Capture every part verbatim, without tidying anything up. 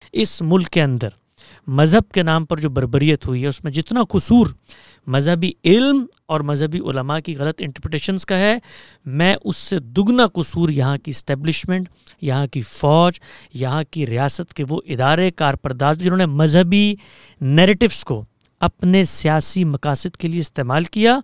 اس ملک کے اندر مذہب کے نام پر جو بربریت ہوئی ہے اس میں جتنا قصور مذہبی علم اور مذہبی علماء کی غلط انٹرپریٹیشنز کا ہے، میں اس سے دگنا قصور یہاں کی اسٹیبلشمنٹ، یہاں کی فوج، یہاں کی ریاست کے وہ ادارے کارپرداز جنہوں نے مذہبی نیریٹیوز کو اپنے سیاسی مقاصد کے لیے استعمال کیا۔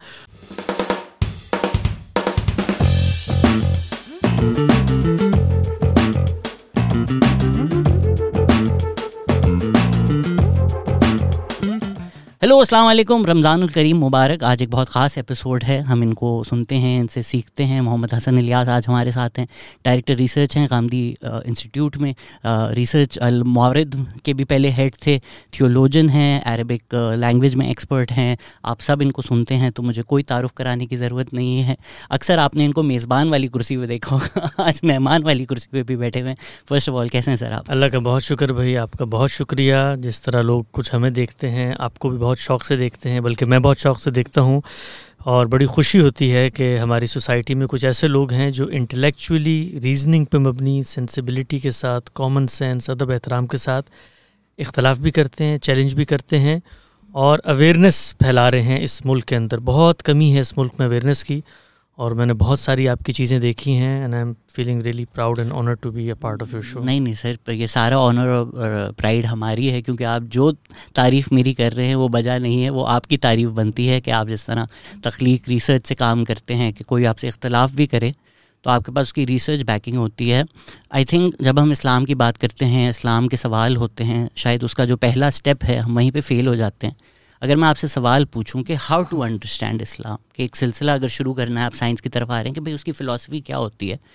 ہیلو، السلام علیکم، رمضان الکریم مبارک۔ آج ایک بہت خاص ایپیسوڈ ہے، ہم ان کو سنتے ہیں، ان سے سیکھتے ہیں۔ محمد حسن الیاس آج ہمارے ساتھ ہیں، ڈائریکٹر ریسرچ ہیں غامدی انسٹیٹیوٹ میں، ریسرچ الموارد کے بھی پہلے ہیڈ تھے، تھیولوجن ہیں، عربک لینگویج میں ایکسپرٹ ہیں۔ آپ سب ان کو سنتے ہیں تو مجھے کوئی تعارف کرانے کی ضرورت نہیں ہے۔ اکثر آپ نے ان کو میزبان والی کرسی پہ دیکھا ہوگا، آج مہمان والی کرسی پہ بھی بیٹھے ہوئے ہیں۔ فرسٹ آف آل کیسے ہیں سر آپ؟ اللہ کا بہت شکر بھائی، آپ کا بہت شکریہ۔ جس طرح لوگ کچھ ہمیں دیکھتے ہیں، آپ کو بھی بہت شوق سے دیکھتے ہیں، بلکہ میں بہت شوق سے دیکھتا ہوں، اور بڑی خوشی ہوتی ہے کہ ہماری سوسائٹی میں کچھ ایسے لوگ ہیں جو انٹلیکچولی ریزننگ پہ مبنی، سینسیبلٹی کے ساتھ، کامن سینس، ادب احترام کے ساتھ اختلاف بھی کرتے ہیں، چیلنج بھی کرتے ہیں، اور اویئرنیس پھیلا رہے ہیں اس ملک کے اندر۔ بہت کمی ہے اس ملک میں اویئرنیس کی، اور میں نے بہت ساری آپ کی چیزیں دیکھی ہیں، and I am feeling really proud and honoured to be a part of your show. نہیں نہیں سر، یہ سارا آنر اور پرائڈ ہماری ہے، کیونکہ آپ جو تعریف میری کر رہے ہیں وہ بجا نہیں ہے، وہ آپ کی تعریف بنتی ہے کہ آپ جس طرح تخلیق ریسرچ سے کام کرتے ہیں کہ کوئی آپ سے اختلاف بھی کرے تو آپ کے پاس اس کی ریسرچ بیکنگ ہوتی ہے۔ آئی تھنک جب ہم اسلام کی بات کرتے ہیں، اسلام کے سوال ہوتے ہیں، شاید اس کا جو پہلا اسٹیپ ہے ہم وہیں پہ فیل ہو جاتے ہیں۔ اگر میں آپ سے سوال پوچھوں کہ ہاؤ ٹو انڈرسٹینڈ اسلام، کہ ایک سلسلہ اگر شروع کرنا ہے، آپ سائنس کی طرف آ رہے ہیں کہ بھئی اس کی فلسفی کیا ہوتی ہے،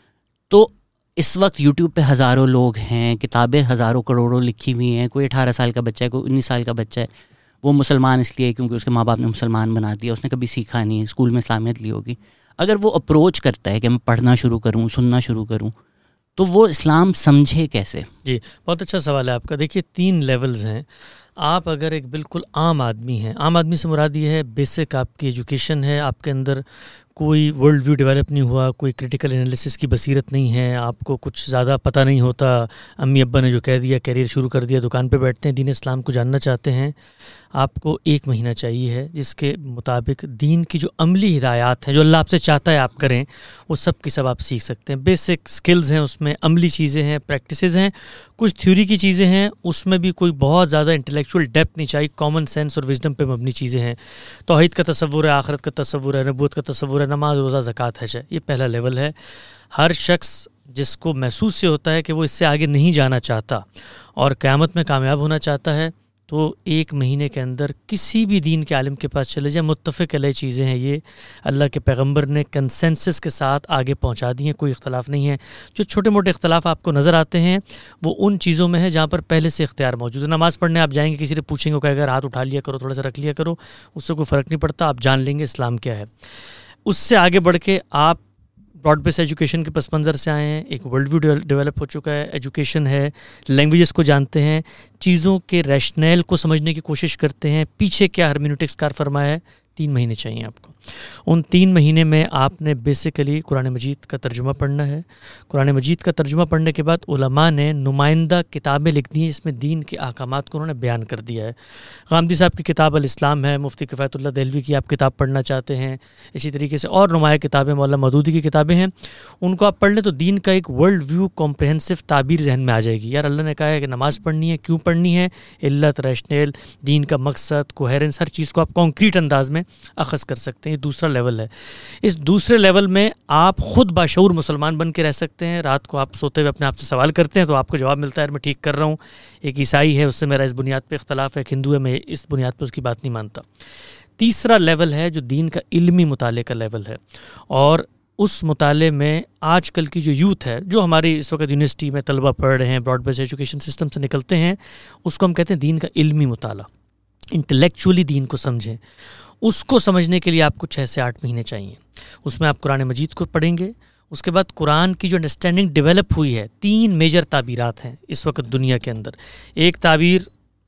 تو اس وقت یوٹیوب پہ ہزاروں لوگ ہیں، کتابیں ہزاروں کروڑوں لکھی ہوئی ہیں، کوئی اٹھارہ سال کا بچہ ہے، کوئی انیس سال کا بچہ ہے، وہ مسلمان اس لیے کیونکہ اس کے ماں باپ نے مسلمان بنا دیا، اس نے کبھی سیکھا نہیں ہے، اسکول میں اسلامیت لی ہوگی۔ اگر وہ اپروچ کرتا ہے کہ میں پڑھنا شروع کروں، سننا شروع کروں، تو وہ اسلام سمجھے کیسے؟ جی، بہت اچھا سوال ہے آپ کا۔ دیکھیے، تین لیولز ہیں۔ آپ اگر ایک بالکل عام آدمی ہیں، عام آدمی سے مراد یہ ہے بیسک آپ کی ایجوکیشن ہے، آپ کے اندر کوئی ورلڈ ویو ڈیولپ نہیں ہوا، کوئی کرٹیکل انالیسس کی بصیرت نہیں ہے، آپ کو کچھ زیادہ پتہ نہیں ہوتا، امی ابا نے جو کہہ دیا، کیریئر شروع کر دیا، دکان پہ بیٹھتے ہیں، دین اسلام کو جاننا چاہتے ہیں، آپ کو ایک مہینہ چاہیے ہے جس کے مطابق دین کی جو عملی ہدایات ہیں، جو اللہ آپ سے چاہتا ہے آپ کریں، وہ سب کی سب آپ سیکھ سکتے ہیں۔ بیسک سکلز ہیں، اس میں عملی چیزیں ہیں، پریکٹسز ہیں، کچھ تھیوری کی چیزیں ہیں، اس میں بھی کوئی بہت زیادہ انٹلیکچوئل ڈیپتھ نہیں چاہیے، کامن سینس اور وزڈم پہ مبنی چیزیں ہیں۔ توحید کا تصور ہے، آخرت کا تصور ہے، نبوت کا تصور ہے، نماز، روزہ، زکوٰۃ، حج ہے، یہ پہلا لیول ہے۔ ہر شخص جس کو محسوس سے ہوتا ہے کہ وہ اس سے آگے نہیں جانا چاہتا اور قیامت میں کامیاب ہونا چاہتا ہے، تو ایک مہینے کے اندر کسی بھی دین کے عالم کے پاس چلے جائیں، متفق علیہ چیزیں ہیں، یہ اللہ کے پیغمبر نے کنسنسس کے ساتھ آگے پہنچا دی ہیں، کوئی اختلاف نہیں ہے۔ جو چھوٹے موٹے اختلاف آپ کو نظر آتے ہیں وہ ان چیزوں میں ہے جہاں پر پہلے سے اختیار موجود ہے۔ نماز پڑھنے آپ جائیں گے، کسی سے پوچھیں گے، کہے گا ہاتھ اٹھا لیا کرو، تھوڑا سا رکھ لیا کرو، اس سے کوئی فرق نہیں پڑتا، آپ جان لیں گے اسلام کیا ہے۔ اس سے آگے بڑھ کے آپ براڈ بیس ایجوکیشن کے پس منظر سے آئے ہیں، ایک ورلڈ ویو ڈیولپ ہو چکا ہے، ایجوکیشن ہے، لینگویجز کو جانتے ہیں، چیزوں کے ریشنیل کو سمجھنے کی کوشش کرتے ہیں، پیچھے کیا ہرمیونیٹکس کار فرمایا ہے۔ تین مہینے چاہیے آپ کو۔ ان تین مہینے میں آپ نے بیسیکلی قرآن مجید کا ترجمہ پڑھنا ہے۔ قرآن مجید کا ترجمہ پڑھنے کے بعد علماء نے نمائندہ کتابیں لکھ دی ہیں جس میں دین کے احکامات کو انہوں نے بیان کر دیا ہے۔ غامدی صاحب کی کتاب الاسلام ہے، مفتی کفایت اللہ دہلوی کی آپ کتاب پڑھنا چاہتے ہیں، اسی طریقے سے اور نمایاں کتابیں، مولانا مودودی کی کتابیں ہیں، ان کو آپ پڑھ لیں تو دین کا ایک ورلڈ ویو کمپریہنسو تعبیر ذہن میں آ جائے گی۔ یار اللہ نے کہا ہے کہ نماز پڑھنی ہے، کیوں پڑھنی ہے، علت، ریشنیل، دین کا مقصد، کوہیرنس، ہر چیز کو آپ کانکریٹ انداز میں اخذ کر سکتے ہیں۔ یہ دوسرا لیول ہے۔ اس دوسرے لیول میں آپ خود باشعور مسلمان بن کے رہ سکتے ہیں۔ رات کو آپ سوتے ہوئے اپنے آپ سے سوال کرتے ہیں تو آپ کو جواب ملتا ہے میں ٹھیک کر رہا ہوں، ایک عیسائی ہے اس سے میرا اس بنیاد پہ اختلاف ہے، ایک ہندو ہے میں اس بنیاد پہ اس کی بات نہیں مانتا۔ تیسرا لیول ہے جو دین کا علمی مطالعے کا لیول ہے، اور اس مطالعے میں آج کل کی جو یوتھ ہے، جو ہماری اس وقت یونیورسٹی میں طلبہ پڑھ رہے ہیں، براڈ بیس ایجوکیشن سسٹم سے نکلتے ہیں، اس کو ہم کہتے ہیں دین کا علمی مطالعہ۔ انٹلیکچولی دین کو سمجھیں، اس کو سمجھنے کے لیے آپ کو چھ سے آٹھ مہینے چاہیے۔ اس میں آپ قرآن مجید کو پڑھیں گے، اس کے بعد قرآن کی جو انڈرسٹینڈنگ ڈیولپ ہوئی ہے، تین میجر تعبیرات ہیں اس وقت دنیا کے اندر۔ ایک تعبیر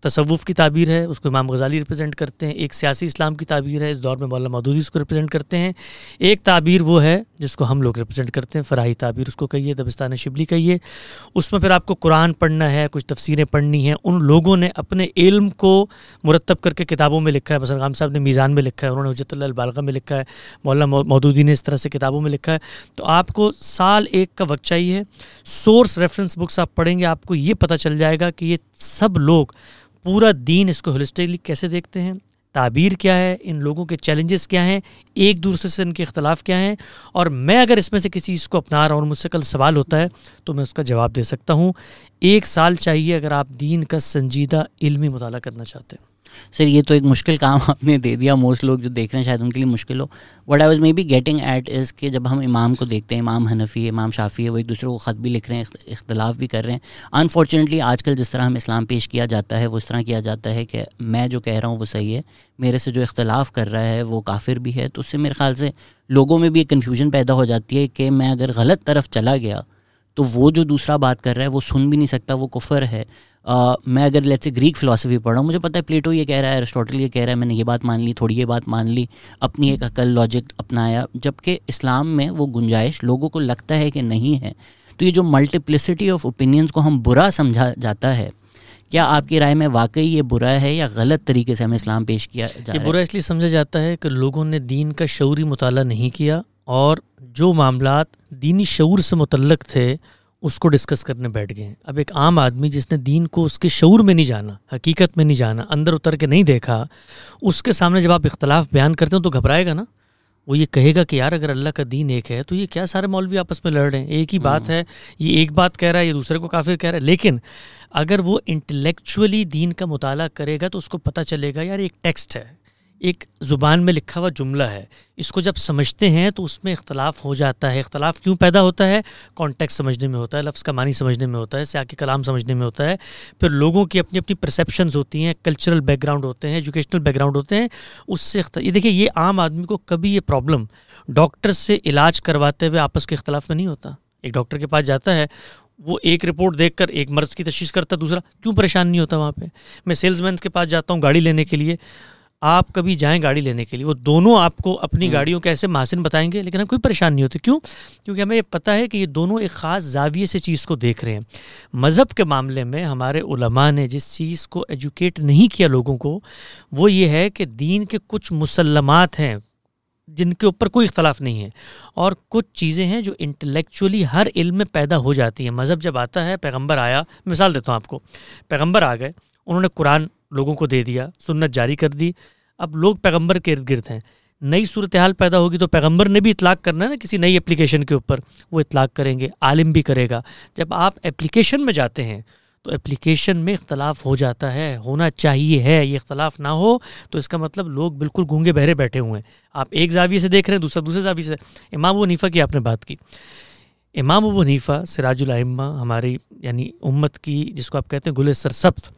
تصوف کی تعبیر ہے، اس کو امام غزالی ریپرزینٹ کرتے ہیں. ایک سیاسی اسلام کی تعبیر ہے، اس دور میں مولانا مودودی اس کو ریپرزینٹ کرتے ہیں. ایک تعبیر وہ ہے جس کو ہم لوگ ریپرزینٹ کرتے ہیں، فراہی تعبیر اس کو کہیے، دبستان شبلی کہیے. اس میں پھر آپ کو قرآن پڑھنا ہے، کچھ تفسیریں پڑھنی ہیں. ان لوگوں نے اپنے علم کو مرتب کر کے کتابوں میں لکھا ہے. مثلا غام صاحب نے میزان میں لکھا ہے، انہوں نے حجت اللہ البالغہ میں لکھا ہے، مولانا مودودی نے اس طرح سے کتابوں میں لکھا ہے. تو آپ کو سال ایک کا وقت چاہیے. سورس ریفرنس بکس آپ پڑھیں گے، آپ کو یہ پتہ چل جائے گا کہ یہ سب لوگ پورا دین اس کو ہولسٹکلی کیسے دیکھتے ہیں، تعبیر کیا ہے، ان لوگوں کے چیلنجز کیا ہیں، ایک دوسرے سے ان کے اختلاف کیا ہیں. اور میں اگر اس میں سے کسی چیز کو اپنا رہا ہوں اور مجھ سے کل سوال ہوتا ہے تو میں اس کا جواب دے سکتا ہوں. ایک سال چاہیے اگر آپ دین کا سنجیدہ علمی مطالعہ کرنا چاہتے ہیں. سر یہ تو ایک مشکل کام آپ نے دے دیا. موسٹ لوگ جو دیکھ رہے ہیں شاید ان کے لیے مشکل ہو. What I was may be getting at is کہ جب ہم امام کو دیکھتے ہیں، امام حنفی ہے، امام شافعی ہے، وہ ایک دوسرے کو خط بھی لکھ رہے ہیں، اختلاف بھی کر رہے ہیں. انفارچونیٹلی آج کل جس طرح ہم اسلام پیش کیا جاتا ہے وہ اس طرح کیا جاتا ہے کہ میں جو کہہ رہا ہوں وہ صحیح ہے، میرے سے جو اختلاف کر رہا ہے وہ کافر بھی ہے. تو اس سے میرے خیال سے لوگوں میں بھی ایک کنفیوژن پیدا ہو جاتی ہے کہ میں اگر غلط طرف چلا گیا تو وہ جو دوسرا بات کر رہا ہے وہ سن بھی نہیں سکتا، وہ کفر ہے. Uh, میں اگر لیٹس سے گریک فلاسفی پڑھ رہا ہوں، مجھے پتہ ہے پلیٹو یہ کہہ رہا ہے، ایرسٹوٹل یہ کہہ رہا ہے، میں نے یہ بات مان لی، تھوڑی یہ بات مان لی، اپنی ایک عقل لاجک اپنایا. جبکہ اسلام میں وہ گنجائش لوگوں کو لگتا ہے کہ نہیں ہے. تو یہ جو ملٹیپلسٹی آف اوپینینس کو ہم برا سمجھا جاتا ہے، کیا آپ کی رائے میں واقعی یہ برا ہے یا غلط طریقے سے ہمیں اسلام پیش کیا جا رہا ہے؟ یہ برا اس لیے سمجھا جاتا ہے کہ لوگوں نے دین کا شعوری مطالعہ نہیں کیا، اور جو معاملات دینی شعور سے متعلق تھے اس کو ڈسکس کرنے بیٹھ گئے ہیں. اب ایک عام آدمی جس نے دین کو اس کے شعور میں نہیں جانا، حقیقت میں نہیں جانا، اندر اتر کے نہیں دیکھا، اس کے سامنے جب آپ اختلاف بیان کرتے ہیں تو گھبرائے گا نا. وہ یہ کہے گا کہ یار اگر اللہ کا دین ایک ہے تو یہ کیا سارے مولوی آپس میں لڑ رہے ہیں، ایک ہی بات ہے، یہ ایک بات کہہ رہا ہے، یہ دوسرے کو کافر کہہ رہا ہے. لیکن اگر وہ انٹلیکچولی دین کا مطالعہ کرے گا تو اس کو پتہ چلے گا یار ایک ٹیکسٹ ہے، ایک زبان میں لکھا ہوا جملہ ہے، اس کو جب سمجھتے ہیں تو اس میں اختلاف ہو جاتا ہے. اختلاف کیوں پیدا ہوتا ہے؟ کانٹیکسٹ سمجھنے میں ہوتا ہے، لفظ کا معنی سمجھنے میں ہوتا ہے، سیاق کلام سمجھنے میں ہوتا ہے. پھر لوگوں کی اپنی اپنی پرسیپشنز ہوتی ہیں، کلچرل بیک گراؤنڈ ہوتے ہیں، ایجوکیشنل بیک گراؤنڈ ہوتے ہیں. اس سے اخت... یہ دیکھیے یہ عام آدمی کو کبھی یہ پرابلم ڈاکٹر سے علاج کرواتے ہوئے آپس کے اختلاف میں نہیں ہوتا. ایک ڈاکٹر کے پاس جاتا ہے، وہ ایک رپورٹ دیکھ کر ایک مرض کی تشخیص کرتا ہے، دوسرا کیوں پریشان نہیں ہوتا وہاں پہ. میں سیلز مینس کے پاس جاتا ہوں گاڑی لینے کے لیے، آپ کبھی جائیں گاڑی لینے کے لیے، وہ دونوں آپ کو اپنی گاڑیوں کے ایسے محاسن بتائیں گے لیکن ہم کوئی پریشان نہیں ہوتے. کیوں؟ کیونکہ ہمیں یہ پتہ ہے کہ یہ دونوں ایک خاص زاویے سے چیز کو دیکھ رہے ہیں. مذہب کے معاملے میں ہمارے علماء نے جس چیز کو ایجوکیٹ نہیں کیا لوگوں کو، وہ یہ ہے کہ دین کے کچھ مسلمات ہیں جن کے اوپر کوئی اختلاف نہیں ہے، اور کچھ چیزیں ہیں جو انٹلیکچولی ہر علم میں پیدا ہو جاتی ہیں. مذہب جب آتا ہے، پیغمبر آیا، مثال دیتا ہوں آپ کو، پیغمبر آ گئے، انہوں نے قرآن لوگوں کو دے دیا، سنت جاری کر دی. اب لوگ پیغمبر کے ارد گرد ہیں، نئی صورتحال پیدا ہوگی تو پیغمبر نے بھی اطلاق کرنا ہے نا کسی نئی اپلیکیشن کے اوپر، وہ اطلاق کریں گے، عالم بھی کرے گا. جب آپ اپلیکیشن میں جاتے ہیں تو اپلیکیشن میں اختلاف ہو جاتا ہے، ہونا چاہیے ہے. یہ اختلاف نہ ہو تو اس کا مطلب لوگ بالکل گونگے بہرے بیٹھے ہوئے ہیں. آپ ایک زاویے سے دیکھ رہے ہیں، دوسرا دوسرے زاویے سے. امام ابو حنیفہ کی آپ نے بات کی، امام ابو حنیفہ سراج الائمہ، ہماری یعنی امت کی جس کو آپ کہتے ہیں گل سرسبز،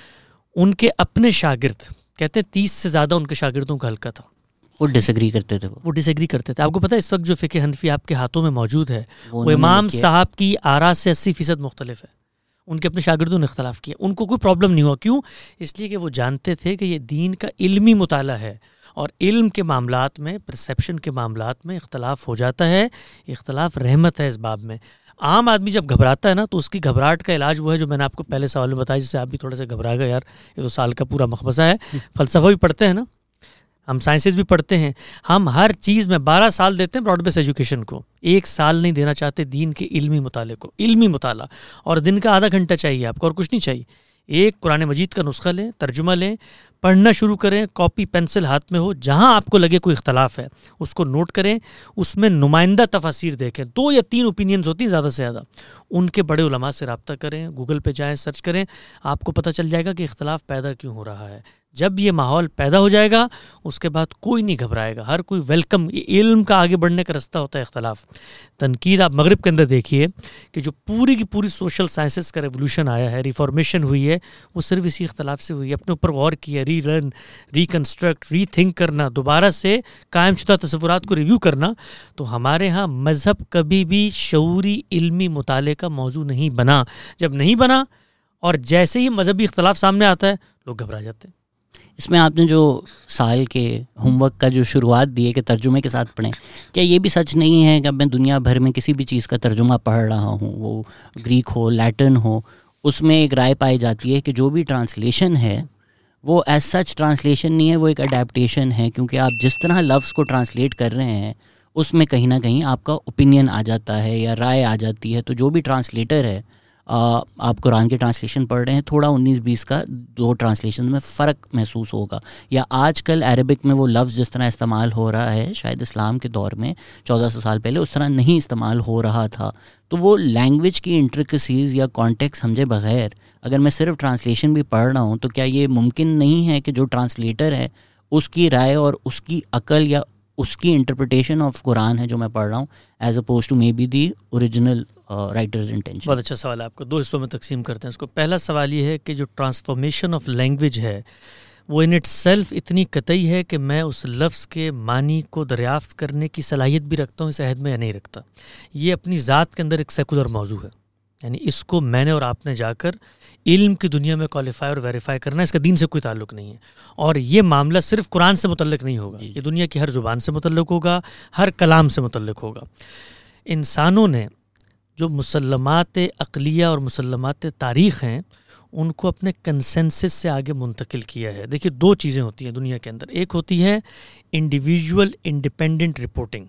ان کے اپنے شاگرد کہتے ہیں تیس سے زیادہ ان کے شاگردوں کا حلقہ تھا. وہ ڈس ایگری کرتے تھے وہ ڈس ایگری کرتے تھے. آپ کو پتہ ہے اس وقت جو فقہ حنفی آپ کے ہاتھوں میں موجود ہے وہ امام صاحب کی آراء سے اسی فیصد مختلف ہے. ان کے اپنے شاگردوں نے اختلاف کیا، ان کو کوئی پرابلم نہیں ہوا. کیوں؟ اس لیے کہ وہ جانتے تھے کہ یہ دین کا علمی مطالعہ ہے، اور علم کے معاملات میں، پرسیپشن کے معاملات میں اختلاف ہو جاتا ہے. اختلاف رحمت ہے اس باب میں. عام آدمی جب گھبراتا ہے نا تو اس کی گھبراہٹ کا علاج وہ ہے جو میں نے آپ کو پہلے سوال میں بتایا، جس سے آپ بھی تھوڑا سا گھبرا گئے، یار یہ تو سال کا پورا مخبزہ ہے. فلسفہ بھی پڑھتے ہیں نا ہم، سائنسز بھی پڑھتے ہیں ہم، ہر چیز میں بارہ سال دیتے ہیں براڈ بیس ایجوکیشن کو، ایک سال نہیں دینا چاہتے دین کے علمی مطالعے کو. علمی مطالعہ، اور دن کا آدھا گھنٹہ چاہیے آپ کو، اور کچھ نہیں چاہیے. ایک قرآن مجید کا نسخہ لیں، ترجمہ لیں، پڑھنا شروع کریں، کاپی پینسل ہاتھ میں ہو، جہاں آپ کو لگے کوئی اختلاف ہے اس کو نوٹ کریں، اس میں نمائندہ تفاسیر دیکھیں. دو یا تین اوپینینز ہوتی ہیں زیادہ سے زیادہ، ان کے بڑے علماء سے رابطہ کریں، گوگل پہ جائیں، سرچ کریں، آپ کو پتہ چل جائے گا کہ اختلاف پیدا کیوں ہو رہا ہے. جب یہ ماحول پیدا ہو جائے گا اس کے بعد کوئی نہیں گھبرائے گا، ہر کوئی ویلکم. علم کا آگے بڑھنے کا رستہ ہوتا ہے اختلاف. تنقید آپ مغرب کے اندر دیکھیے کہ جو پوری کی پوری سوشل سائنسز کا ریولوشن آیا ہے، ریفارمیشن ہوئی ہے، وہ صرف اسی اختلاف سے ہوئی ہے. اپنے اوپر غور کیا، ری رن، ری کنسٹرکٹ، ری تھنک کرنا، دوبارہ سے قائم شدہ تصورات کو ریویو کرنا. تو ہمارے ہاں مذہب کبھی بھی شعوری علمی مطالعے کا موضوع نہیں بنا. جب نہیں بنا اور جیسے ہی مذہبی اختلاف سامنے آتا ہے لوگ گھبرا جاتے ہیں. اس میں آپ نے جو سال کے ہوم ورک کا جو شروعات دی ہے کہ ترجمے کے ساتھ پڑھیں، کیا یہ بھی سچ نہیں ہے کہ اب میں دنیا بھر میں کسی بھی چیز کا ترجمہ پڑھ رہا ہوں، وہ گریک ہو لیٹن ہو، اس میں ایک رائے پائی جاتی ہے کہ جو بھی ٹرانسلیشن ہے وہ ایز سچ ٹرانسلیشن نہیں ہے، وہ ایک اڈیپٹیشن ہے، کیونکہ آپ جس طرح لفظ کو ٹرانسلیٹ کر رہے ہیں اس میں کہیں نہ کہیں آپ کا اوپینین آ جاتا ہے یا رائے آ جاتی ہے. تو جو بھی ٹرانسلیٹر ہے، آپ قرآن کے ٹرانسلیشن پڑھ رہے ہیں، تھوڑا انیس بیس کا دو ٹرانسلیشن میں فرق محسوس ہوگا. یا آج کل عربک میں وہ لفظ جس طرح استعمال ہو رہا ہے شاید اسلام کے دور میں چودہ سو سال پہلے اس طرح نہیں استعمال ہو رہا تھا. تو وہ لینگویج کی انٹریکسیز یا کانٹیکس سمجھے بغیر اگر میں صرف ٹرانسلیشن بھی پڑھ رہا ہوں تو کیا یہ ممکن نہیں ہے کہ جو ٹرانسلیٹر ہے اس کی رائے اور اس کی عقل یا اس کی انٹرپریٹیشن آف قرآن ہے جو میں پڑھ رہا ہوں as opposed to may be the original writer's intention. بہت اچھا سوال ہے. آپ کو دو حصوں میں تقسیم کرتے ہیں اس کو. پہلا سوال یہ ہے کہ جو ٹرانسفارمیشن آف لینگویج ہے وہ ان اٹ سیلف اتنی قطعی ہے کہ میں اس لفظ کے معنی کو دریافت کرنے کی صلاحیت بھی رکھتا ہوں اس عہد میں یا نہیں رکھتا. یہ اپنی ذات کے اندر ایک سیکولر موضوع ہے، یعنی اس کو میں نے اور آپ نے جا کر علم کی دنیا میں کوالیفائی اور ویریفائی کرنا، اس کا دین سے کوئی تعلق نہیں ہے. اور یہ معاملہ صرف قرآن سے متعلق نہیں ہوگا، یہ دنیا کی ہر زبان سے متعلق ہوگا، ہر کلام سے متعلق ہوگا. انسانوں نے جو مسلمات عقلیہ اور مسلمات تاریخ ہیں ان کو اپنے کنسنسس سے آگے منتقل کیا ہے. دیکھیے دو چیزیں ہوتی ہیں دنیا کے اندر. ایک ہوتی ہے انڈیویجول انڈیپینڈنٹ رپورٹنگ،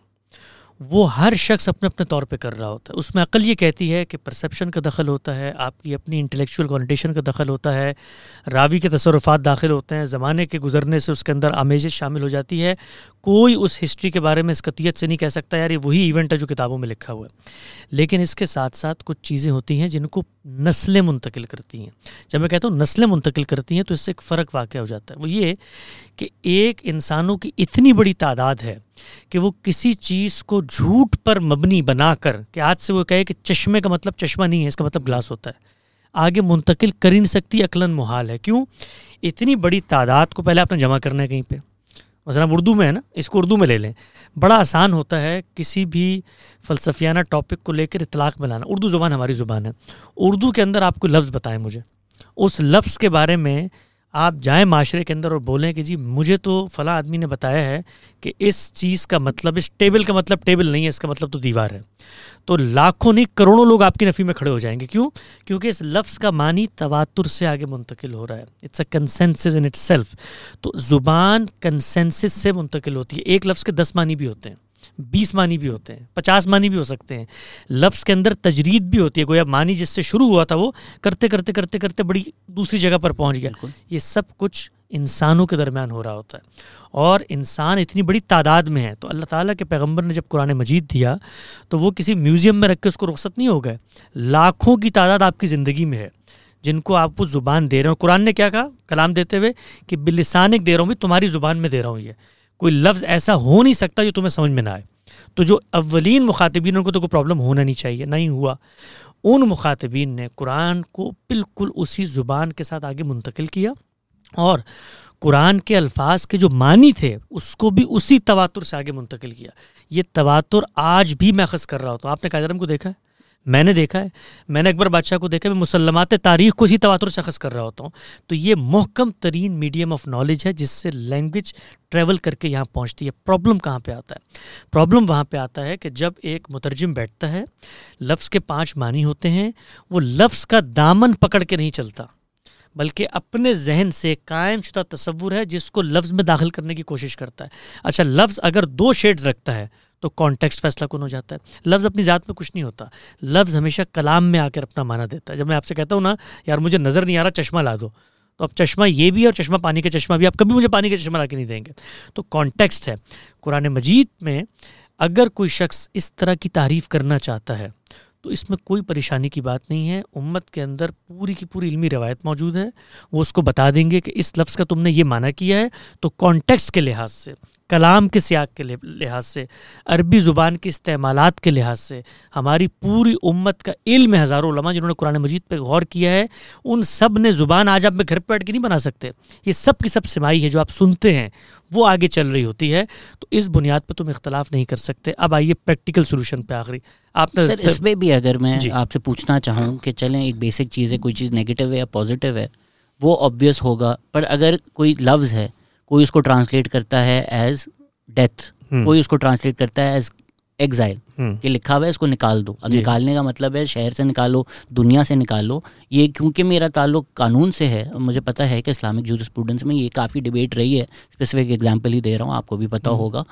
وہ ہر شخص اپنے اپنے طور پہ کر رہا ہوتا ہے. اس میں عقل یہ کہتی ہے کہ پرسیپشن کا دخل ہوتا ہے، آپ کی اپنی انٹلیکچوئل کانوٹیشن کا دخل ہوتا ہے، راوی کے تصرفات داخل ہوتے ہیں، زمانے کے گزرنے سے اس کے اندر آمیزش شامل ہو جاتی ہے. کوئی اس ہسٹری کے بارے میں اس قطعیت سے نہیں کہہ سکتا یار یہ وہی ایونٹ ہے جو کتابوں میں لکھا ہوا ہے. لیکن اس کے ساتھ ساتھ کچھ چیزیں ہوتی ہیں جن کو نسلیں منتقل کرتی ہیں. جب میں کہتا ہوں نسلیں منتقل کرتی ہیں تو اس سے ایک فرق واقع ہو جاتا ہے. وہ یہ کہ ایک انسانوں کی اتنی بڑی تعداد ہے کہ وہ کسی چیز کو جھوٹ پر مبنی بنا کر کہ آج سے وہ کہے کہ چشمے کا مطلب چشمہ نہیں ہے، اس کا مطلب گلاس ہوتا ہے، آگے منتقل کر ہی نہیں سکتی، عقلاً محال ہے. کیوں؟ اتنی بڑی تعداد کو پہلے آپ نے جمع کرنا ہے کہیں پہ. مثلا اردو میں ہے نا، اس کو اردو میں لے لیں. بڑا آسان ہوتا ہے کسی بھی فلسفیانہ ٹاپک کو لے کر اطلاق بنانا. اردو زبان ہماری زبان ہے. اردو کے اندر آپ کو لفظ بتائیں مجھے، اس لفظ کے بارے میں آپ جائیں معاشرے کے اندر اور بولیں کہ جی مجھے تو فلاں آدمی نے بتایا ہے کہ اس چیز کا مطلب، اس ٹیبل کا مطلب ٹیبل نہیں ہے، اس کا مطلب تو دیوار ہے. تو لاکھوں نہیں کروڑوں لوگ آپ کی نفی میں کھڑے ہو جائیں گے. کیوں؟ کیونکہ اس لفظ کا معنی تواتر سے آگے منتقل ہو رہا ہے. It's a consensus in itself. تو زبان کنسنسس سے منتقل ہوتی ہے. ایک لفظ کے دس معنی بھی ہوتے ہیں، بیس معنی بھی ہوتے ہیں، پچاس معنی بھی ہو سکتے ہیں. لفظ کے اندر تجرید بھی ہوتی ہے، گویا معنی جس سے شروع ہوا تھا وہ کرتے کرتے کرتے کرتے بڑی دوسری جگہ پر پہنچ گیا. یہ سب کچھ انسانوں کے درمیان ہو رہا ہوتا ہے اور انسان اتنی بڑی تعداد میں ہے. تو اللہ تعالیٰ کے پیغمبر نے جب قرآن مجید دیا تو وہ کسی میوزیم میں رکھ کے اس کو رخصت نہیں ہو گئے. لاکھوں کی تعداد آپ کی زندگی میں ہے جن کو آپ وہ زبان دے رہے ہیں. قرآن نے کیا کہا کلام دیتے ہوئے کہ بلسانک دے رہا ہوں بھی، تمہاری زبان میں دے رہا ہوں. یہ کوئی لفظ ایسا ہو نہیں سکتا جو تمہیں سمجھ میں نہ آئے. تو جو اولین مخاطبین ان کو تو کوئی پرابلم ہونا نہیں چاہیے، نہیں ہوا. ان مخاطبین نے قرآن کو بالکل اسی زبان کے ساتھ آگے منتقل کیا اور قرآن کے الفاظ کے جو معنی تھے اس کو بھی اسی تواتر سے آگے منتقل کیا. یہ تواتر آج بھی میں اخذ کر رہا ہوتا ہوں. آپ نے قائد اعظم کو دیکھا ہے، میں نے دیکھا ہے، میں نے اکبر بادشاہ کو دیکھا ہے، میں مسلمات تاریخ کو اسی تواتر سے اخذ کر رہا ہوتا ہوں. تو یہ محکم ترین میڈیم آف نالج ہے جس سے لینگویج ٹریول کر کے یہاں پہنچتی ہے. پرابلم کہاں پہ آتا ہے؟ پرابلم وہاں پہ آتا ہے کہ جب ایک مترجم بیٹھتا ہے، لفظ کے پانچ معنی ہوتے ہیں، وہ لفظ کا دامن پکڑ کے نہیں چلتا بلکہ اپنے ذہن سے قائم شدہ تصور ہے جس کو لفظ میں داخل کرنے کی کوشش کرتا ہے. اچھا لفظ اگر دو شیڈز رکھتا ہے تو کانٹیکسٹ فیصلہ کن ہو جاتا ہے. لفظ اپنی ذات میں کچھ نہیں ہوتا، لفظ ہمیشہ کلام میں آ کر اپنا معنی دیتا ہے. جب میں آپ سے کہتا ہوں نا یار مجھے نظر نہیں آ رہا چشمہ لا دو، تو اب چشمہ یہ بھی ہے اور چشمہ پانی کا چشمہ بھی، آپ کبھی مجھے پانی کا چشمہ لا کے نہیں دیں گے. تو کانٹیکسٹ ہے. قرآن مجید میں اگر کوئی شخص اس طرح کی تعریف کرنا چاہتا ہے تو اس میں کوئی پریشانی کی بات نہیں ہے. امت کے اندر پوری کی پوری علمی روایت موجود ہے، وہ اس کو بتا دیں گے کہ اس لفظ کا تم نے یہ معنی کیا ہے. تو کانٹیکسٹ کے لحاظ سے، کلام کے سیاق کے لحاظ سے، عربی زبان کے استعمالات کے لحاظ سے ہماری پوری امت کا علم ہے. ہزاروں علماء جنہوں نے قرآن مجید پہ غور کیا ہے، ان سب نے زبان آج آپ میں گھر پہ بیٹھ کے نہیں بنا سکتے. یہ سب کی سب سمائی ہے جو آپ سنتے ہیں وہ آگے چل رہی ہوتی ہے. تو اس بنیاد پہ تم اختلاف نہیں کر سکتے. اب آئیے پریکٹیکل سولوشن پہ. آخری آپ نے سر اس میں بھی اگر میں آپ سے پوچھنا چاہوں کہ چلیں ایک بیسک چیز ہے, کوئی چیز نیگیٹو ہے یا پازیٹیو ہے وہ آبویس ہوگا, پر اگر کوئی لفظ ہے کوئی اس کو ٹرانسلیٹ کرتا ہے ایز ڈیتھ, کوئی اس کو ٹرانسلیٹ کرتا ہے ایز ایگزائل, کہ لکھا ہوا ہے اس کو نکال دو. اب نکالنے کا مطلب ہے شہر سے نکالو, دنیا سے نکالو. یہ کیونکہ میرا تعلق قانون سے ہے, مجھے پتہ ہے کہ اسلامک جورسپروڈنس میں یہ کافی ڈیبیٹ رہی ہے, اسپیسیفک ایگزامپل ہی دے رہا ہوں, آپ کو بھی پتہ ہوگا.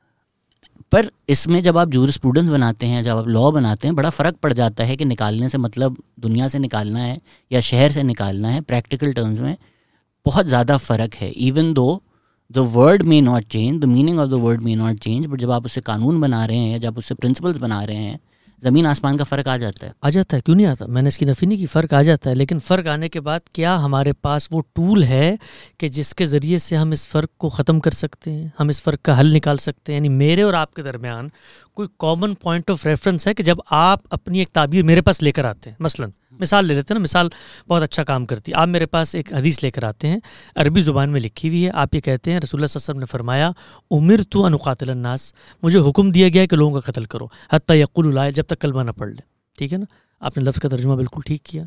پر اس میں جب آپ جورسپروڈنس بناتے ہیں, جب آپ لا بناتے ہیں, بڑا فرق پڑ جاتا ہے کہ نکالنے سے مطلب دنیا سے نکالنا ہے یا شہر سے نکالنا ہے. پریکٹیکل ٹرمز میں بہت زیادہ فرق ہے. Even though the word may not change, the meaning of the word may not change, but جب آپ اس سے قانون بنا رہے ہیں, جب اس سے پرنسپلز بنا رہے ہیں, زمین آسمان کا فرق آ جاتا ہے. آ جاتا ہے, کیوں نہیں آتا, میں نے اس کی نفی نہیں کی, فرق آ جاتا ہے. لیکن فرق آنے کے بعد کیا ہمارے پاس وہ ٹول ہے کہ جس کے ذریعے سے ہم اس فرق کو ختم کر سکتے ہیں, ہم اس فرق کا حل نکال سکتے ہیں. یعنی میرے اور آپ کے درمیان کوئی کامن پوائنٹ آف ریفرنس ہے کہ جب آپ اپنی ایک تعبیر میرے پاس لے کر آتے ہیں, مثلاً مثال لے لیتے ہیں نا, مثال بہت اچھا کام کرتی ہے. آپ میرے پاس ایک حدیث لے کر آتے ہیں, عربی زبان میں لکھی ہوئی ہے, آپ یہ کہتے ہیں رسول اللہ صلی اللہ علیہ وسلم نے فرمایا امرت ان اقاتل الناس, مجھے حکم دیا گیا ہے کہ لوگوں کا قتل کرو حتی یقولوا لا, جب تک کلمہ نہ پڑھ لے. ٹھیک ہے نا, آپ نے لفظ کا ترجمہ بالکل ٹھیک کیا,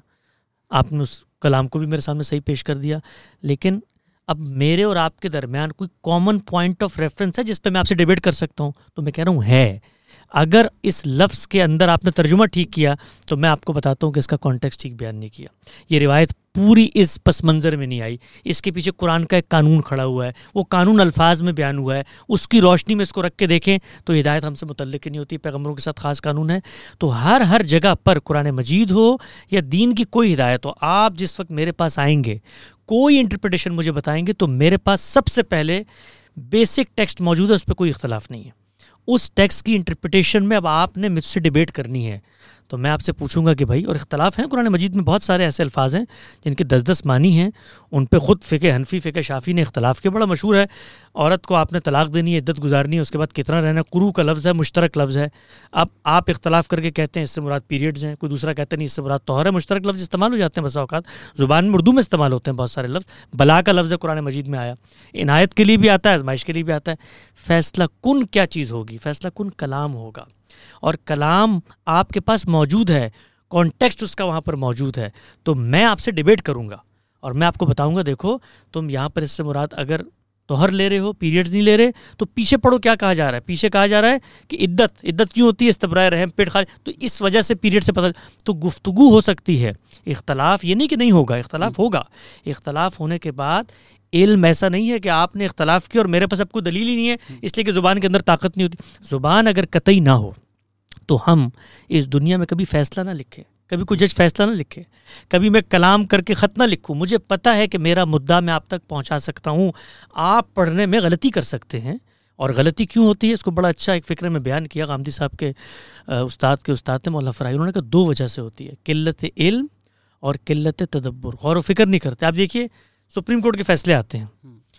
آپ نے اس کلام کو بھی میرے سامنے صحیح پیش کر دیا. لیکن اب میرے اور آپ کے درمیان کوئی کامن پوائنٹ آف ریفرنس ہے جس پہ میں آپ سے ڈیبیٹ کر سکتا ہوں. تو میں کہہ رہا ہوں ہے, اگر اس لفظ کے اندر آپ نے ترجمہ ٹھیک کیا تو میں آپ کو بتاتا ہوں کہ اس کا کانٹیکسٹ ٹھیک بیان نہیں کیا. یہ روایت پوری اس پس منظر میں نہیں آئی, اس کے پیچھے قرآن کا ایک قانون کھڑا ہوا ہے, وہ قانون الفاظ میں بیان ہوا ہے, اس کی روشنی میں اس کو رکھ کے دیکھیں تو ہدایت ہم سے متعلق نہیں ہوتی, پیغمبروں کے ساتھ خاص قانون ہے. تو ہر ہر جگہ پر قرآن مجید ہو یا دین کی کوئی ہدایت ہو, آپ جس وقت میرے پاس آئیں گے, کوئی انٹرپریٹیشن مجھے بتائیں گے, تو میرے پاس سب سے پہلے بیسک ٹیکسٹ موجود ہے, اس پہ کوئی اختلاف نہیں ہے. اس ٹیکسٹ کی انٹرپریٹیشن میں اب آپ نے مجھ سے ڈیبیٹ کرنی ہے, تو میں آپ سے پوچھوں گا کہ بھائی, اور اختلاف ہیں قرآن مجید میں, بہت سارے ایسے الفاظ ہیں جن کے دس دس معنی ہیں, ان پہ خود فقہ حنفی فقہ شافی نے اختلاف کیا. بڑا مشہور ہے, عورت کو آپ نے طلاق دینی ہے, عدت گزارنی ہے, اس کے بعد کتنا رہنا ہے, قروء کا لفظ ہے, مشترک لفظ ہے. اب آپ اختلاف کر کے کہتے ہیں اس سے مراد پیریڈز ہیں, کوئی دوسرا کہتا ہے نہیں اس سے مراد طہر ہے. مشترک لفظ استعمال ہو جاتے ہیں بسا اوقات, زبان میں اردو میں استعمال ہوتے ہیں بہت سارے لفظ. بلا کا لفظ ہے قرآن مجید میں آیا, عنایت کے لیے بھی آتا ہے, آزمائش کے لیے بھی آتا ہے. فیصلہ کن کیا چیز ہوگی, فیصلہ کن کلام ہوگا, اور کلام آپ کے پاس موجود ہے, کانٹیکسٹ اس کا وہاں پر موجود ہے. تو میں آپ سے ڈیبیٹ کروں گا اور میں آپ کو بتاؤں گا, دیکھو تم یہاں پر اس سے مراد اگر طہر لے رہے ہو, پیریڈز نہیں لے رہے, تو پیچھے پڑھو کیا کہا جا رہا ہے. پیچھے کہا جا رہا ہے کہ عدت عدت کیوں ہوتی ہے, استبراء رحم, پیٹ خالی, تو اس وجہ سے پیریڈ سے پتہ. تو گفتگو ہو سکتی ہے, اختلاف یہ نہیں کہ نہیں ہوگا, اختلاف ہوگا. اختلاف ہونے کے بعد علم ایسا نہیں ہے کہ آپ نے اختلاف کیا اور میرے پاس اب کوئی دلیل ہی نہیں ہے اس لیے کہ زبان کے اندر طاقت نہیں ہوتی. زبان اگر قطعی نہ ہو تو ہم اس دنیا میں کبھی فیصلہ نہ لکھیں, کبھی کوئی جج فیصلہ نہ لکھے, کبھی میں کلام کر کے خط نہ لکھوں. مجھے پتہ ہے کہ میرا مدعا میں آپ تک پہنچا سکتا ہوں. آپ پڑھنے میں غلطی کر سکتے ہیں, اور غلطی کیوں ہوتی ہے اس کو بڑا اچھا ایک فکر میں بیان کیا غامدی صاحب کے استاد کے استاد نے, مولانا فرائی. انہوں نے کہا دو وجہ سے ہوتی ہے, قلت علم اور قلت تدبر. غور و فکر نہیں کرتے. آپ دیکھیے سپریم کورٹ کے فیصلے آتے ہیں,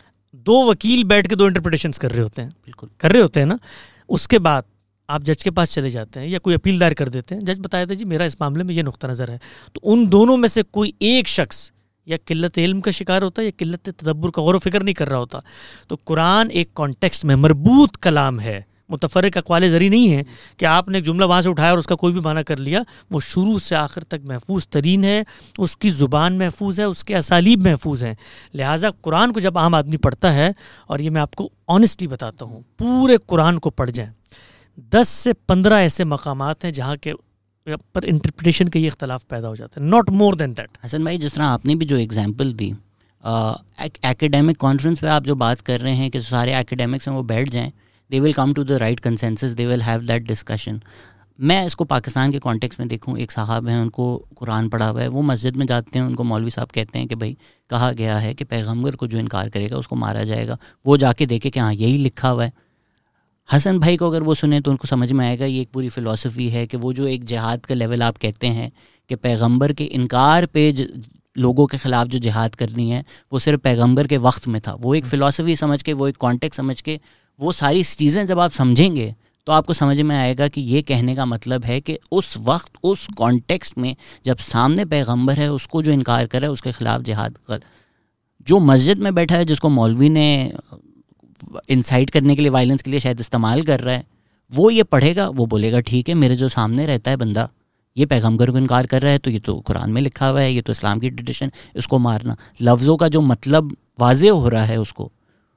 دو وکیل بیٹھ کے دو انٹرپریٹیشنز کر رہے ہوتے ہیں, بالکل کر رہے ہوتے ہیں نا. اس کے بعد آپ جج کے پاس چلے جاتے ہیں یا کوئی اپیل دائر کر دیتے ہیں, جج بتایا تھا جی میرا اس معاملے میں یہ نقطہ نظر ہے, تو ان دونوں میں سے کوئی ایک شخص یا قلت علم کا شکار ہوتا ہے یا قلت تدبر کا, غور و فکر نہیں کر رہا ہوتا. تو قرآن ایک کانٹیکسٹ میں مربوط کلام ہے, متفرق اقوال زری نہیں ہے کہ آپ نے ایک جملہ وہاں سے اٹھایا اور اس کا کوئی بھی معنی کر لیا. وہ شروع سے آخر تک محفوظ ترین ہے, اس کی زبان محفوظ ہے, اس کے اسالیب محفوظ ہیں. لہٰذا قرآن کو جب عام آدمی پڑھتا ہے, اور یہ میں آپ کو آنیسٹلی بتاتا ہوں, پورے قرآن کو پڑھ جائیں, دس سے پندرہ ایسے مقامات ہیں جہاں کے پر انٹرپریٹیشن کا یہ اختلاف پیدا ہو جاتا ہے, ناٹ مور دین دیٹ. حسن بھائی, جس طرح آپ نے بھی جو ایگزامپل دی, ایکیڈیمک کانفرنس پہ آپ جو بات کر رہے ہیں کہ سارے ایکیڈیمکس ہیں وہ بیٹھ جائیں, they will come to the right consensus, they will have that discussion. میں اس کو پاکستان کے کانٹیکس میں دیکھوں, ایک صاحب ہیں, ان کو قرآن پڑھا ہوا ہے, وہ مسجد میں جاتے ہیں, ان کو مولوی صاحب کہتے ہیں کہ بھائی کہا گیا ہے کہ پیغمبر کو جو انکار کرے گا اس کو مارا جائے گا. وہ جا کے دیکھے کہ ہاں یہی لکھا ہوا ہے. حسن بھائی کو اگر وہ سنیں تو ان کو سمجھ میں آئے گا یہ ایک پوری فلسفی ہے کہ وہ جو ایک جہاد کا لیول آپ کہتے ہیں کہ پیغمبر کے انکار پہ لوگوں کے خلاف جو جہاد کرنی ہے وہ صرف پیغمبر کے وقت میں تھا. وہ ایک فلسفی سمجھ کے, وہ ایک کانٹیکٹ سمجھ کے, وہ ساری چیزیں جب آپ سمجھیں گے تو آپ کو سمجھ میں آئے گا کہ یہ کہنے کا مطلب ہے کہ اس وقت اس کانٹیکسٹ میں جب سامنے پیغمبر ہے اس کو جو انکار کرے اس کے خلاف جہاد کر. جو مسجد میں بیٹھا ہے جس کو مولوی نے انسائٹ کرنے کے لیے, وائلنس کے لیے شاید استعمال کر رہا ہے, وہ یہ پڑھے گا, وہ بولے گا ٹھیک ہے میرے جو سامنے رہتا ہے بندہ یہ پیغمبر کو انکار کر رہا ہے, تو یہ تو قرآن میں لکھا ہوا ہے, یہ تو اسلام کی ٹریڈیشن, اس کو مارنا. لفظوں کا جو مطلب واضح ہو رہا ہے اس کو,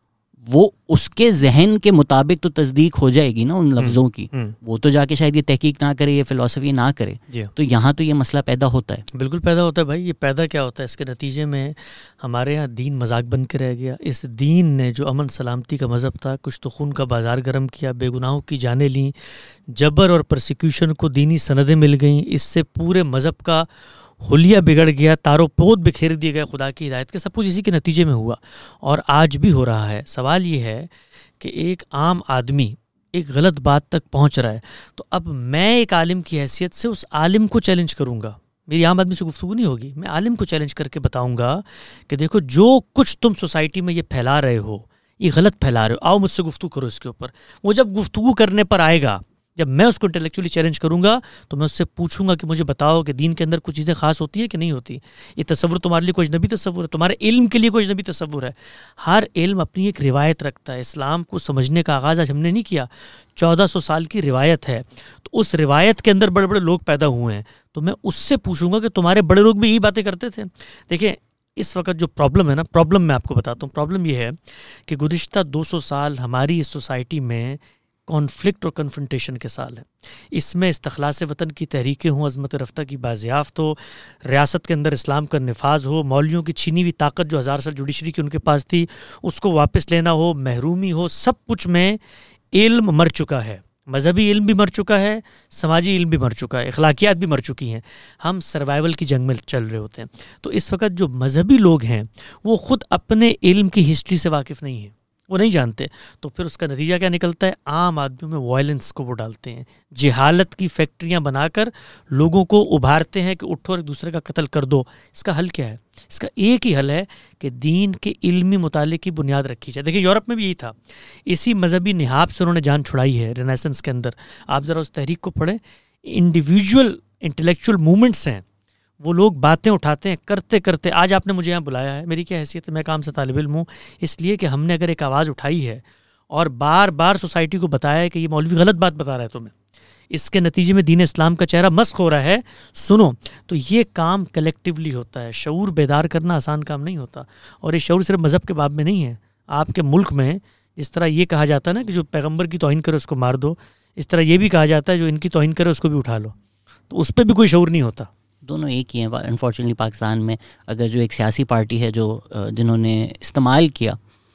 وہ اس کے ذہن کے مطابق تو تصدیق ہو جائے گی نا ان لفظوں کی. وہ تو جا کے شاید یہ تحقیق نہ کرے, یہ فلسفی نہ کرے. تو یہاں تو یہ مسئلہ پیدا ہوتا ہے. بالکل پیدا ہوتا ہے بھائی. یہ پیدا کیا ہوتا ہے, اس کے نتیجے میں ہمارے ہاں دین مذاق بن کے رہ گیا. اس دین نے جو امن سلامتی کا مذہب تھا, کچھ تو خون کا بازار گرم کیا, بے گناہوں کی جانیں لیں, جبر اور پرسیکیوشن کو دینی سندیں مل گئیں. اس سے پورے مذہب کا حلیہ بگڑ گیا, تارو پود بکھیر دیے گئے خدا کی ہدایت کے. سب کچھ اسی کے نتیجے میں ہوا اور آج بھی ہو رہا ہے. سوال یہ ہے کہ ایک عام آدمی ایک غلط بات تک پہنچ رہا ہے, تو اب میں ایک عالم کی حیثیت سے اس عالم کو چیلنج کروں گا. میری عام آدمی سے گفتگو نہیں ہوگی, میں عالم کو چیلنج کر کے بتاؤں گا کہ دیکھو جو کچھ تم سوسائٹی میں یہ پھیلا رہے ہو یہ غلط پھیلا رہے ہو, آؤ مجھ سے گفتگو کرو اس کے اوپر. وہ جب گفتگو کرنے پر آئے گا, جب میں اس کو انٹلیکچولی چیلنج کروں گا, تو میں اس سے پوچھوں گا کہ مجھے بتاؤ کہ دین کے اندر کچھ چیزیں خاص ہوتی ہیں کہ نہیں ہوتی. یہ تصور تمہارے لیے کوئی اجنبی تصور ہے, تمہارے علم کے لیے کوئی اجنبی تصور ہے. ہر علم اپنی ایک روایت رکھتا ہے. اسلام کو سمجھنے کا آغاز آج ہم نے نہیں کیا, چودہ سو سال کی روایت ہے. تو اس روایت کے اندر بڑے بڑے لوگ پیدا ہوئے ہیں, تو میں اس سے پوچھوں گا کہ تمہارے بڑے لوگ بھی یہی باتیں کرتے تھے. دیکھیں اس وقت جو پرابلم ہے نا, پرابلم میں آپ کو بتاتا ہوں. پرابلم یہ ہے کہ گزشتہ دو سو سال ہماری اس سوسائٹی میں کانفلکٹ اور کنفرنٹیشن کے سال ہیں. اس میں استخلاص وطن کی تحریکیں ہوں, عظمت رفتہ کی بازیافت ہو, ریاست کے اندر اسلام کا نفاذ ہو, مولویوں کی چھینی ہوئی طاقت جو ہزار سال جوڈیشری کی ان کے پاس تھی اس کو واپس لینا ہو, محرومی ہو, سب کچھ میں علم مر چکا ہے. مذہبی علم بھی مر چکا ہے, سماجی علم بھی مر چکا ہے, اخلاقیات بھی مر چکی ہیں. ہم سروائیول کی جنگ میں چل رہے ہوتے ہیں. تو اس وقت جو مذہبی لوگ ہیں وہ خود اپنے علم کی ہسٹری سے واقف نہیں ہیں, وہ نہیں جانتے. تو پھر اس کا نتیجہ کیا نکلتا ہے, عام آدمیوں میں وائلنس کو وہ ڈالتے ہیں, جہالت کی فیکٹریاں بنا کر لوگوں کو ابھارتے ہیں کہ اٹھو اور ایک دوسرے کا قتل کر دو. اس کا حل کیا ہے؟ اس کا ایک ہی حل ہے کہ دین کے علمی مطالعے کی بنیاد رکھی جائے. دیکھیں یورپ میں بھی یہی تھا, اسی مذہبی نہاب سے انہوں نے جان چھڑائی ہے رینیسنس کے اندر. آپ ذرا اس تحریک کو پڑھیں, انڈیویجول انٹلیکچوئل موومنٹس ہیں, وہ لوگ باتیں اٹھاتے ہیں کرتے کرتے. آج آپ نے مجھے یہاں بلایا ہے, میری کیا حیثیت ہے, میں کام سے طالب علم ہوں, اس لیے کہ ہم نے اگر ایک آواز اٹھائی ہے اور بار بار سوسائٹی کو بتایا ہے کہ یہ مولوی غلط بات بتا رہا ہے تمہیں, اس کے نتیجے میں دین اسلام کا چہرہ مسخ ہو رہا ہے, سنو. تو یہ کام کلیکٹیولی ہوتا ہے. شعور بیدار کرنا آسان کام نہیں ہوتا, اور یہ شعور صرف مذہب کے باب میں نہیں ہے. آپ کے ملک میں جس طرح یہ کہا جاتا ہے نا کہ جو پیغمبر کی توہین کرے اس کو مار دو, اس طرح یہ بھی کہا جاتا ہے جو ان کی توہین کرے اس کو بھی اٹھا لو. تو اس پہ بھی کوئی شعور نہیں ہوتا. دونوں ایک ہی ہیں. انفارچونیٹلی پاکستان میں اگر جو ایک سیاسی پارٹی ہے جو جنہوں نے استعمال کیا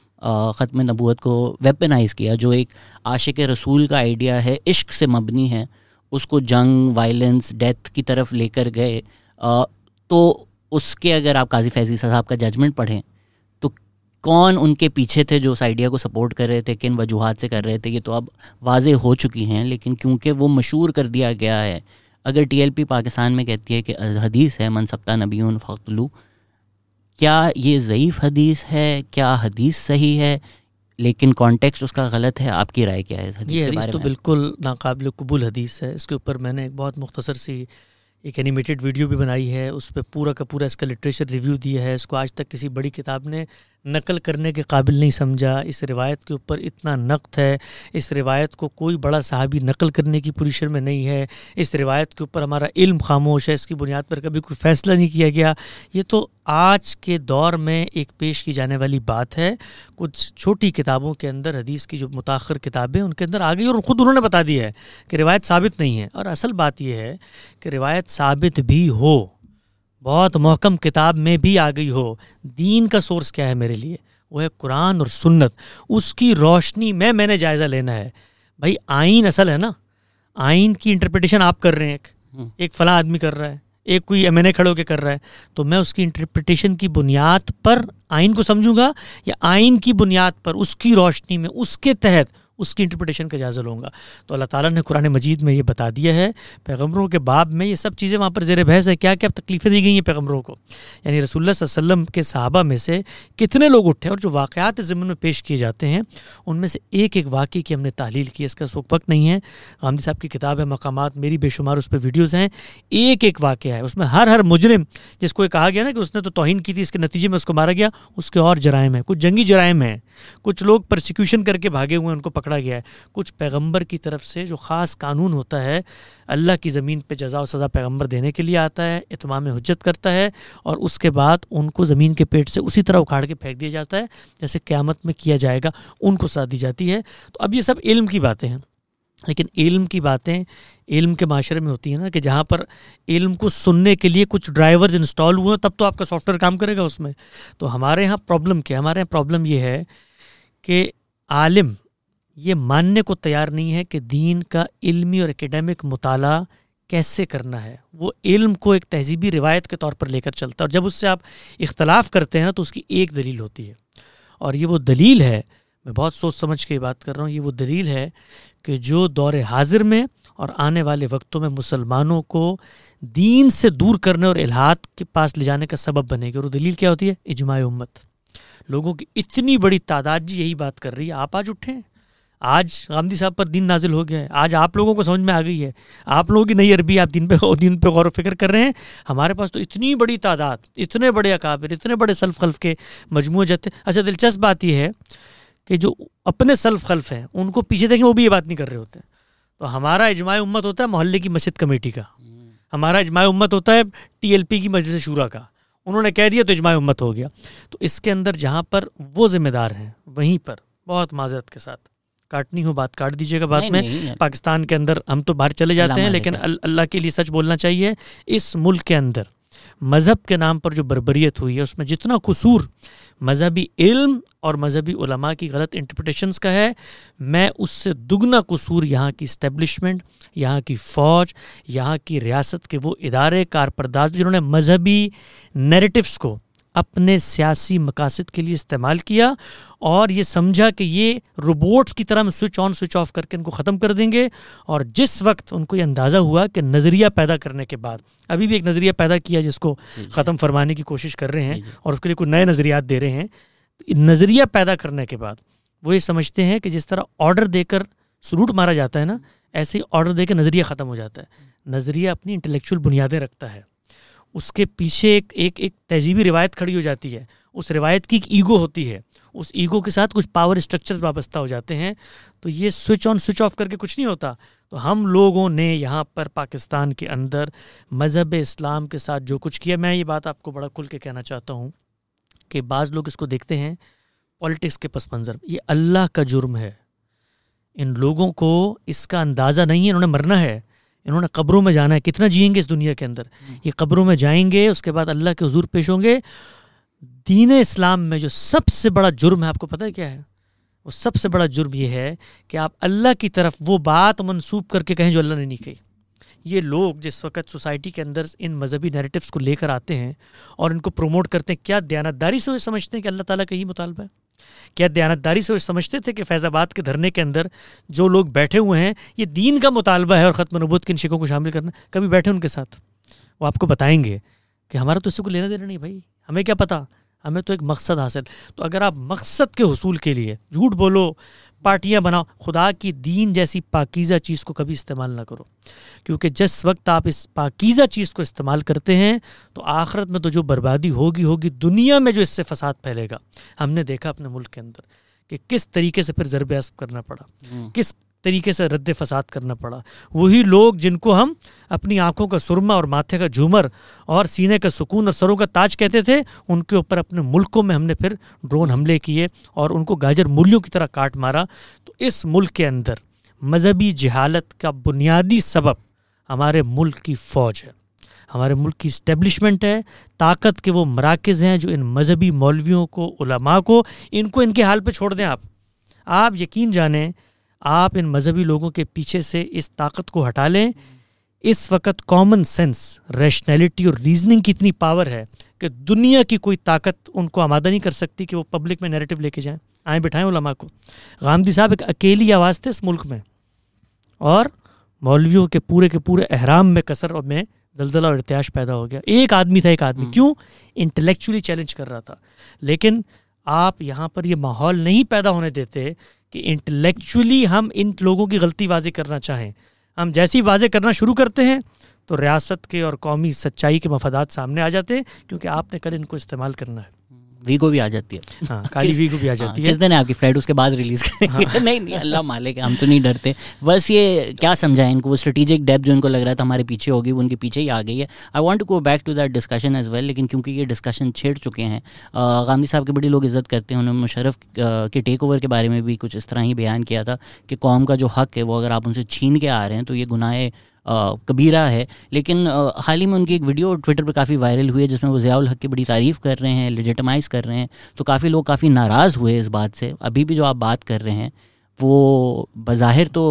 ختم نبوت کو, ویپنائز کیا, جو ایک عاشق رسول کا آئیڈیا ہے, عشق سے مبنی ہے, اس کو جنگ, وائلنس, ڈیتھ کی طرف لے کر گئے, تو اس کے اگر آپ قاضی فیضی صاحب کا ججمنٹ پڑھیں تو کون ان کے پیچھے تھے جو اس آئیڈیا کو سپورٹ کر رہے تھے, کن وجوہات سے کر رہے تھے, یہ تو اب واضح ہو چکی ہیں. لیکن کیونکہ وہ مشہور کر دیا گیا ہے, اگر ٹی ایل پی پاکستان میں کہتی ہے کہ حدیث ہے من سبتا نبیون فقتلو, کیا یہ ضعیف حدیث ہے, کیا حدیث صحیح ہے, لیکن کانٹیکسٹ اس کا غلط ہے. آپ کی رائے کیا ہے اس حدیث یہ کے حدیث بارے تو میں؟ بالکل ناقابل قبول حدیث ہے. اس کے اوپر میں نے ایک بہت مختصر سی ایک اینیمیٹڈ ویڈیو بھی بنائی ہے, اس پہ پورا کا پورا اس کا لٹریچر ریویو دیا ہے. اس کو آج تک کسی بڑی کتاب نے نقل کرنے کے قابل نہیں سمجھا. اس روایت کے اوپر اتنا نقد ہے, اس روایت کو کوئی بڑا صحابی نقل کرنے کی پوزیشن میں نہیں ہے, اس روایت کے اوپر ہمارا علم خاموش ہے, اس کی بنیاد پر کبھی کوئی فیصلہ نہیں کیا گیا. یہ تو آج کے دور میں ایک پیش کی جانے والی بات ہے. کچھ چھوٹی کتابوں کے اندر حدیث کی جو متاخر کتابیں ان کے اندر آ گئی, اور خود انہوں نے بتا دیا ہے کہ روایت ثابت نہیں ہے. اور اصل بات یہ ہے کہ روایت ثابت بھی ہو, بہت محکم کتاب میں بھی آ گئی ہو, دین کا سورس کیا ہے میرے لیے, وہ ہے قرآن اور سنت. اس کی روشنی میں میں نے جائزہ لینا ہے. بھائی آئین اصل ہے نا, آئین کی انٹرپریٹیشن آپ کر رہے ہیں, ایک ایک فلاں آدمی کر رہا ہے, ایک کوئی ایم این اے کھڑے ہو کے کر رہا ہے, تو میں اس کی انٹرپریٹیشن کی بنیاد پر آئین کو سمجھوں گا, یا آئین کی بنیاد پر اس کی روشنی میں اس کے تحت اس کی انٹرپریٹیشن کا جائزہ لوں گا. تو اللہ تعالیٰ نے قرآن مجید میں یہ بتا دیا ہے, پیغمبروں کے باب میں یہ سب چیزیں وہاں پر زیر بحث ہے. کیا کیا تکلیفیں دی گئی ہیں پیغمبروں کو, یعنی رسول اللہ صلی اللہ علیہ وسلم کے صحابہ میں سے کتنے لوگ اٹھے, اور جو واقعات ضمن میں پیش کیے جاتے ہیں ان میں سے ایک ایک واقعے کی ہم نے تحلیل کی. اس کا وقت نہیں ہے, غامدی صاحب کی کتاب ہے مقامات, میری بے شمار اس پہ ویڈیوز ہیں. ایک ایک واقعہ ہے, اس میں ہر ہر مجرم جس کو یہ کہا گیا نا کہ اس نے تو توہین کی تھی, اس کے نتیجے میں اس کو مارا گیا, اس کے اور جرائم ہیں. کچھ جنگی جرائم ہیں, کچھ لوگ پرسیکیوشن کر کے بھاگے ہوئے ہیں, ان کو پکڑا پکڑا گیا ہے. کچھ پیغمبر کی طرف سے جو خاص قانون ہوتا ہے, اللہ کی زمین پہ جزا و سزا پیغمبر دینے کے لیے آتا ہے, اتمام حجت کرتا ہے, اور اس کے بعد ان کو زمین کے پیٹ سے اسی طرح اکھاڑ کے پھینک دیا جاتا ہے جیسے قیامت میں کیا جائے گا, ان کو سزا دی جاتی ہے. تو اب یہ سب علم کی باتیں ہیں, لیکن علم کی باتیں علم کے معاشرے میں ہوتی ہیں نا, کہ جہاں پر علم کو سننے کے لیے کچھ ڈرائیورز انسٹال ہوئے ہیں تب تو آپ کا سافٹ ویئر کام کرے گا اس میں. تو ہمارے یہاں پرابلم کیا ہے؟ ہمارے یہاں پرابلم یہ ہے کہ عالم یہ ماننے کو تیار نہیں ہے کہ دین کا علمی اور اکیڈیمک مطالعہ کیسے کرنا ہے. وہ علم کو ایک تہذیبی روایت کے طور پر لے کر چلتا ہے, اور جب اس سے آپ اختلاف کرتے ہیں نا تو اس کی ایک دلیل ہوتی ہے, اور یہ وہ دلیل ہے, میں بہت سوچ سمجھ کے یہ بات کر رہا ہوں, یہ وہ دلیل ہے کہ جو دور حاضر میں اور آنے والے وقتوں میں مسلمانوں کو دین سے دور کرنے اور الحاد کے پاس لے جانے کا سبب بنے گی. اور وہ دلیل کیا ہوتی ہے؟ اجماع امت. لوگوں کی اتنی بڑی تعداد جی یہی بات کر رہی ہے. آپ آج اٹھیں, آج غامدی صاحب پر دین نازل ہو گیا ہے, آج آپ لوگوں کو سمجھ میں آ گئی ہے, آپ لوگوں کی نئی عربی, آپ دین پہ دین پہ غور و فکر کر رہے ہیں. ہمارے پاس تو اتنی بڑی تعداد, اتنے بڑے اکابر, اتنے بڑے سلف خلف کے مجموعے جاتے. اچھا دلچسپ بات یہ ہے کہ جو اپنے سلف خلف ہیں ان کو پیچھے دیکھیں وہ بھی یہ بات نہیں کر رہے ہوتے ہیں. تو ہمارا اجماع امت ہوتا ہے محلے کی مسجد کمیٹی کا, ہمارا اجماع امت ہوتا ہے ٹی ایل پی کی مجلس شورا کا, انہوں نے کہہ دیا تو اجماع امت ہو گیا. تو اس کے اندر جہاں پر وہ ذمہ دار ہیں وہیں پر بہت معذرت کے ساتھ, کاٹنی ہو بات کاٹ دیجیے گا بعد میں, پاکستان کے اندر ہم تو باہر چلے جاتے ہیں لیکن اللہ کے لیے سچ بولنا چاہیے, اس ملک کے اندر مذہب کے نام پر جو بربریت ہوئی ہے اس میں جتنا قصور مذہبی علم اور مذہبی علماء کی غلط انٹرپریٹیشنز کا ہے, میں اس سے دگنا قصور یہاں کی اسٹیبلشمنٹ, یہاں کی فوج, یہاں کی ریاست کے وہ ادارے کارپرداز جنہوں نے مذہبی نیریٹیوز کو اپنے سیاسی مقاصد کے لیے استعمال کیا اور یہ سمجھا کہ یہ روبوٹس کی طرح ہم سوئچ آن سوئچ آف کر کے ان کو ختم کر دیں گے. اور جس وقت ان کو یہ اندازہ ہوا کہ نظریہ پیدا کرنے کے بعد, ابھی بھی ایک نظریہ پیدا کیا جس کو ختم فرمانے کی کوشش کر رہے ہیں اور اس کے لیے کوئی نئے نظریات دے رہے ہیں, نظریہ پیدا کرنے کے بعد وہ یہ سمجھتے ہیں کہ جس طرح آرڈر دے کر سلوٹ مارا جاتا ہے نا, ایسے ہی آرڈر دے کے نظریہ ختم ہو جاتا ہے. نظریہ اپنی انٹلیکچوئل بنیادیں رکھتا ہے, اس کے پیچھے ایک ایک ایک تہذیبی روایت کھڑی ہو جاتی ہے, اس روایت کی ایک ایگو ہوتی ہے, اس ایگو کے ساتھ کچھ پاور اسٹرکچرز وابستہ ہو جاتے ہیں. تو یہ سوئچ آن سوئچ آف کر کے کچھ نہیں ہوتا. تو ہم لوگوں نے یہاں پر پاکستان کے اندر مذہب اسلام کے ساتھ جو کچھ کیا, میں یہ بات آپ کو بڑا کھل کے کہنا چاہتا ہوں کہ بعض لوگ اس کو دیکھتے ہیں پولیٹکس کے پس منظر, یہ اللہ کا جرم ہے. ان لوگوں کو اس کا اندازہ نہیں ہے, انہوں نے مرنا ہے, انہوں نے قبروں میں جانا ہے. کتنا جئیں گے اس دنیا کے اندر, یہ قبروں میں جائیں گے, اس کے بعد اللہ کے حضور پیش ہوں گے. دین اسلام میں جو سب سے بڑا جرم ہے آپ کو پتہ ہے کیا ہے؟ وہ سب سے بڑا جرم یہ ہے کہ آپ اللہ کی طرف وہ بات منسوب کر کے کہیں جو اللہ نے نہیں کہی. یہ لوگ جس وقت سوسائٹی کے اندر ان مذہبی نیریٹیوز کو لے کر آتے ہیں اور ان کو پروموٹ کرتے ہیں, کیا دیانتداری سے وہ سمجھتے ہیں کہ اللہ تعالیٰ کا یہی مطالبہ ہے؟ کیا دیانتداری سے وہ سمجھتے تھے کہ فیض آباد کے دھرنے کے اندر جو لوگ بیٹھے ہوئے ہیں یہ دین کا مطالبہ ہے اور ختم نبوت کے ان شکوں کو شامل کرنا؟ کبھی بیٹھے ان کے ساتھ, وہ آپ کو بتائیں گے کہ ہمارا تو اس سے کوئی لینا دینا نہیں بھائی, ہمیں کیا پتہ, ہمیں تو ایک مقصد حاصل. تو اگر آپ مقصد کے حصول کے لیے جھوٹ بولو, پارٹیاں بناؤ, خدا کی دین جیسی پاکیزہ چیز کو کبھی استعمال نہ کرو, کیونکہ جس وقت آپ اس پاکیزہ چیز کو استعمال کرتے ہیں تو آخرت میں تو جو بربادی ہوگی ہوگی, دنیا میں جو اس سے فساد پھیلے گا. ہم نے دیکھا اپنے ملک کے اندر کہ کس طریقے سے پھر ضرب اسب کرنا پڑا, کس طریقے سے رد فساد کرنا پڑا. وہی لوگ جن کو ہم اپنی آنکھوں کا سرما اور ماتھے کا جھومر اور سینے کا سکون اور سروں کا تاج کہتے تھے, ان کے اوپر اپنے ملکوں میں ہم نے پھر ڈرون حملے کیے اور ان کو گاجر مولیوں کی طرح کاٹ مارا. تو اس ملک کے اندر مذہبی جہالت کا بنیادی سبب ہمارے ملک کی فوج ہے, ہمارے ملک کی اسٹیبلشمنٹ ہے, طاقت کے وہ مراکز ہیں جو ان مذہبی مولویوں کو, علماء کو, ان کو ان کے حال پہ چھوڑ دیں. آپ آپ یقین جانیں, آپ ان مذہبی لوگوں کے پیچھے سے اس طاقت کو ہٹا لیں. اس وقت کامن سینس, ریشنلٹی اور ریزننگ کی اتنی پاور ہے کہ دنیا کی کوئی طاقت ان کو آمادہ نہیں کر سکتی کہ وہ پبلک میں نیریٹو لے کے جائیں. آئیں بٹھائیں علماء کو. غامدی صاحب ایک اکیلی آواز تھے اس ملک میں, اور مولویوں کے پورے کے پورے احرام میں کسر اور میں زلزلہ اور ارتعاش پیدا ہو گیا. ایک آدمی تھا, ایک آدمی کیوں انٹلیکچولی چیلنج کر رہا تھا. لیکن آپ یہاں پر یہ ماحول نہیں پیدا ہونے دیتے کہ انٹلیکچولی ہم ان لوگوں کی غلطی واضح کرنا چاہیں. ہم جیسی واضح کرنا شروع کرتے ہیں تو ریاست کے اور قومی سچائی کے مفادات سامنے آ جاتے ہیں, کیونکہ آپ نے کل ان کو استعمال کرنا ہے. ویگو بھی آ جاتی ہے. ہاں کالی ویگو بھی آ جاتی ہے. کس دن ہے آپ کی فلائٹ, اس کے بعد ریلیز کریں گے؟ نہیں نہیں اللہ مالک ہے, ہم تو نہیں ڈرتے. بس یہ کیا سمجھائیں ان کو, وہ اسٹریٹجک ڈیپتھ جو ان کو لگ رہا تھا ہمارے پیچھے ہوگی وہ ان کے پیچھے ہی آ گئی ہے. I want to go back to that discussion as well, لیکن کیونکہ یہ ڈسکشن چھیڑ چکے ہیں. گاندھی صاحب کے بڑے لوگ عزت کرتے ہیں, انہوں نے مشرف کے ٹیک اوور کے بارے میں بھی کچھ اس طرح ہی بیان کیا تھا کہ قوم کا جو حق ہے وہ اگر آپ ان سے چھین کے آ رہے ہیں تو یہ گناہ کبیرہ ہے. لیکن حال ہی میں ان کی ایک ویڈیو ٹویٹر پہ کافی وائرل ہوئی ہے جس میں وہ ضیاء الحق کی بڑی تعریف کر رہے ہیں, لیجیٹمائز کر رہے ہیں, تو کافی لوگ کافی ناراض ہوئے اس بات سے. ابھی بھی جو آپ بات کر رہے ہیں وہ بظاہر تو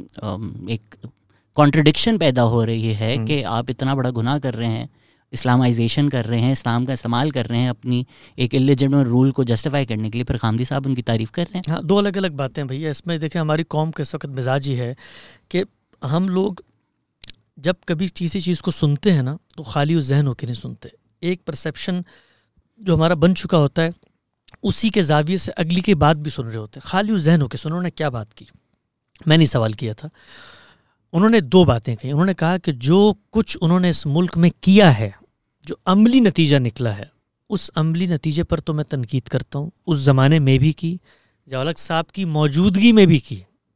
ایک کانٹرڈکشن پیدا ہو رہی ہے کہ آپ اتنا بڑا گناہ کر رہے ہیں, اسلامائزیشن کر رہے ہیں, اسلام کا استعمال کر رہے ہیں اپنی ایک الیجیٹمیٹ رول کو جسٹیفائی کرنے کے لیے, پھر غامدی صاحب ان کی تعریف کر رہے ہیں. ہاں دو الگ الگ باتیں بھیا اس میں. دیکھیں ہماری قوم کے اس وقت مزاج ہی ہے کہ ہم لوگ جب کبھی کسی چیز کو سنتے ہیں نا تو خالی اس ذہن ہو کے نہیں سنتے. ایک پرسیپشن جو ہمارا بن چکا ہوتا ہے اسی کے زاویے سے اگلی کی بات بھی سن رہے ہوتے ہیں. خالی اس ذہن ہو کے سن, انہوں نے کیا بات کی, میں نے سوال کیا تھا. انہوں نے دو باتیں کہی. انہوں نے کہا کہ جو کچھ انہوں نے اس ملک میں کیا ہے, جو عملی نتیجہ نکلا ہے, اس عملی نتیجے پر تو میں تنقید کرتا ہوں. اس زمانے میں بھی کی, ضیاء الحق صاحب کی موجودگی میں بھی کی,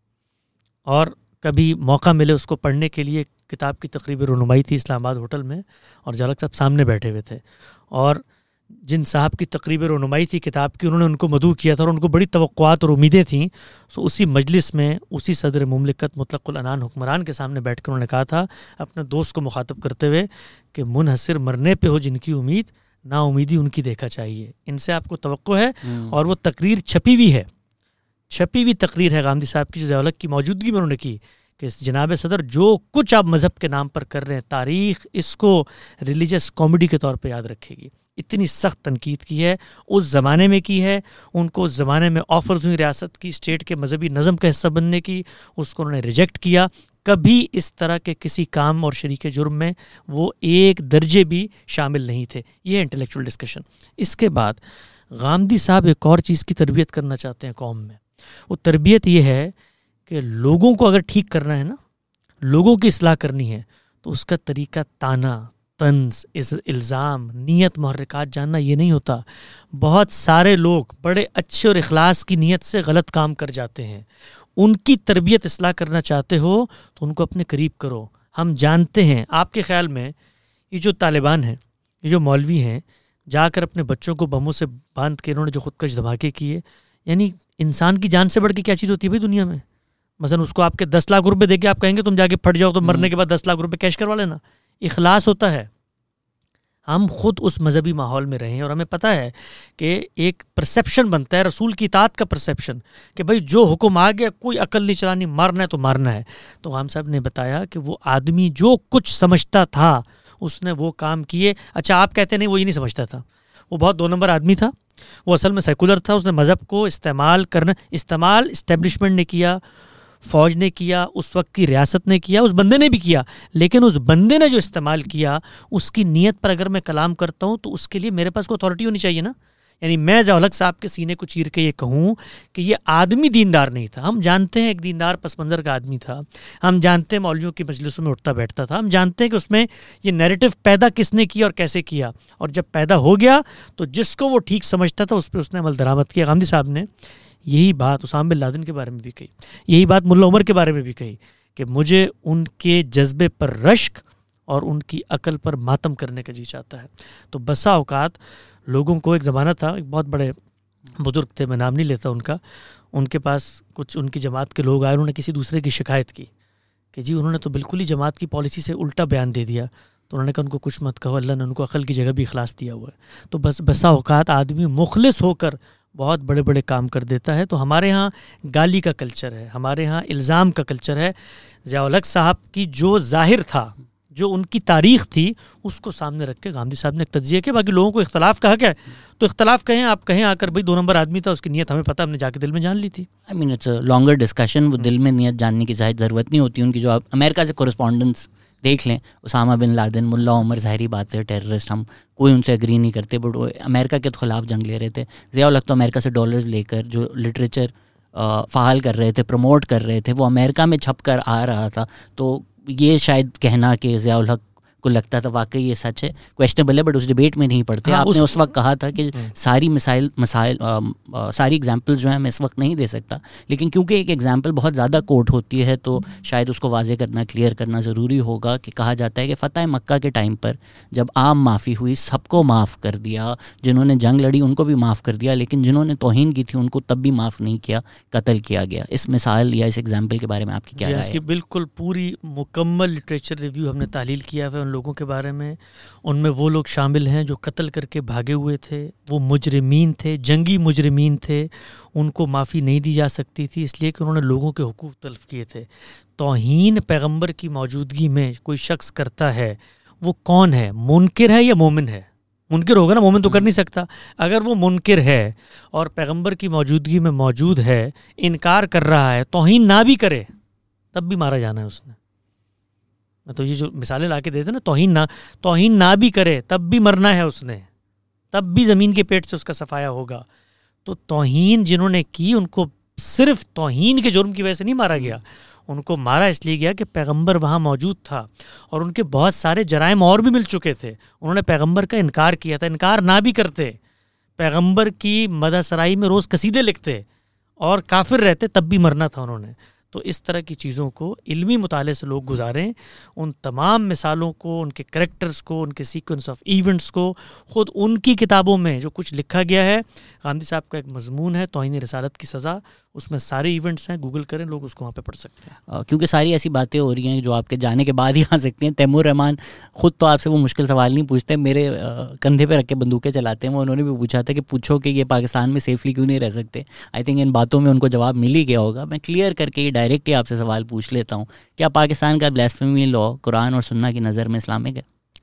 اور کبھی موقع ملے اس کو پڑھنے کے لیے. کتاب کی تقریب رونمائی تھی اسلام آباد ہوٹل میں اور ضیاء الحق صاحب سامنے بیٹھے ہوئے تھے, اور جن صاحب کی تقریب رونمائی تھی کتاب کی انہوں نے ان کو مدعو کیا تھا اور ان کو بڑی توقعات اور امیدیں تھیں. سو اسی مجلس میں اسی صدر مملکت مطلق العنان حکمران کے سامنے بیٹھ کر انہوں نے کہا تھا اپنے دوست کو مخاطب کرتے ہوئے کہ منحصر مرنے پہ ہو جن کی امید, نا امیدی ان کی دیکھا چاہیے. ان سے آپ کو توقع ہے. اور وہ تقریر چھپی ہوئی ہے, چھپی ہوئی تقریر ہے غامدی صاحب کی جو ضیاء الحق کی موجودگی میں انہوں نے کی کہ جناب صدر جو کچھ آپ مذہب کے نام پر کر رہے ہیں تاریخ اس کو ریلیجس کامیڈی کے طور پہ یاد رکھے گی. اتنی سخت تنقید کی ہے, اس زمانے میں کی ہے. ان کو اس زمانے میں آفرز ہوئی ریاست کی, اسٹیٹ کے مذہبی نظم کا حصہ بننے کی, اس کو انہوں نے ریجیکٹ کیا. کبھی اس طرح کے کسی کام اور شریک جرم میں وہ ایک درجے بھی شامل نہیں تھے. یہ انٹلیکچوئل ڈسکشن. اس کے بعد غامدی صاحب ایک اور چیز کی تربیت کرنا چاہتے ہیں قوم میں. وہ تربیت یہ ہے کہ لوگوں کو اگر ٹھیک کرنا ہے نا, لوگوں کی اصلاح کرنی ہے, تو اس کا طریقہ تانا, طنز, الزام, نیت, محرکات جاننا یہ نہیں ہوتا. بہت سارے لوگ بڑے اچھے اور اخلاص کی نیت سے غلط کام کر جاتے ہیں. ان کی تربیت اصلاح کرنا چاہتے ہو تو ان کو اپنے قریب کرو. ہم جانتے ہیں, آپ کے خیال میں یہ جو طالبان ہیں, یہ جو مولوی ہیں, جا کر اپنے بچوں کو بموں سے باندھ کے انہوں نے جو خودکش دھماکے کیے, یعنی انسان کی جان سے بڑھ کے کیا چیز ہوتی ہے بھائی دنیا میں؟ مثلا اس کو آپ کے دس لاکھ روپے دے کے آپ کہیں گے تم جا کے پھٹ جاؤ تو مرنے کے بعد دس لاکھ روپے کیش کروا لینا. اخلاص ہوتا ہے. ہم خود اس مذہبی ماحول میں رہیں اور ہمیں پتہ ہے کہ ایک پرسیپشن بنتا ہے رسول کی اطاعت کا پرسیپشن کہ بھائی جو حکم آ گیا کوئی عقل نہیں چلانی, مارنا ہے تو مارنا ہے. تو غام صاحب نے بتایا کہ وہ آدمی جو کچھ سمجھتا تھا اس نے وہ کام کیے. اچھا آپ کہتے نہیں وہ یہ نہیں سمجھتا تھا, وہ بہت دو نمبر آدمی تھا, وہ اصل میں سیکولر تھا. اس نے مذہب کو استعمال کرنا استعمال اسٹیبلشمنٹ نے کیا, فوج نے کیا, اس وقت کی ریاست نے کیا, اس بندے نے بھی کیا. لیکن اس بندے نے جو استعمال کیا اس کی نیت پر اگر میں کلام کرتا ہوں تو اس کے لیے میرے پاس کوئی اتھارٹی ہونی چاہیے نا. یعنی میں ضیاء الحق صاحب کے سینے کو چیر کے یہ کہوں کہ یہ آدمی دیندار نہیں تھا. ہم جانتے ہیں ایک دیندار پس منظر کا آدمی تھا, ہم جانتے ہیں مولویوں کی مجلسوں میں اٹھتا بیٹھتا تھا, ہم جانتے ہیں کہ اس میں یہ نیریٹو پیدا کس نے کیا اور کیسے کیا, اور جب پیدا ہو گیا تو جس کو وہ ٹھیک سمجھتا تھا اس پہ اس نے عمل درآمد کیا. غامدی صاحب نے یہی بات اسامہ بن لادن کے بارے میں بھی کہی, یہی بات ملا عمر کے بارے میں بھی کہی کہ مجھے ان کے جذبے پر رشک اور ان کی عقل پر ماتم کرنے کا جی چاہتا ہے. تو بسا اوقات لوگوں کو ایک زمانہ تھا, ایک بہت بڑے بزرگ تھے, میں نام نہیں لیتا ان کا, ان کے پاس کچھ ان کی جماعت کے لوگ آئے, انہوں نے کسی دوسرے کی شکایت کی کہ جی انہوں نے تو بالکل ہی جماعت کی پالیسی سے الٹا بیان دے دیا. تو انہوں نے کہا ان کو کچھ مت کہو, اللہ نے ان کو عقل کی جگہ بھی اخلاص دیا ہوا ہے. تو بس بسا اوقات آدمی مخلص ہو کر بہت بڑے بڑے کام کر دیتا ہے. تو ہمارے ہاں گالی کا کلچر ہے, ہمارے ہاں الزام کا کلچر ہے. ضیاء الحق صاحب کی جو ظاہر تھا, جو ان کی تاریخ تھی, اس کو سامنے رکھ کے غامدی صاحب نے ایک تجزیہ کیا. باقی لوگوں کو اختلاف کہا کیا ہے تو اختلاف کہیں, آپ کہیں آ کر بھائی دو نمبر آدمی تھا, اس کی نیت ہمیں پتہ, ہم نے جا کے دل میں جان لی تھی. I mean it's a longer discussion. وہ دل میں نیت جاننے کی ظاہر ضرورت نہیں ہوتی ان کی. جو آپ امریکہ سے کورسپونڈنس دیکھ لیں, اسامہ بن لادن, ملا عمر, ظاہری بات ہے ٹیررسٹ, ہم کوئی ان سے اگری نہیں کرتے, بٹ وہ امریکہ کے خلاف جنگ لے رہے تھے. ضیاء الحق تو امریکہ سے ڈالرز لے کر جو لٹریچر فعال کر رہے تھے, پروموٹ کر رہے تھے, وہ امریکہ میں چھپ کر آ رہا تھا. تو یہ شاید کہنا کہ ضیاء الحق کو لگتا تھا واقعی یہ سچ ہے، کویشنیبل ہے، بٹ اس ڈبیٹ میں نہیں پڑھتے. آپ نے اس وقت کہا تھا کہ ساری مسائل مسائل ساری ایگزامپلز جو ہیں میں اس وقت نہیں دے سکتا، لیکن کیونکہ ایک ایگزامپل بہت زیادہ کوٹ ہوتی ہے تو شاید اس کو واضح کرنا، کلیئر کرنا ضروری ہوگا کہ کہا جاتا ہے کہ فتح مکہ کے ٹائم پر جب عام معافی ہوئی، سب کو معاف کر دیا، جنہوں نے جنگ لڑی ان کو بھی معاف کر دیا، لیکن جنہوں نے توہین کی تھی ان کو تب بھی معاف نہیں کیا، قتل کیا گیا. اس مثال یا اس ایگزامپل کے بارے میں آپ کی کیا رائے ہے؟ اس کی بالکل پوری مکمل لٹریچر ریویو ہم نے تحلیل کیا ہے ان لوگوں کے بارے میں. ان میں وہ لوگ شامل ہیں جو قتل کر کے بھاگے ہوئے تھے، وہ مجرمین تھے، جنگی مجرمین تھے، ان کو معافی نہیں دی جا سکتی تھی اس لیے کہ انہوں نے لوگوں کے حقوق تلف کیے تھے. توہین پیغمبر کی موجودگی میں کوئی شخص کرتا ہے، وہ کون ہے؟ منکر ہے یا مومن ہے؟ منکر ہوگا نا، مومن تو کر نہیں سکتا. اگر وہ منکر ہے اور پیغمبر کی موجودگی میں موجود ہے، انکار کر رہا ہے، توہین نہ بھی کرے تب بھی مارا جانا ہے اس نے. تو یہ جو مثالیں لا کے دیتے نا، توہین نہ توہین نہ بھی کرے تب بھی مرنا ہے اس نے، تب بھی زمین کے پیٹ سے اس کا صفایا ہوگا. تو توہین جنہوں نے کی ان کو صرف توہین کے جرم کی وجہ سے نہیں مارا گیا، ان کو مارا اس لیے گیا کہ پیغمبر وہاں موجود تھا اور ان کے بہت سارے جرائم اور بھی مل چکے تھے. انہوں نے پیغمبر کا انکار کیا تھا. انکار نہ بھی کرتے، پیغمبر کی مدح سرائی میں روز قصیدے لکھتے اور کافر رہتے، تب بھی مرنا تھا انہوں نے. تو اس طرح کی چیزوں کو علمی مطالعے سے لوگ گزاریں، ان تمام مثالوں کو، ان کے کریکٹرز کو، ان کے سیکوینس آف ایونٹس کو خود ان کی کتابوں میں جو کچھ لکھا گیا ہے. گاندھی صاحب کا ایک مضمون ہے توہین رسالت کی سزا، اس میں سارے ایونٹس ہیں، گوگل کریں، لوگ اس کو وہاں پہ پڑھ سکتے ہیں. کیونکہ ساری ایسی باتیں ہو رہی ہیں جو آپ کے جانے کے بعد ہی آ سکتی ہیں. تیمور رحمان خود تو آپ سے وہ مشکل سوال نہیں پوچھتے، میرے کندھے پہ رکھ کے بندوقیں چلاتے ہیں. وہ انہوں نے بھی پوچھا تھا کہ پوچھو کہ یہ پاکستان میں سیفلی کیوں نہیں رہ سکتے. آئی تھنک ان باتوں میں ان کو جواب مل ہی گیا ہوگا. میں کلیئر کر کے یہ ڈائریکٹ ہی آپ سے سوال پوچھ لیتا ہوں، کیا پاکستان کا بلاسفیمی لا قرآن اور سنہ کی نظر میں اسلامک ہے؟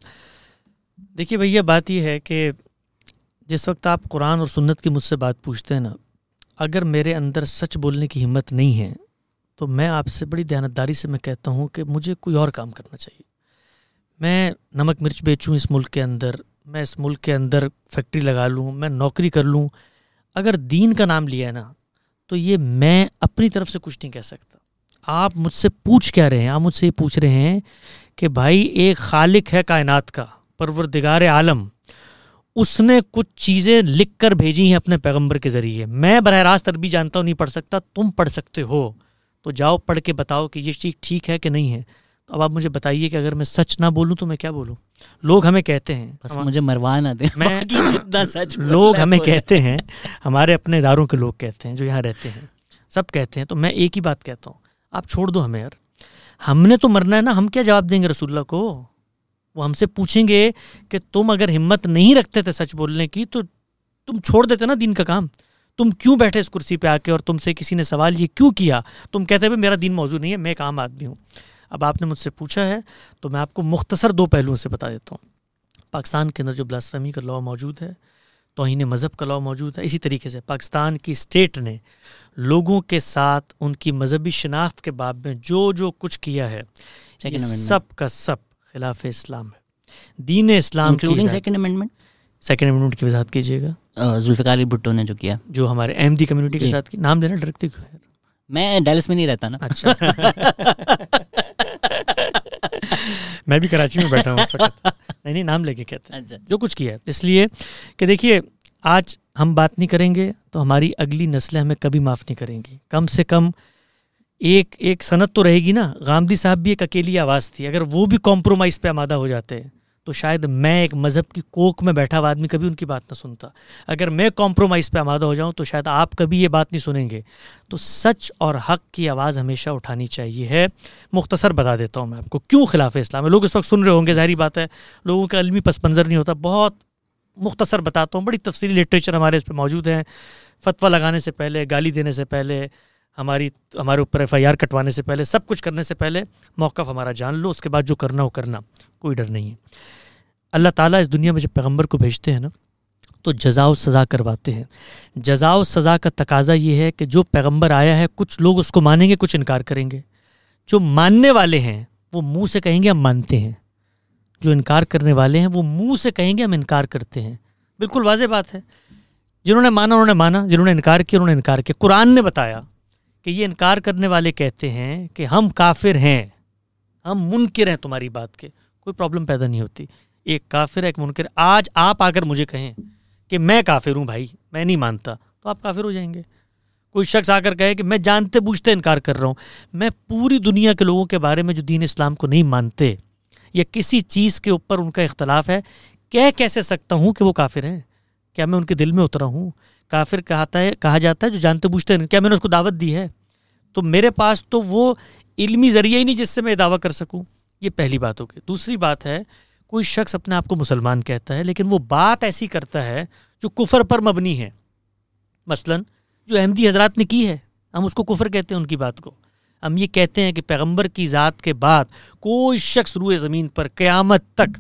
دیکھیے بھیا، بات یہ ہے کہ جس وقت آپ قرآن اور سنت کی مجھ سے بات پوچھتے ہیں نا، اگر میرے اندر سچ بولنے کی ہمت نہیں ہے تو میں آپ سے بڑی دیانتداری سے میں کہتا ہوں کہ مجھے کوئی اور کام کرنا چاہیے. میں نمک مرچ بیچوں اس ملک کے اندر، میں اس ملک کے اندر فیکٹری لگا لوں، میں نوکری کر لوں، اگر دین کا نام لیا ہے نا تو یہ میں اپنی طرف سے کچھ نہیں کہہ سکتا. آپ مجھ سے پوچھ کیا رہے ہیں؟ آپ مجھ سے یہ پوچھ رہے ہیں کہ بھائی ایک خالق ہے کائنات کا، پروردگار عالم، اس نے کچھ چیزیں لکھ کر بھیجی ہیں اپنے پیغمبر کے ذریعے. میں براہ راست عربی جانتا ہوں، نہیں پڑھ سکتا، تم پڑھ سکتے ہو، تو جاؤ پڑھ کے بتاؤ کہ یہ چیز ٹھیک ہے کہ نہیں ہے. تو اب آپ مجھے بتائیے کہ اگر میں سچ نہ بولوں تو میں کیا بولوں؟ لوگ ہمیں کہتے ہیں، بس مجھے مروانا دیں، میں جتنا سچ لوگ ہمیں کہتے ہیں، ہمارے اپنے اداروں کے لوگ کہتے ہیں جو یہاں رہتے ہیں، سب کہتے ہیں. تو میں ایک ہی بات کہتا ہوں، آپ چھوڑ دو ہمیں یار، ہم نے تو مرنا ہے نا. ہم کیا جواب دیں گے رسول اللہ کو؟ وہ ہم سے پوچھیں گے کہ تم اگر ہمت نہیں رکھتے تھے سچ بولنے کی تو تم چھوڑ دیتے نا دین کا کام. تم کیوں بیٹھے اس کرسی پہ آ کے اور تم سے کسی نے سوال یہ کیوں کیا؟ تم کہتے ہیں میرا دین موضوع نہیں ہے، میں ایک عام آدمی ہوں. اب آپ نے مجھ سے پوچھا ہے تو میں آپ کو مختصر دو پہلوؤں سے بتا دیتا ہوں. پاکستان کے اندر جو بلاسفیمی کا لاء موجود ہے، توہین مذہب کا لاء موجود ہے. اسی طریقے سے پاکستان کی اسٹیٹ نے لوگوں کے ساتھ ان کی مذہبی شناخت کے باب میں جو جو کچھ کیا ہے سب کا سب خلاف اسلام ہے. دین اسلام including second amendment. Second amendment کی وضاحت کیجیے گا. ذوالفقار علی بھٹو نے جو کیا، جو ہمارے احمدی کمیونٹی کے ساتھ کی، نام دینا ڈرکتے کیوں ہے؟ میں ڈیلس میں نہیں رہتا نا. اچھا میں بھی کراچی میں بیٹھا ہوں اس وقت. نہیں نہیں، نام لے کے کہتے ہیں جو کچھ کیا ہے. اس لیے کہ دیکھیے آج ہم بات نہیں کریں گے تو ہماری اگلی نسلیں ہمیں کبھی معاف نہیں کریں گی. کم سے کم ایک ایک سند تو رہے گی نا. غامدی صاحب بھی ایک اکیلی آواز تھی، اگر وہ بھی کمپرومائز پہ آمادہ ہو جاتے تو شاید میں ایک مذہب کی کوک میں بیٹھا ہوا آدمی کبھی ان کی بات نہ سنتا. اگر میں کمپرومائز پہ آمادہ ہو جاؤں تو شاید آپ کبھی یہ بات نہیں سنیں گے. تو سچ اور حق کی آواز ہمیشہ اٹھانی چاہیے ہے. مختصر بتا دیتا ہوں میں آپ کو کیوں خلاف اسلام ہے. لوگ اس وقت سن رہے ہوں گے، ظاہری بات ہے لوگوں کا علمی پس منظر نہیں ہوتا. بہت مختصر بتاتا ہوں، بڑی تفصیلی لٹریچر ہمارے اس پہ موجود ہیں. فتویٰ لگانے سے پہلے، گالی دینے سے پہلے، ہماری ہمارے اوپر ایف آئی آر کٹوانے سے پہلے، سب کچھ کرنے سے پہلے موقف ہمارا جان لو. اس کے بعد جو کرنا ہو کرنا، کوئی ڈر نہیں ہے. اللہ تعالیٰ اس دنیا میں جب پیغمبر کو بھیجتے ہیں نا تو جزا و سزا کرواتے ہیں. جزا و سزا کا تقاضا یہ ہے کہ جو پیغمبر آیا ہے کچھ لوگ اس کو مانیں گے، کچھ انکار کریں گے. جو ماننے والے ہیں وہ منہ سے کہیں گے ہم مانتے ہیں، جو انکار کرنے والے ہیں وہ منہ سے کہیں گے ہم انکار کرتے ہیں. بالکل واضح بات ہے. جنہوں نے مانا انہوں نے مانا، جنہوں نے انکار کیا انہوں نے انکار کیا. قرآن نے بتایا کہ یہ انکار کرنے والے کہتے ہیں کہ ہم کافر ہیں، ہم منکر ہیں تمہاری بات کے. کوئی پرابلم پیدا نہیں ہوتی. ایک کافر ہے ایک منکر. آج آپ آ کر مجھے کہیں کہ میں کافر ہوں بھائی, میں نہیں مانتا, تو آپ کافر ہو جائیں گے. کوئی شخص آ کر کہے کہ میں جانتے بوجھتے انکار کر رہا ہوں. میں پوری دنیا کے لوگوں کے بارے میں جو دین اسلام کو نہیں مانتے یا کسی چیز کے اوپر ان کا اختلاف ہے, کہہ کیسے سکتا ہوں کہ وہ کافر ہیں؟ کیا میں ان کے دل میں اترا ہوں؟ کافر کہتا ہے کہا جاتا ہے جو جانتے بوجھتے ہیں. کیا میں نے اس کو دعوت دی ہے؟ تو میرے پاس تو وہ علمی ذریعہ ہی نہیں جس سے میں دعویٰ کر سکوں. یہ پہلی بات ہو گئی. دوسری بات ہے, کوئی شخص اپنے آپ کو مسلمان کہتا ہے لیکن وہ بات ایسی کرتا ہے جو کفر پر مبنی ہے. مثلا جو احمدی حضرات نے کی ہے, ہم اس کو کفر کہتے ہیں. ان کی بات کو ہم یہ کہتے ہیں کہ پیغمبر کی ذات کے بعد کوئی شخص روئے زمین پر قیامت تک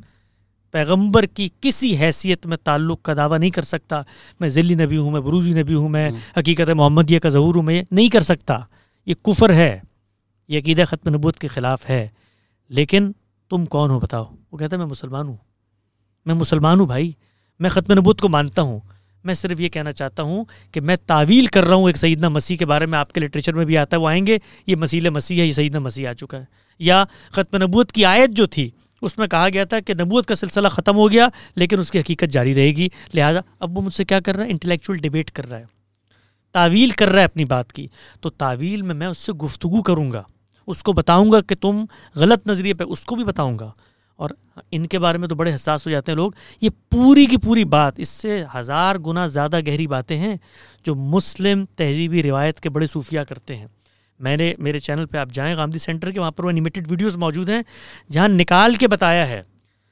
پیغمبر کی کسی حیثیت میں تعلق کا دعویٰ نہیں کر سکتا. میں ذلی نبی ہوں, میں بروزی نبی ہوں, میں حقیقت محمدیہ کا ظہور ہوں, میں نہیں کر سکتا. یہ کفر ہے, یہ عقیدہ ختم نبوت کے خلاف ہے. لیکن تم کون ہو بتاؤ؟ وہ کہتا ہے میں مسلمان ہوں. میں مسلمان ہوں بھائی, میں ختم نبوت کو مانتا ہوں. میں صرف یہ کہنا چاہتا ہوں کہ میں تعویل کر رہا ہوں ایک سیدنا مسیح کے بارے میں. آپ کے لٹریچر میں بھی آتا ہے, وہ آئیں گے یہ مسیح مسیح ہے, یہ سیدنا مسیح آ چکا ہے. یا ختم نبوت کی آیت جو تھی اس میں کہا گیا تھا کہ نبوت کا سلسلہ ختم ہو گیا لیکن اس کی حقیقت جاری رہے گی. لہٰذا اب وہ مجھ سے کیا کر رہا ہے؟ انٹلیکچوئل ڈیبیٹ کر رہا ہے, تعویل کر رہا ہے اپنی بات کی. تو تعویل میں میں اس سے گفتگو کروں گا, اس کو بتاؤں گا کہ تم غلط نظریے پہ, اس کو بھی بتاؤں گا. اور ان کے بارے میں تو بڑے حساس ہو جاتے ہیں لوگ. یہ پوری کی پوری بات اس سے ہزار گنا زیادہ گہری باتیں ہیں جو مسلم تہذیبی روایت کے بڑے صوفیہ کرتے ہیں. میں نے میرے چینل پہ آپ جائیں غامدی سینٹر کے, وہاں پر وہ انیمیٹڈ ویڈیوز موجود ہیں جہاں نکال کے بتایا ہے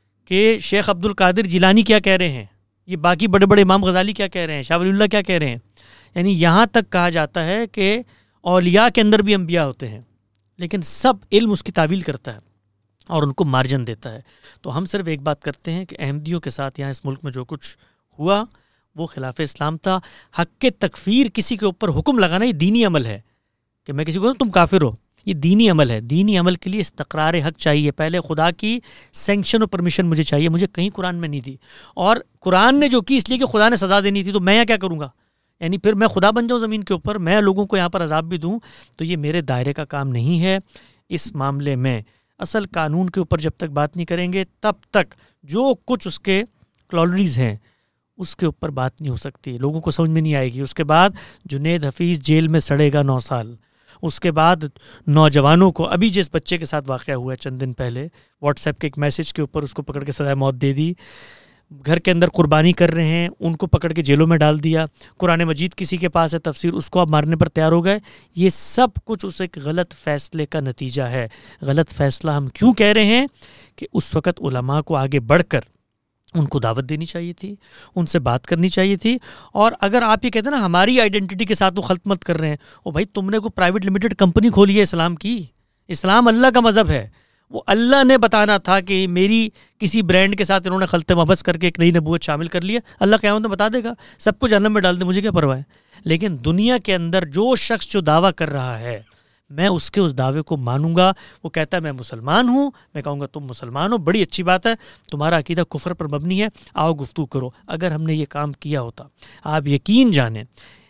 کہ شیخ عبد القادر جیلانی کیا کہہ رہے ہیں, یہ باقی بڑے بڑے امام غزالی کیا کہہ رہے ہیں, شاہ ولی اللہ کیا کہہ رہے ہیں. یعنی یہاں تک کہا جاتا ہے کہ اولیاء کے اندر بھی انبیاء ہوتے ہیں, لیکن سب علم اس کی تعویل کرتا ہے اور ان کو مارجن دیتا ہے. تو ہم صرف ایک بات کرتے ہیں کہ احمدیوں کے ساتھ یہاں اس ملک میں جو کچھ ہوا وہ خلاف اسلام تھا. حق کے تکفیر کسی کے اوپر حکم لگانا یہ دینی عمل ہے, کہ میں کسی کو تم کافر ہو, یہ دینی عمل ہے. دینی عمل کے لیے استقرار حق چاہیے. پہلے خدا کی سینکشن اور پرمیشن مجھے چاہیے, مجھے کہیں قرآن میں نہیں دی. اور قرآن نے جو کی اس لیے کہ خدا نے سزا دینی تھی, تو میں یہاں کیا کروں گا؟ یعنی پھر میں خدا بن جاؤں زمین کے اوپر, میں لوگوں کو یہاں پر عذاب بھی دوں, تو یہ میرے دائرے کا کام نہیں ہے. اس معاملے میں اصل قانون کے اوپر جب تک بات نہیں کریں گے تب تک جو کچھ اس کے کلوریز ہیں اس کے اوپر بات نہیں ہو سکتی, لوگوں کو سمجھ میں نہیں آئے گی. اس کے بعد جنید حفیظ جیل میں سڑے گا نو سال. اس کے بعد نوجوانوں کو, ابھی جس بچے کے ساتھ واقعہ ہوا ہے چند دن پہلے, واٹس ایپ کے ایک میسج کے اوپر اس کو پکڑ کے سزائے موت دے دی. گھر کے اندر قربانی کر رہے ہیں, ان کو پکڑ کے جیلوں میں ڈال دیا. قرآن مجید کسی کے پاس ہے تفسیر, اس کو آپ مارنے پر تیار ہو گئے. یہ سب کچھ اس ایک غلط فیصلے کا نتیجہ ہے. غلط فیصلہ ہم کیوں کہہ رہے ہیں؟ کہ اس وقت علماء کو آگے بڑھ کر ان کو دعوت دینی چاہیے تھی, ان سے بات کرنی چاہیے تھی. اور اگر آپ یہ کہتے ہیں نا ہماری آئیڈینٹی کے ساتھ وہ خلط مت کر رہے ہیں, او بھائی تم نے کوئی پرائیویٹ لمیٹڈ کمپنی کھولی ہے اسلام کی. اسلام اللہ کا مذہب ہے, وہ اللہ نے بتانا تھا کہ میری کسی برانڈ کے ساتھ انہوں نے خلط مبس کر کے ایک نئی نبوت شامل کر لیا, اللہ قیامت میں بتا دے گا, سب کو جہنم میں ڈال دے, مجھے کیا پرواہ ہے. لیکن دنیا کے اندر جو شخص جو دعویٰ کر رہا ہے میں اس کے اس دعوے کو مانوں گا. وہ کہتا ہے میں مسلمان ہوں, میں کہوں گا تم مسلمان ہو, بڑی اچھی بات ہے, تمہارا عقیدہ کفر پر مبنی ہے, آؤ گفتگو کرو. اگر ہم نے یہ کام کیا ہوتا, آپ یقین جانیں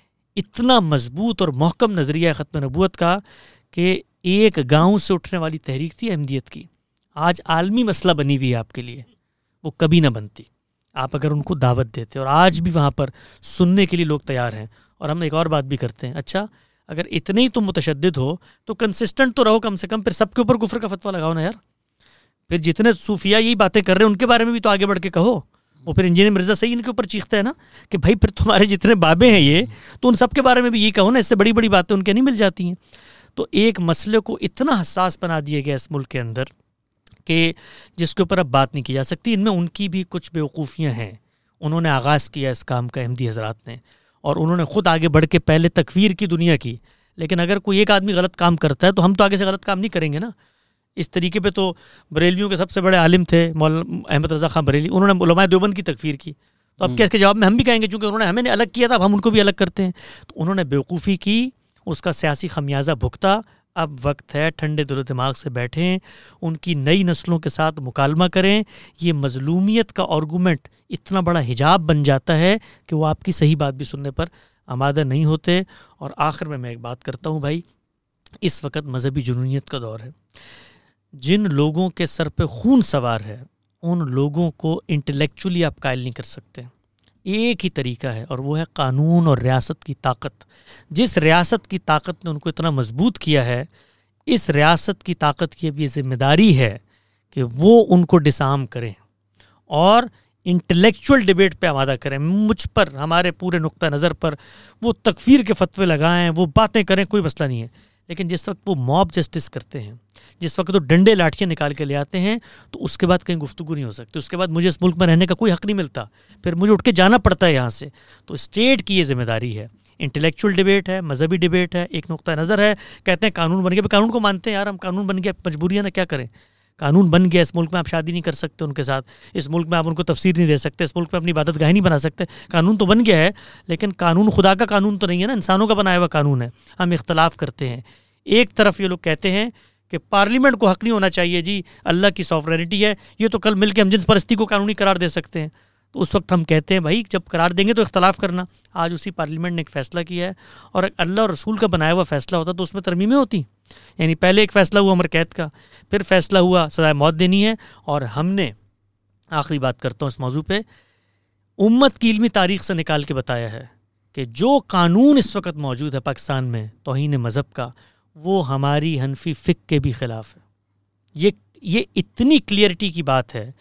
اتنا مضبوط اور محکم نظریہ ہے ختم نبوت کا کہ ایک گاؤں سے اٹھنے والی تحریک تھی احمدیت کی, آج عالمی مسئلہ بنی ہوئی ہے آپ کے لیے, وہ کبھی نہ بنتی آپ اگر ان کو دعوت دیتے. اور آج بھی وہاں پر سننے کے لیے لوگ تیار ہیں. اور ہم ایک اور بات بھی کرتے ہیں, اچھا اگر اتنے ہی تم متشدد ہو تو کنسسٹنٹ تو رہو کم سے کم, پھر سب کے اوپر کفر کا فتویٰ لگاؤ نا یار. پھر جتنے صوفیہ یہی باتیں کر رہے ہیں ان کے بارے میں بھی تو آگے بڑھ کے کہو. وہ پھر انجینئر مرزا صحیح ان کے اوپر چیختا ہے نا کہ بھائی پھر تمہارے جتنے بابے ہیں یہ, تو ان سب کے بارے میں بھی یہی کہو نا, اس سے بڑی بڑی باتیں ان کے نہیں مل جاتی ہیں. تو ایک مسئلے کو اتنا حساس بنا دیا گیا اس ملک کے اندر کہ جس کے اوپر اب بات نہیں کی جا سکتی. ان میں ان کی بھی کچھ بیوقوفیاں ہیں. انہوں نے آغاز کیا اس کام کا احمدی حضرات نے, اور انہوں نے خود آگے بڑھ کے پہلے تکفیر کی دنیا کی. لیکن اگر کوئی ایک آدمی غلط کام کرتا ہے تو ہم تو آگے سے غلط کام نہیں کریں گے نا. اس طریقے پہ تو بریلیوں کے سب سے بڑے عالم تھے مولانا احمد رضا خان بریلی, انہوں نے علماء دیوبند کی تکفیر کی. تو اب کیا اس کے جواب میں ہم بھی کہیں گے چونکہ انہوں نے ہمیں نے الگ کیا تھا, اب ہم ان کو بھی الگ کرتے ہیں. تو انہوں نے بیوقوفی کی, اس کا سیاسی خمیازہ بھگتا. اب وقت ہے ٹھنڈے دل و دماغ سے بیٹھیں, ان کی نئی نسلوں کے ساتھ مکالمہ کریں. یہ مظلومیت کا آرگومنٹ اتنا بڑا حجاب بن جاتا ہے کہ وہ آپ کی صحیح بات بھی سننے پر آمادہ نہیں ہوتے. اور آخر میں میں ایک بات کرتا ہوں بھائی, اس وقت مذہبی جنونیت کا دور ہے. جن لوگوں کے سر پہ خون سوار ہے ان لوگوں کو انٹلیکچولی آپ قائل نہیں کر سکتے. ایک ہی طریقہ ہے اور وہ ہے قانون اور ریاست کی طاقت. جس ریاست کی طاقت نے ان کو اتنا مضبوط کیا ہے, اس ریاست کی طاقت کی اب یہ ذمہ داری ہے کہ وہ ان کو ڈسارم کریں اور انٹلیکچوئل ڈیبیٹ پہ آمادہ کریں. مجھ پر, ہمارے پورے نقطہ نظر پر وہ تکفیر کے فتوے لگائیں, وہ باتیں کریں, کوئی مسئلہ نہیں ہے. لیکن جس وقت وہ موب جسٹس کرتے ہیں, جس وقت وہ ڈنڈے لاٹھیاں نکال کے لے آتے ہیں, تو اس کے بعد کہیں گفتگو نہیں ہو سکتی. اس کے بعد مجھے اس ملک میں رہنے کا کوئی حق نہیں ملتا, پھر مجھے اٹھ کے جانا پڑتا ہے یہاں سے. تو اسٹیٹ کی یہ ذمہ داری ہے. انٹلیکچوئل ڈیبیٹ ہے, مذہبی ڈیبیٹ ہے, ایک نقطہ نظر ہے. کہتے ہیں قانون بن گیا, قانون کو مانتے ہیں یار, ہم قانون بن گیا, مجبوری ہے نا, کیا کریں. قانون بن گیا, اس ملک میں آپ شادی نہیں کر سکتے ان کے ساتھ, اس ملک میں آپ ان کو تفسیر نہیں دے سکتے, اس ملک میں اپنی عبادت گاہ نہیں بنا سکتے. قانون تو بن گیا ہے, لیکن قانون خدا کا قانون تو نہیں ہے نا, انسانوں کا بنایا ہوا قانون ہے. ہم اختلاف کرتے ہیں. ایک طرف یہ لوگ کہتے ہیں کہ پارلیمنٹ کو حق نہیں ہونا چاہیے, جی اللہ کی سوورینٹی ہے, یہ تو کل مل کے ہم جنس پرستی کو قانونی قرار دے سکتے ہیں. تو اس وقت ہم کہتے ہیں بھائی جب قرار دیں گے تو اختلاف کرنا. آج اسی پارلیمنٹ نے ایک فیصلہ کیا ہے, اور اللہ اور رسول کا بنایا ہوا فیصلہ ہوتا تو اس میں ترمیمیں ہوتی. یعنی پہلے ایک فیصلہ ہوا عمر قید کا, پھر فیصلہ ہوا سزائے موت دینی ہے, اور ہم نے آخری بات کرتا ہوں اس موضوع پہ, امت کی علمی تاریخ سے نکال کے بتایا ہے کہ جو قانون اس وقت موجود ہے پاکستان میں توہین مذہب کا, وہ ہماری حنفی فقہ کے بھی خلاف ہے. یہ یہ اتنی کلیئرٹی کی بات ہے.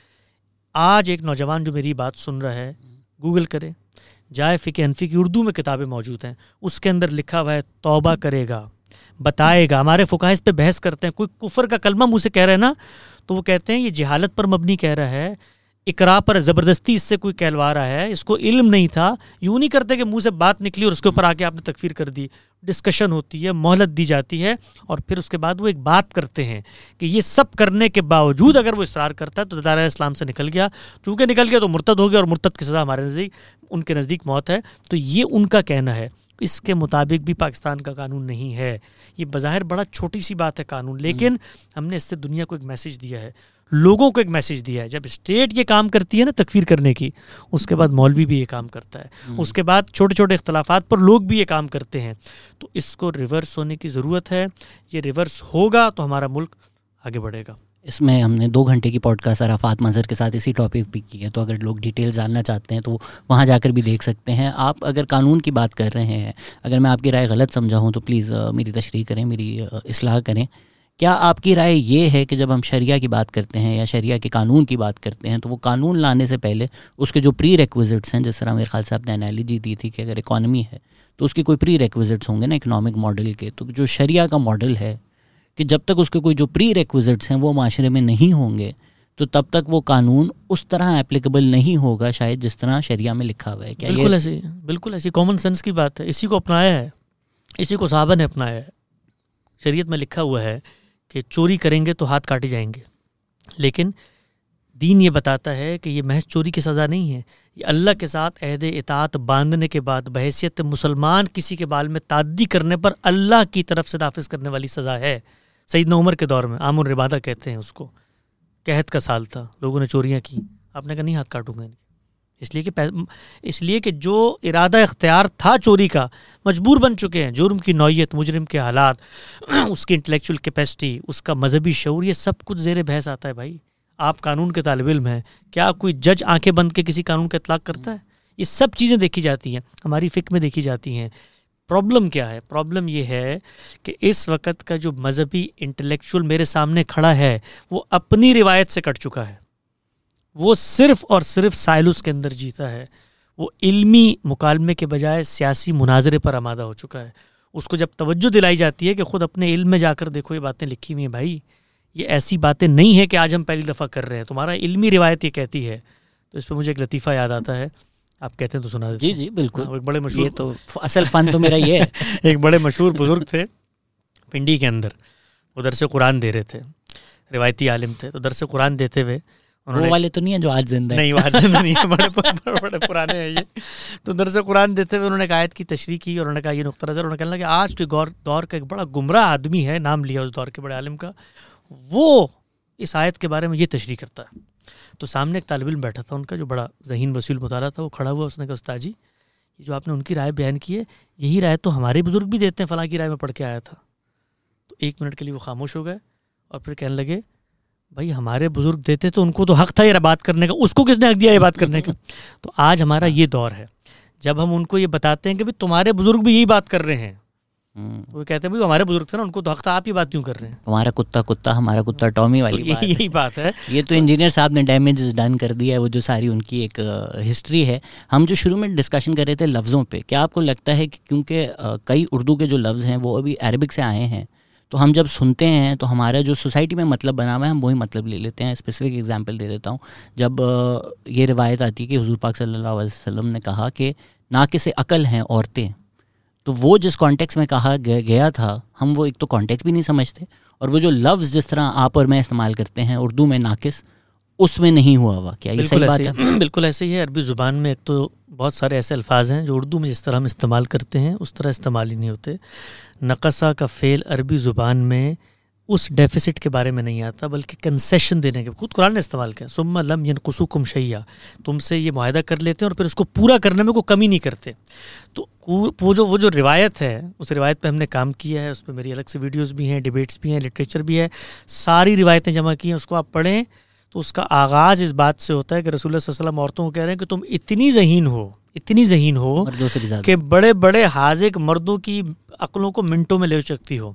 آج ایک نوجوان جو میری بات سن رہا ہے, گوگل کرے, جائے فقہ حنفی کی اردو میں کتابیں موجود ہیں, اس کے اندر لکھا ہوا ہے توبہ کرے گا, بتائے گا. ہمارے فقہاء اس پہ بحث کرتے ہیں, کوئی کفر کا کلمہ منہ سے کہہ رہا ہے نا, تو وہ کہتے ہیں یہ جہالت پر مبنی کہہ رہا ہے, اقرا پر زبردستی اس سے کوئی کہلوا رہا ہے, اس کو علم نہیں تھا. یوں نہیں کرتے کہ منہ سے بات نکلی اور اس کے اوپر آ کے آپ نے تکفیر کر دی. ڈسکشن ہوتی ہے, مہلت دی جاتی ہے, اور پھر اس کے بعد وہ ایک بات کرتے ہیں کہ یہ سب کرنے کے باوجود اگر وہ اصرار کرتا ہے تو دائرہ اسلام سے نکل گیا. چونکہ نکل گیا تو مرتد ہو گیا, اور مرتد کی سزا ہمارے نزدیک, ان کے نزدیک موت ہے. تو یہ ان کا کہنا ہے. اس کے مطابق بھی پاکستان کا قانون نہیں ہے. یہ بظاہر بڑا چھوٹی سی بات ہے قانون, لیکن ہم نے اس سے دنیا کو ایک میسج دیا ہے, لوگوں کو ایک میسج دیا ہے. جب اسٹیٹ یہ کام کرتی ہے نا تکفیر کرنے کی, اس کے بعد مولوی بھی یہ کام کرتا ہے, اس کے بعد چھوٹے چھوٹے اختلافات پر لوگ بھی یہ کام کرتے ہیں. تو اس کو ریورس ہونے کی ضرورت ہے. یہ ریورس ہوگا تو ہمارا ملک آگے بڑھے گا. اس میں ہم نے دو گھنٹے کی پوڈ کاسٹ عرفات مظہر کے ساتھ اسی ٹاپک پہ کی ہے, تو اگر لوگ ڈیٹیل جاننا چاہتے ہیں تو وہاں جا کر بھی دیکھ سکتے ہیں. آپ اگر قانون کی بات کر رہے ہیں, اگر میں آپ کی رائے غلط سمجھا ہوں تو پلیز میری تشریح کریں, میری اصلاح کریں. کیا آپ کی رائے یہ ہے کہ جب ہم شریعہ کی بات کرتے ہیں یا شریعہ کے قانون کی بات کرتے ہیں تو وہ قانون لانے سے پہلے اس کے جو پری ریکوزٹس ہیں, جس طرح میرے خیال سے آپ نے انالوجی دی تھی کہ اگر اکانومی ہے تو اس کے کوئی پری ریکوزٹس ہوں گے نا اکنامک ماڈل کے, تو جو شریعہ کا ماڈل ہے کہ جب تک اس کے کوئی جو پری ریکوزٹس ہیں وہ معاشرے میں نہیں ہوں گے تو تب تک وہ قانون اس طرح اپلیکیبل نہیں ہوگا شاید جس طرح شریعہ میں لکھا ہوا ہے. کیا بالکل ایسی بالکل ایسی کامن سینس کی بات ہے. اسی کو اپنایا ہے, اسی کو صحابہ نے اپنایا ہے. شریعت میں لکھا ہوا ہے کہ چوری کریں گے تو ہاتھ کاٹے جائیں گے, لیکن دین یہ بتاتا ہے کہ یہ محض چوری کی سزا نہیں ہے, یہ اللہ کے ساتھ عہد اطاعت باندھنے کے بعد بحیثیت مسلمان کسی کے بال میں تعدی کرنے پر اللہ کی طرف سے نافذ کرنے والی سزا ہے. سیدنا عمر کے دور میں عام الربادہ کہتے ہیں اس کو, قحط کا سال تھا, لوگوں نے چوریاں کی, آپ نے کہا نہیں ہاتھ کاٹوں گا, اس لیے کہ اس لیے کہ جو ارادہ اختیار تھا چوری کا مجبور بن چکے ہیں. جرم کی نوعیت, مجرم کے حالات, اس کی انٹلیکچوئل کیپیسٹی, اس کا مذہبی شعور, یہ سب کچھ زیر بحث آتا ہے. بھائی آپ قانون کے طالب علم ہیں, کیا کوئی جج آنکھیں بند کے کسی قانون کا اطلاق کرتا ہے؟ یہ سب چیزیں دیکھی جاتی ہیں, ہماری فقہ میں دیکھی جاتی ہیں. پرابلم کیا ہے؟ پرابلم یہ ہے کہ اس وقت کا جو مذہبی انٹلیکچوئل میرے سامنے کھڑا ہے وہ اپنی روایت سے کٹ چکا ہے. وہ صرف اور صرف سائلس کے اندر جیتا ہے. وہ علمی مکالمے کے بجائے سیاسی مناظرے پر آمادہ ہو چکا ہے. اس کو جب توجہ دلائی جاتی ہے کہ خود اپنے علم میں جا کر دیکھو یہ باتیں لکھی ہوئی ہیں, بھائی یہ ایسی باتیں نہیں ہیں کہ آج ہم پہلی دفعہ کر رہے ہیں, تمہارا علمی روایت یہ کہتی ہے. تو اس پہ مجھے ایک لطیفہ یاد آتا ہے, آپ کہتے ہیں تو سنا دیتے. جی جی بالکل. ایک بڑے مشہور, یہ تو اصل فن تو میرا یہ ہے. ایک بڑے مشہور بزرگ تھے پنڈی کے اندر, وہ درس قرآن دے رہے تھے, روایتی عالم تھے. تو درس قرآن دیتے ہوئے وہ والے تو نہیں ہیں جو آج زندہ ہیں؟ نہیں وہ آج زندہ نہیں ہیں, بڑے بڑے پرانے ہیں یہ. تو درس قرآن دیتے ہوئے انہوں نے ایک آیت کی تشریح کی اور انہوں نے کہا یہ نقطہ نظر, انہوں نے کہا کہ آج کے دور کا ایک بڑا گمراہ آدمی ہے, نام لیا اس دور کے بڑے عالم کا, وہ اس آیت کے بارے میں یہ تشریح کرتا ہے. تو سامنے ایک طالب علم بیٹھا تھا ان کا جو بڑا ذہین وسیل مطالعہ تھا, وہ کھڑا ہوا, اس نے کہا استاد جی یہ جو آپ نے ان کی رائے بیان کی ہے یہی رائے تو ہمارے بزرگ بھی دیتے ہیں, فلاں کی رائے میں پڑھ کے آیا تھا. تو ایک منٹ کے لیے وہ خاموش ہو گئے اور پھر کہنے لگے بھائی ہمارے بزرگ دیتے تو ان کو تو حق تھا یہ بات کرنے کا, اس کو کس نے حق دیا یہ بات کرنے کا؟ تو آج ہمارا یہ دور ہے جب ہم ان کو یہ بتاتے ہیں کہ بھائی تمہارے بزرگ بھی یہی بات کر رہے ہیں, وہ کہتے ہیں بھائی ہمارے بزرگ تھے نا, ان کو تو حق تھا, آپ ہی بات کیوں کر رہے ہیں؟ ہمارا کتا کتا ہمارا کتا ٹامی والی بات یہی بات ہے. یہ تو انجینئر صاحب نے ڈیمیجز ڈن کر دیا ہے, وہ جو ساری ان کی ایک ہسٹری ہے. ہم جو شروع میں ڈسکشن کر رہے تھے لفظوں پہ, کیا آپ کو لگتا ہے کہ کیونکہ کئی اردو کے جو لفظ ہیں وہ ابھی عربک سے آئے ہیں, تو ہم جب سنتے ہیں تو ہمارا جو سوسائٹی میں مطلب بنا ہوا ہے ہم وہی مطلب لے لیتے ہیں. اسپیسیفک ایگزامپل دے دیتا ہوں, جب یہ روایت آتی ہے کہ حضور پاک صلی اللہ علیہ وسلم نے کہا کہ ناقص عقل ہیں عورتیں, تو وہ جس کانٹیکس میں کہا گیا تھا ہم وہ ایک تو کانٹیکس بھی نہیں سمجھتے, اور وہ جو لفظ جس طرح آپ اور میں استعمال کرتے ہیں اردو میں ناقص, اس میں نہیں ہوا ہوا. کیا یہ صحیح بات ہے؟ بالکل ایسے ہی ہے. عربی زبان میں ایک تو بہت سارے ایسے الفاظ ہیں جو اردو میں جس طرح ہم استعمال کرتے ہیں اس طرح استعمال ہی نہیں ہوتے. نقصہ کا فعل عربی زبان میں اس ڈیفیسٹ کے بارے میں نہیں آتا بلکہ کنسیشن دینے کے, خود قرآن نے استعمال کیا, ثم لم ینقصوکم شیئا, تم سے یہ معاہدہ کر لیتے ہیں اور پھر اس کو پورا کرنے میں کوئی کمی نہیں کرتے. تو وہ جو وہ جو روایت ہے اس روایت پہ ہم نے کام کیا ہے, اس پہ میری الگ سے ویڈیوز بھی ہیں, ڈیبیٹس بھی ہیں, لٹریچر بھی ہے, ساری روایتیں جمع کی ہیں, اس کو آپ پڑھیں تو اس کا آغاز اس بات سے ہوتا ہے کہ رسول اللہ صلی اللہ علیہ وسلم عورتوں کو کہہ رہے ہیں کہ تم اتنی ذہین ہو اتنی ذہین ہو کہ بڑے بڑے حاذق مردوں کی عقلوں کو منٹوں میں لے سکتی ہو.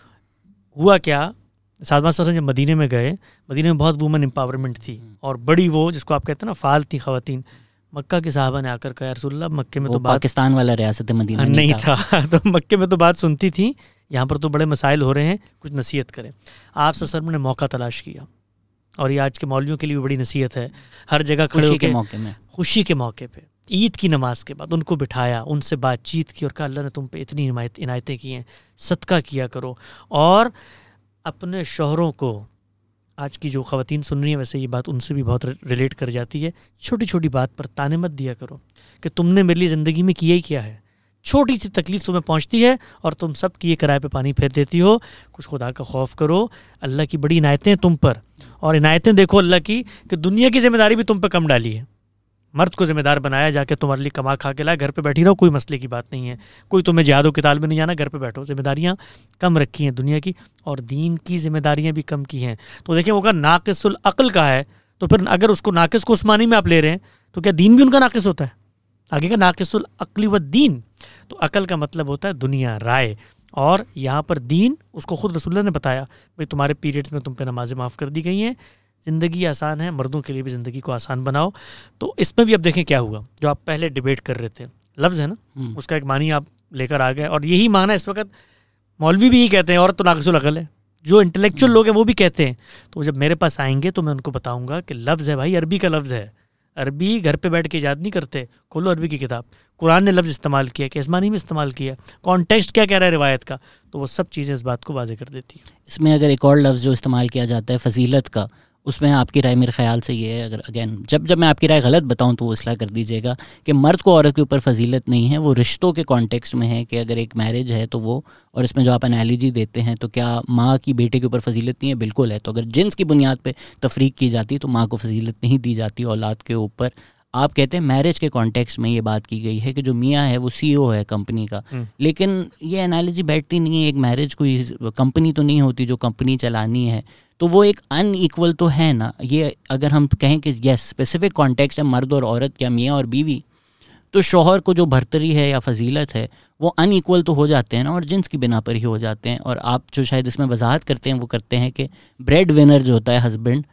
ہوا کیا, سادہ صلی اللہ علیہ وسلم جب مدینے میں گئے, مدینے میں بہت وومن امپاورمنٹ تھی اور بڑی وہ جس کو آپ کہتے ہیں نا فعال تھی خواتین. مکہ کے صحابہ نے آ کر کہا رسول اللہ مکے میں تو پاکستان والا ریاست مدینہ نہیں تھا, تو مکے میں تو بات سنتی تھی, یہاں پر تو بڑے مسائل ہو رہے ہیں, کچھ نصیحت کریں. آپ صلی اللہ علیہ وسلم نے موقع تلاش کیا, اور یہ آج کے مولویوں کے لیے بھی بڑی نصیحت ہے, ہر جگہ کھڑے ہو کے موقع میں خوشی کے موقع پہ عید کی نماز کے بعد ان کو بٹھایا, ان سے بات چیت کی اور کہا اللہ نے تم پہ اتنی عنایتیں کی ہیں, صدقہ کیا کرو. اور اپنے شوہروں کو, آج کی جو خواتین سن رہی ہیں ویسے یہ بات ان سے بھی بہت ریلیٹ کر جاتی ہے, چھوٹی چھوٹی بات پر تانے مت دیا کرو کہ تم نے میری زندگی میں کیا ہی کیا ہے, چھوٹی سی تکلیف تمہیں پہنچتی ہے اور تم سب کی یہ کرائے پہ پانی پھیر دیتی ہو. کچھ خدا کا خوف کرو, اللہ کی بڑی عنایتیں تم پر, اور عنایتیں دیکھو اللہ کی کہ دنیا کی ذمہ داری بھی تم پہ کم ڈالی ہے. مرد کو ذمہ دار بنایا جا کے تمہارے لیے کما کھا کے لائے, گھر پہ بیٹھی رہو, کوئی مسئلے کی بات نہیں ہے, کوئی تمہیں جہاد و قتال میں نہیں جانا, گھر پہ بیٹھو. ذمہ داریاں کم رکھی ہیں دنیا کی, اور دین کی ذمہ داریاں بھی کم کی ہیں. تو دیکھیں وہ اگر ناقص العقل کا ہے تو پھر اگر اس کو ناقص کو اس معنی میں آپ لے رہے ہیں تو کیا دین بھی ان کا ناقص ہوتا ہے؟ آگے کا ناقص العقل و دین, تو عقل کا مطلب ہوتا ہے دنیا رائے, اور یہاں پر دین اس کو خود رسول اللہ نے بتایا, بھائی تمہارے پیریڈز میں تم پہ نمازیں معاف کر دی گئی ہیں, زندگی آسان ہے, مردوں کے لیے بھی زندگی کو آسان بناؤ. تو اس میں بھی اب دیکھیں کیا ہوا, جو آپ پہلے ڈیبیٹ کر رہے تھے, لفظ ہے نا, اس کا ایک معنی آپ لے کر آ گئے, اور یہی معنی اس وقت مولوی بھی یہی کہتے ہیں, عورت تو ناقص العقل ہے, جو انٹلیکچوئل لوگ ہیں وہ بھی کہتے ہیں. تو جب میرے پاس آئیں گے تو میں ان کو بتاؤں گا کہ لفظ ہے بھائی, عربی کا لفظ ہے, عربی گھر پہ بیٹھ کے ایجاد نہیں کرتے, کھولو عربی کی کتاب, قرآن نے لفظ استعمال کیا, کس معنی میں استعمال کیا, کانٹیکسٹ کیا کہہ رہا ہے روایت کا, تو وہ سب چیزیں اس بات کو واضح کر دیتی ہیں. اس میں اگر ایک اور لفظ جو استعمال کیا جاتا ہے فضیلت کا, اس میں آپ کی رائے میرے خیال سے یہ ہے, اگر اگین جب جب میں آپ کی رائے غلط بتاؤں تو وہ اصلاح کر دیجیے گا, کہ مرد کو عورت کے اوپر فضیلت نہیں ہے, وہ رشتوں کے کانٹیکسٹ میں ہے کہ اگر ایک میرج ہے تو وہ, اور اس میں جو آپ انالوجی دیتے ہیں تو کیا ماں کی بیٹے کے اوپر فضیلت نہیں ہے؟ بالکل ہے. تو اگر جنس کی بنیاد پہ تفریق کی جاتی تو ماں کو فضیلت نہیں دی جاتی اولاد کے اوپر. آپ کہتے ہیں میرج کے کانٹیکسٹ میں یہ بات کی گئی ہے کہ جو میاں ہے وہ سی او ہے کمپنی کا, لیکن یہ انالوجی بیٹھتی نہیں ہے. ایک میرج کوئی کمپنی تو نہیں ہوتی جو کمپنی چلانی ہے, تو وہ ایک ان ایکول تو ہے نا. یہ اگر ہم کہیں کہ یس اسپیسیفک کانٹیکسٹ ہے مرد اور عورت یا میاں اور بیوی, تو شوہر کو جو بھرتری ہے یا فضیلت ہے وہ ان ایکول تو ہو جاتے ہیں نا, اور جنس کی بنا پر ہی ہو جاتے ہیں. اور آپ جو شاید اس میں وضاحت کرتے ہیں وہ کرتے ہیں کہ بریڈ ونر جو ہوتا ہے ہسبینڈ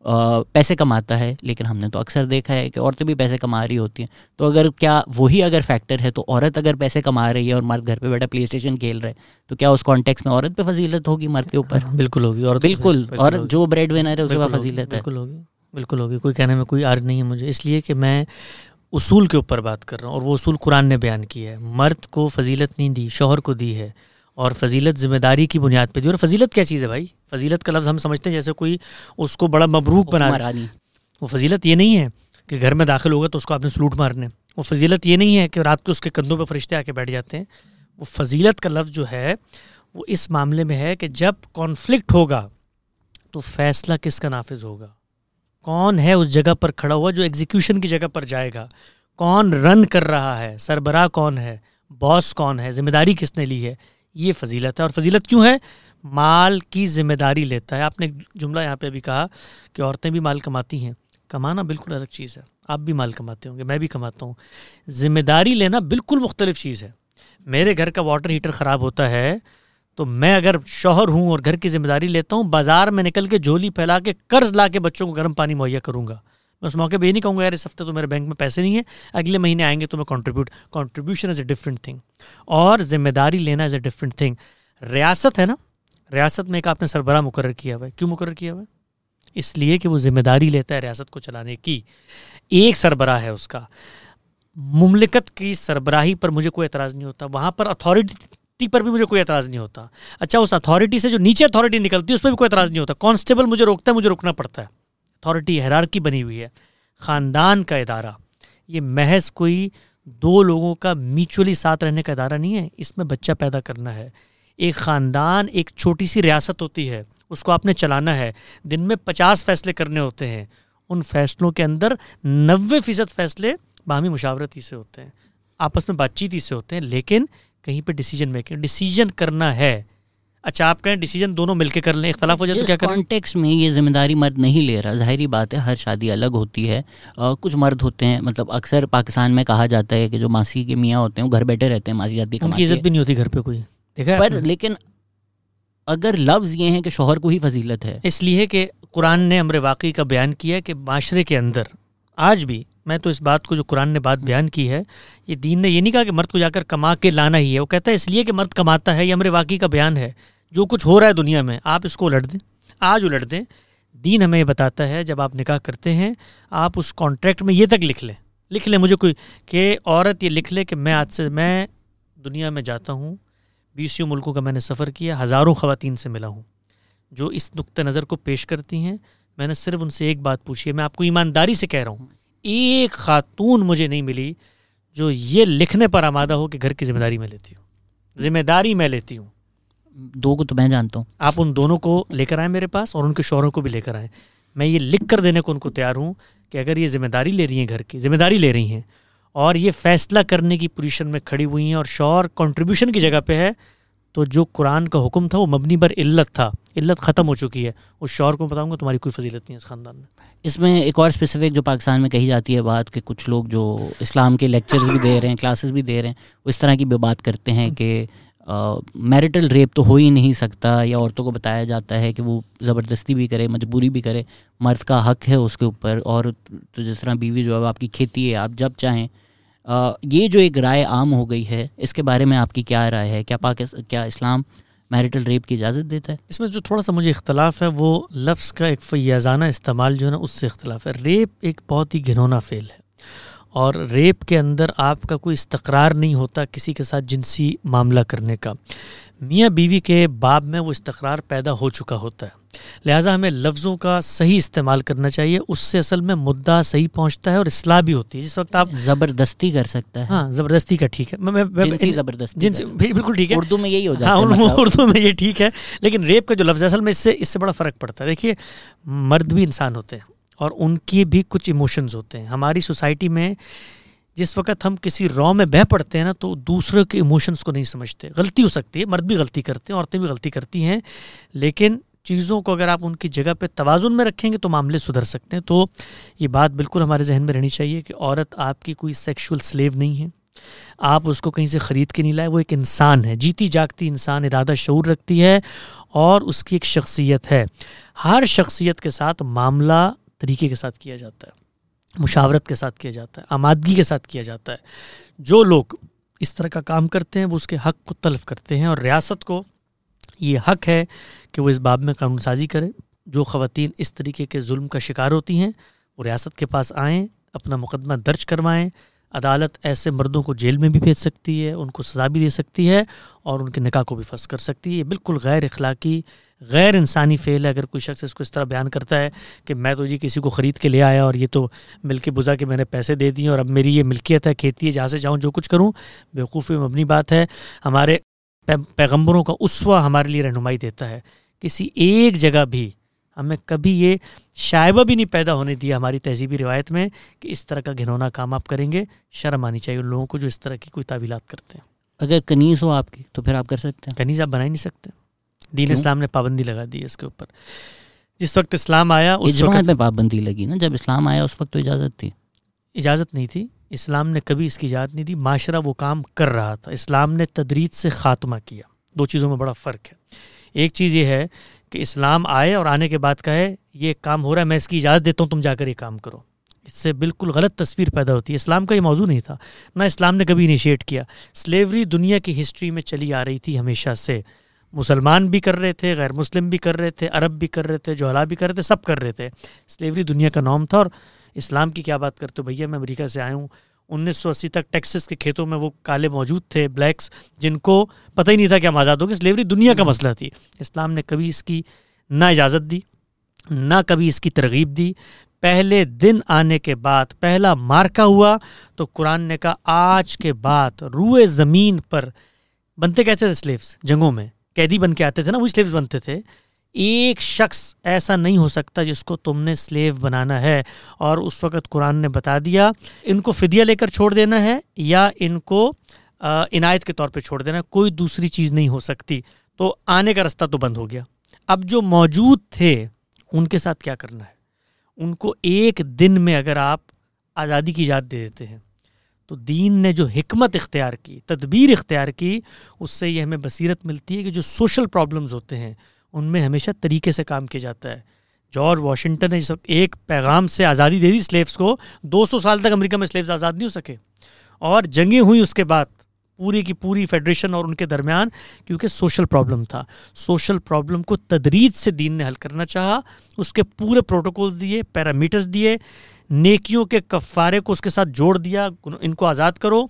پیسے کماتا ہے, لیکن ہم نے تو اکثر دیکھا ہے کہ عورتیں بھی پیسے کما رہی ہوتی ہیں. تو اگر کیا وہی اگر فیکٹر ہے تو عورت اگر پیسے کما رہی ہے اور مرد گھر پہ بیٹھا پلے اسٹیشن کھیل رہا ہے, تو کیا اس کانٹیکس میں عورت پہ فضیلت ہوگی مرد کے اوپر؟ بالکل ہوگی, اور بالکل, اور جو بریڈ ونر ہے اس کے فضیلت ہے. بالکل ہوگی, بالکل ہوگی, کوئی کہنے میں کوئی عرض نہیں ہے مجھے, اس لیے کہ میں اصول کے اوپر بات کر رہا ہوں, اور وہ اصول قرآن نے بیان کیا ہے. مرد کو فضیلت نہیں دی, شوہر کو دی ہے, اور فضیلت ذمہ داری کی بنیاد پہ دی. اور فضیلت کیا چیز ہے بھائی؟ فضیلت کا لفظ ہم سمجھتے ہیں جیسے کوئی اس کو بڑا مبروک بنا رہا ہے. وہ فضیلت یہ نہیں ہے کہ گھر میں داخل ہوگا تو اس کو آپ نے سلوٹ مارنے. وہ فضیلت یہ نہیں ہے کہ رات کو اس کے کندھوں پہ فرشتے آ کے بیٹھ جاتے ہیں. وہ فضیلت کا لفظ جو ہے وہ اس معاملے میں ہے کہ جب کانفلکٹ ہوگا تو فیصلہ کس کا نافذ ہوگا, کون ہے اس جگہ پر کھڑا ہوا جو ایگزیکیوشن کی جگہ پر جائے گا, کون رن کر رہا ہے, سربراہ کون ہے, باس کون ہے, ذمہ داری کس نے لی ہے. یہ فضیلت ہے. اور فضیلت کیوں ہے؟ مال کی ذمہ داری لیتا ہے. آپ نے ایک جملہ یہاں پہ ابھی کہا کہ عورتیں بھی مال کماتی ہیں. کمانا بالکل الگ چیز ہے, آپ بھی مال کماتے ہوں گے, میں بھی کماتا ہوں. ذمہ داری لینا بالکل مختلف چیز ہے. میرے گھر کا واٹر ہیٹر خراب ہوتا ہے تو میں اگر شوہر ہوں اور گھر کی ذمہ داری لیتا ہوں, بازار میں نکل کے جھولی پھیلا کے قرض لا کے بچوں کو گرم پانی مہیا کروں گا. میں اس موقع پہ یہ نہیں کہوں گا یار اس ہفتے تو میرے بینک میں پیسے نہیں ہیں, اگلے مہینے آئیں گے تو میں contribute. Contribution is a different thing اور ذمہ داری لینا از اے ڈفرینٹ تھنگ. ریاست ہے نا, ریاست میں ایک آپ نے سربراہ مقرر کیا ہوا ہے. کیوں مقرر کیا ہوا ہے؟ اس لیے کہ وہ ذمہ داری لیتا ہے ریاست کو چلانے کی. ایک سربراہ ہے اس کا. مملکت کی سربراہی پر مجھے کوئی اعتراض نہیں ہوتا, وہاں پر اتھارٹی پر بھی مجھے کوئی اعتراض نہیں ہوتا. اچھا اس اتھارٹی سے جو نیچے اتھارٹی نکلتی ہے اس پہ بھی کوئی اعتراض نہیں ہوتا. کانسٹیبل مجھے روکتا ہے, مجھے رکنا پڑتا ہے. اتھارٹی ہیرارکی بنی ہوئی ہے. خاندان کا ادارہ یہ محض کوئی دو لوگوں کا میوچولی ساتھ رہنے کا ادارہ نہیں ہے, اس میں بچہ پیدا کرنا ہے. ایک خاندان ایک چھوٹی سی ریاست ہوتی ہے, اس کو آپ نے چلانا ہے. دن میں پچاس فیصلے کرنے ہوتے ہیں, ان فیصلوں کے اندر نوے فیصد فیصلے باہمی مشاورتی سے ہوتے ہیں, آپس میں بات چیت سے ہوتے ہیں, لیکن کہیں پہ ڈیسیجن میکنگ ڈیسیجن کرنا ہے. اچھا آپ کہیں ڈیسیجن دونوں مل کے کر لیں, اختلاف ہو جائے تو کیا کریں؟ کانٹیکس میں یہ ذمہ داری مرد نہیں لے رہا, ظاہری بات ہے ہر شادی الگ ہوتی ہے. کچھ مرد ہوتے ہیں, مطلب اکثر پاکستان میں کہا جاتا ہے کہ جو ماسی کے میاں ہوتے ہیں وہ گھر بیٹھے رہتے ہیں, ماسی جاتی ان کی عزت بھی نہیں ہوتی گھر پہ کوئی, دیکھا پر. لیکن اگر لفظ یہ ہیں کہ شوہر کو ہی فضیلت ہے, اس لیے کہ قرآن نے امر واقعی کا بیان کیا کہ معاشرے کے اندر آج بھی, میں تو اس بات کو جو قرآن نے بات بیان کی ہے, یہ دین نے یہ نہیں کہا کہ مرد کو جا کر کما کے لانا ہی ہے, وہ کہتا ہے اس لیے کہ مرد کماتا ہے. یہ امر واقعی کا بیان ہے. جو کچھ ہو رہا ہے دنیا میں آپ اس کو الٹ دیں, آج الٹ دیں. دین ہمیں یہ بتاتا ہے جب آپ نکاح کرتے ہیں آپ اس کانٹریکٹ میں یہ تک لکھ لیں لکھ لیں مجھے کوئی کہ عورت یہ لکھ لے کہ میں آج سے میں دنیا میں جاتا ہوں, بیسیوں ملکوں کا میں نے سفر کیا, ہزاروں خواتین سے ملا ہوں جو اس نقطہ نظر کو پیش کرتی ہیں. میں نے صرف ان سے ایک بات پوچھی ہے, میں آپ کو ایمانداری سے کہہ رہا ہوں, ایک خاتون مجھے نہیں ملی جو یہ لکھنے پر آمادہ ہو کہ گھر کی ذمہ داری میں لیتی ہوں, ذمہ داری میں لیتی ہوں. دو کو تو میں جانتا ہوں. آپ ان دونوں کو لے کر آئیں میرے پاس اور ان کے شوہروں کو بھی لے کر آئیں. میں یہ لکھ کر دینے کو ان کو تیار ہوں کہ اگر یہ ذمہ داری لے رہی ہیں, گھر کی ذمہ داری لے رہی ہیں اور یہ فیصلہ کرنے کی پوزیشن میں کھڑی ہوئی ہیں اور شوہر کنٹریبیوشن کی جگہ پہ ہے, تو جو قرآن کا حکم تھا وہ مبنی بر علت تھا, علت ختم ہو چکی ہے. اس شوہر کو بتاؤں گا تمہاری کوئی فضیلت نہیں ہے اس خاندان میں. اس میں ایک اور اسپیسیفک جو پاکستان میں کہی جاتی ہے بات, کہ کچھ لوگ جو اسلام کے لیکچرز بھی دے رہے ہیں, کلاسز بھی دے رہے ہیں, وہ اس طرح کی بھی بات کرتے ہیں کہ میرٹل ریپ تو ہو ہی نہیں سکتا, یا عورتوں کو بتایا جاتا ہے کہ وہ زبردستی بھی کرے, مجبوری بھی کرے, مرد کا حق ہے اس کے اوپر, اور تو جس طرح بیوی جو ہے آپ کی کھیتی ہے, آپ جب چاہیں. آ, یہ جو ایک رائے عام ہو گئی ہے, اس کے بارے میں آپ کی کیا رائے ہے؟ کیا پاکستان کیا اسلام میرٹل ریپ کی اجازت دیتا ہے؟ اس میں جو تھوڑا سا مجھے اختلاف ہے وہ لفظ کا ایک فیاضانہ استعمال جو ہے نا اس سے اختلاف ہے. ریپ ایک بہت ہی گھنونا فعل ہے, اور ریپ کے اندر آپ کا کوئی استقرار نہیں ہوتا کسی کے ساتھ جنسی معاملہ کرنے کا. میاں بیوی کے باب میں وہ استقرار پیدا ہو چکا ہوتا ہے, لہٰذا ہمیں لفظوں کا صحیح استعمال کرنا چاہیے. اس سے اصل میں مدعا صحیح پہنچتا ہے اور اصلاح بھی ہوتی ہے. جس وقت آپ زبردستی کر سکتا ہے, ہاں زبردستی کا ٹھیک ہے, جنسی زبردستی جنس بالکل ٹھیک ہے, اردو میں یہی ہو جاتا ہے, ہے, اردو میں یہ ٹھیک ہے. لیکن ریپ کا جو لفظ ہے اصل میں اس سے اس سے بڑا فرق پڑتا ہے. دیکھیے مرد بھی انسان ہوتے ہیں اور ان کی بھی کچھ ایموشنز ہوتے ہیں. ہماری سوسائٹی میں جس وقت ہم کسی رو میں بہہ پڑتے ہیں نا تو دوسرے کے ایموشنز کو نہیں سمجھتے. غلطی ہو سکتی ہے, مرد بھی غلطی کرتے ہیں, عورتیں بھی غلطی کرتی ہیں, لیکن چیزوں کو اگر آپ ان کی جگہ پہ توازن میں رکھیں گے تو معاملے سدھر سکتے ہیں. تو یہ بات بالکل ہمارے ذہن میں رہنی چاہیے کہ عورت آپ کی کوئی سیکشول سلیو نہیں ہے, آپ اس کو کہیں سے خرید کے نہیں لائے. وہ ایک انسان ہے, جیتی جاگتی انسان, ارادہ شعور رکھتی ہے اور اس کی ایک شخصیت ہے. ہر شخصیت کے ساتھ معاملہ طریقے کے ساتھ کیا جاتا ہے, مشاورت کے ساتھ کیا جاتا ہے, آمادگی کے ساتھ کیا جاتا ہے. جو لوگ اس طرح کا کام کرتے ہیں وہ اس کے حق کو تلف کرتے ہیں, اور ریاست کو یہ حق ہے کہ وہ اس باب میں قانون سازی کرے. جو خواتین اس طریقے کے ظلم کا شکار ہوتی ہیں وہ ریاست کے پاس آئیں, اپنا مقدمہ درج کروائیں. عدالت ایسے مردوں کو جیل میں بھی بھیج سکتی ہے, ان کو سزا بھی دے سکتی ہے اور ان کے نکاح کو بھی فسخ کر سکتی ہے. یہ بالکل غیر اخلاقی غیر انسانی فعل ہے. اگر کوئی شخص اس کو اس طرح بیان کرتا ہے کہ میں تو جی کسی کو خرید کے لے آیا اور یہ تو ملک بزا کے میں نے پیسے دے دیے اور اب میری یہ ملکیت ہے, کھیتی ہے, جہاں سے چاہوں جو کچھ کروں, بیوقوفی میں مبنی بات ہے. ہمارے پیغمبروں کا اسوہ ہمارے لیے رہنمائی دیتا ہے. کسی ایک جگہ بھی ہمیں کبھی یہ شائبہ بھی نہیں پیدا ہونے دیا ہماری تہذیبی روایت میں کہ اس طرح کا گھنونا کام آپ کریں گے. شرم آنی چاہیے ان لوگوں کو جو اس طرح کی کوئی تعویلات کرتے ہیں. اگر کنیز ہو آپ کی تو پھر آپ کر سکتے ہیں. کنیز آپ بنا ہی نہیں سکتے. دین اسلام نے پابندی لگا دی ہے اس کے اوپر. جس وقت اسلام آیا اس وقت میں پابندی لگی نا, جب اسلام آیا اس وقت تو اجازت تھی. اجازت نہیں تھی, اسلام نے کبھی اس کی اجازت نہیں دی, معاشرہ وہ کام کر رہا تھا. اسلام نے تدریج سے خاتمہ کیا. دو چیزوں میں بڑا فرق ہے. ایک چیز یہ ہے کہ اسلام آئے اور آنے کے بعد کہے یہ کام ہو رہا ہے, میں اس کی اجازت دیتا ہوں, تم جا کر یہ کام کرو. اس سے بالکل غلط تصویر پیدا ہوتی ہے. اسلام کا یہ موضوع نہیں تھا, نہ اسلام نے کبھی انیشیٹ کیا. سلیوری دنیا کی ہسٹری میں چلی آ رہی تھی ہمیشہ سے. مسلمان بھی کر رہے تھے, غیر مسلم بھی کر رہے تھے, عرب بھی کر رہے تھے, جوہلا بھی کر رہے تھے, سب کر رہے تھے. سلیوری دنیا کا نام تھا. اور اسلام کی کیا بات کرتے ہو بھیا, میں امریکہ سے آیا ہوں, انیس سو اسی تک ٹیکسس کے کھیتوں میں وہ کالے موجود تھے, بلیکس, جن کو پتہ ہی نہیں تھا کہ ہم آزاد ہو گئے. سلیوری دنیا کا مسئلہ تھی. اسلام نے کبھی اس کی نہ اجازت دی, نہ کبھی اس کی ترغیب دی. پہلے دن آنے کے بعد پہلا مارکا ہوا تو قرآن نے کہا آج کے بعد روئے زمین پر بنتے کیسے تھے سلیوز, جنگوں میں قیدی بن کے آتے تھے نا, وہی سلیوز بنتے تھے. ایک شخص ایسا نہیں ہو سکتا جس کو تم نے سلیو بنانا ہے. اور اس وقت قرآن نے بتا دیا ان کو فدیہ لے کر چھوڑ دینا ہے یا ان کو عنایت کے طور پہ چھوڑ دینا ہے, کوئی دوسری چیز نہیں ہو سکتی. تو آنے کا رستہ تو بند ہو گیا. اب جو موجود تھے ان کے ساتھ کیا کرنا ہے؟ ان کو ایک دن میں اگر آپ آزادی کی اجازت دے دیتے ہیں تو دین نے جو حکمت اختیار کی, تدبیر اختیار کی, اس سے یہ ہمیں بصیرت ملتی ہے کہ جو سوشل پرابلمز ہوتے ہیں ان میں ہمیشہ طریقے سے کام کیا جاتا ہے. جارج واشنگٹن نے ایک پیغام سے آزادی دے دی سلیوز کو, دو سو سال تک امریکہ میں سلیوز آزاد نہیں ہو سکے. اور جنگیں ہوئی اس کے بعد پوری کی پوری فیڈریشن اور ان کے درمیان, کیونکہ سوشل پرابلم تھا. سوشل پرابلم کو تدریج سے دین نے حل کرنا چاہا. اس کے پورے پروٹوکولز دیے, پیرامیٹرز دیے, نیکیوں کے کفارے کو اس کے ساتھ جوڑ دیا, ان کو آزاد کرو.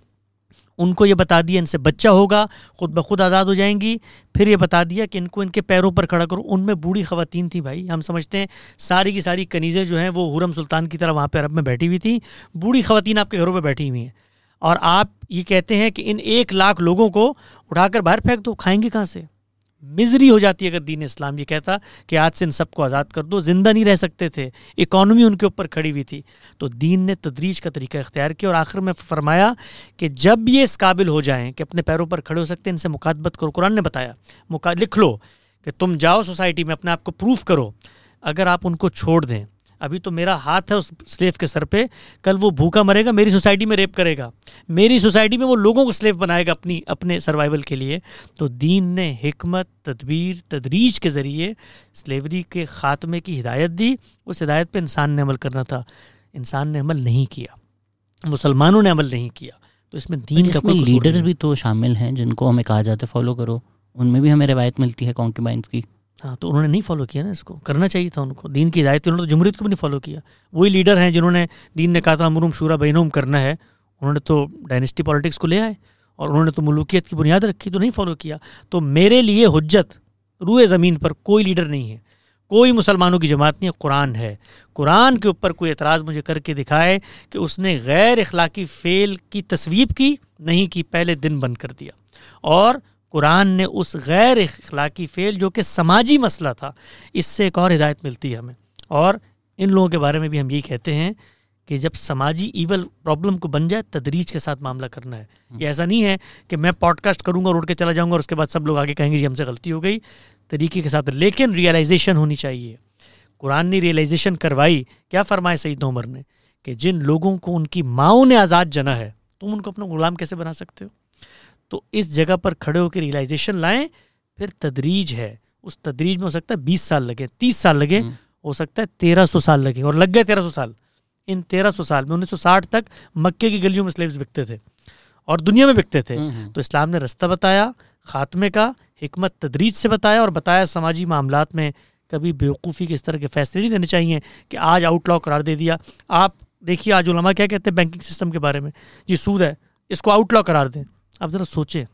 ان کو یہ بتا دیا ان سے بچہ ہوگا, خود بخود آزاد ہو جائیں گی. پھر یہ بتا دیا کہ ان کو ان کے پیروں پر کھڑا کرو. ان میں بوڑھی خواتین تھیں بھائی, ہم سمجھتے ہیں ساری کی ساری کنیزیں جو ہیں وہ حرم سلطان کی طرح وہاں پہ عرب میں بیٹھی ہوئی تھیں. بوڑھی خواتین آپ کے گھروں پہ بیٹھی ہوئی ہیں, اور آپ یہ کہتے ہیں کہ ان ایک لاکھ لوگوں کو اٹھا کر باہر پھینک دو. کھائیں گے کہاں سے؟ مزری ہو جاتی ہے اگر دین اسلام یہ کہتا کہ آج سے ان سب کو آزاد کر دو. زندہ نہیں رہ سکتے تھے, اکانومی ان کے اوپر کھڑی ہوئی تھی. تو دین نے تدریج کا طریقہ اختیار کیا اور آخر میں فرمایا کہ جب یہ اس قابل ہو جائیں کہ اپنے پیروں پر کھڑے ہو سکتے ہیں, ان سے مکاتبت کرو. قرآن نے بتایا لکھ لو کہ تم جاؤ سوسائٹی میں اپنے آپ کو پروف کرو. اگر آپ ان کو چھوڑ دیں, ابھی تو میرا ہاتھ ہے اس سلیو کے سر پہ, کل وہ بھوکا مرے گا, میری سوسائٹی میں ریپ کرے گا, میری سوسائٹی میں وہ لوگوں کو سلیو بنائے گا اپنی اپنے سروائیول کے لیے. تو دین نے حکمت, تدبیر, تدریج کے ذریعے سلیوری کے خاتمے کی ہدایت دی. اس ہدایت پہ انسان نے عمل کرنا تھا, انسان نے عمل نہیں کیا, مسلمانوں نے عمل نہیں کیا. تو اس میں دین کا کوئی لیڈرز بھی تو شامل ہیں جن کو ہمیں کہا جاتا ہے فالو کرو, ان میں بھی ہمیں روایت ملتی ہے کانکیبائنس کی. ہاں, تو انہوں نے نہیں فالو کیا نا, اس کو کرنا چاہیے تھا ان کو. دین کی ہدایت انہوں نے تو جمہوریت کو بھی نہیں فالو کیا. وہی لیڈر ہیں جنہوں نے دین نے کہا تھا امرهم شورا بینہم کرنا ہے, انہوں نے تو ڈائنیسٹی پالیٹکس کو لے آئے اور انہوں نے تو ملوکیت کی بنیاد رکھی, تو نہیں فالو کیا. تو میرے لیے حجت روئے زمین پر کوئی لیڈر نہیں ہے, کوئی مسلمانوں کی جماعت نہیں ہے, قرآن ہے. قرآن کے اوپر کوئی اعتراض مجھے کر کے دکھائے کہ اس نے غیر اخلاقی فعل کی تصویب کی, نہیں کی, پہلے دن بند کر دیا. اور قرآن نے اس غیر اخلاقی فعل جو کہ سماجی مسئلہ تھا, اس سے ایک اور ہدایت ملتی ہے ہمیں. اور ان لوگوں کے بارے میں بھی ہم یہی کہتے ہیں کہ جب سماجی ایول پرابلم کو بن جائے, تدریج کے ساتھ معاملہ کرنا ہے. یہ ایسا نہیں ہے کہ میں پوڈ کاسٹ کروں گا اور اٹھ کے چلا جاؤں گا اور اس کے بعد سب لوگ آگے کہیں گے جی ہم سے غلطی ہو گئی. طریقے کے ساتھ, لیکن ریئلائزیشن ہونی چاہیے. قرآن نے ریئلائزیشن کروائی. کیا فرمائے سیدنا عمر نے کہ جن لوگوں کو ان کی ماؤں نے آزاد جنا ہے, تم ان کو اپنا غلام کیسے بنا سکتے ہو؟ تو اس جگہ پر کھڑے ہو کے ریئلائزیشن لائیں. پھر تدریج ہے, اس تدریج میں ہو سکتا ہے بیس سال لگے, تیس سال لگے, ہو سکتا ہے تیرہ سو سال لگے, اور لگ گئے تیرہ سو سال. ان تیرہ سو سال میں انیس سو ساٹھ تک مکے کی گلیوں میں سلیوز بکتے تھے اور دنیا میں بکتے تھے. تو اسلام نے رستہ بتایا خاتمے کا, حکمت تدریج سے بتایا, اور بتایا سماجی معاملات میں کبھی بیوقوفی کے اس طرح کے فیصلے نہیں دینے چاہیے کہ آج آؤٹ لا قرار دے دیا. آپ دیکھیے آج علماء کیا کہتے ہیں بینکنگ سسٹم کے بارے میں, جی سود ہے, اس کو آؤٹ لا قرار دیں. آپ ذرا سوچیں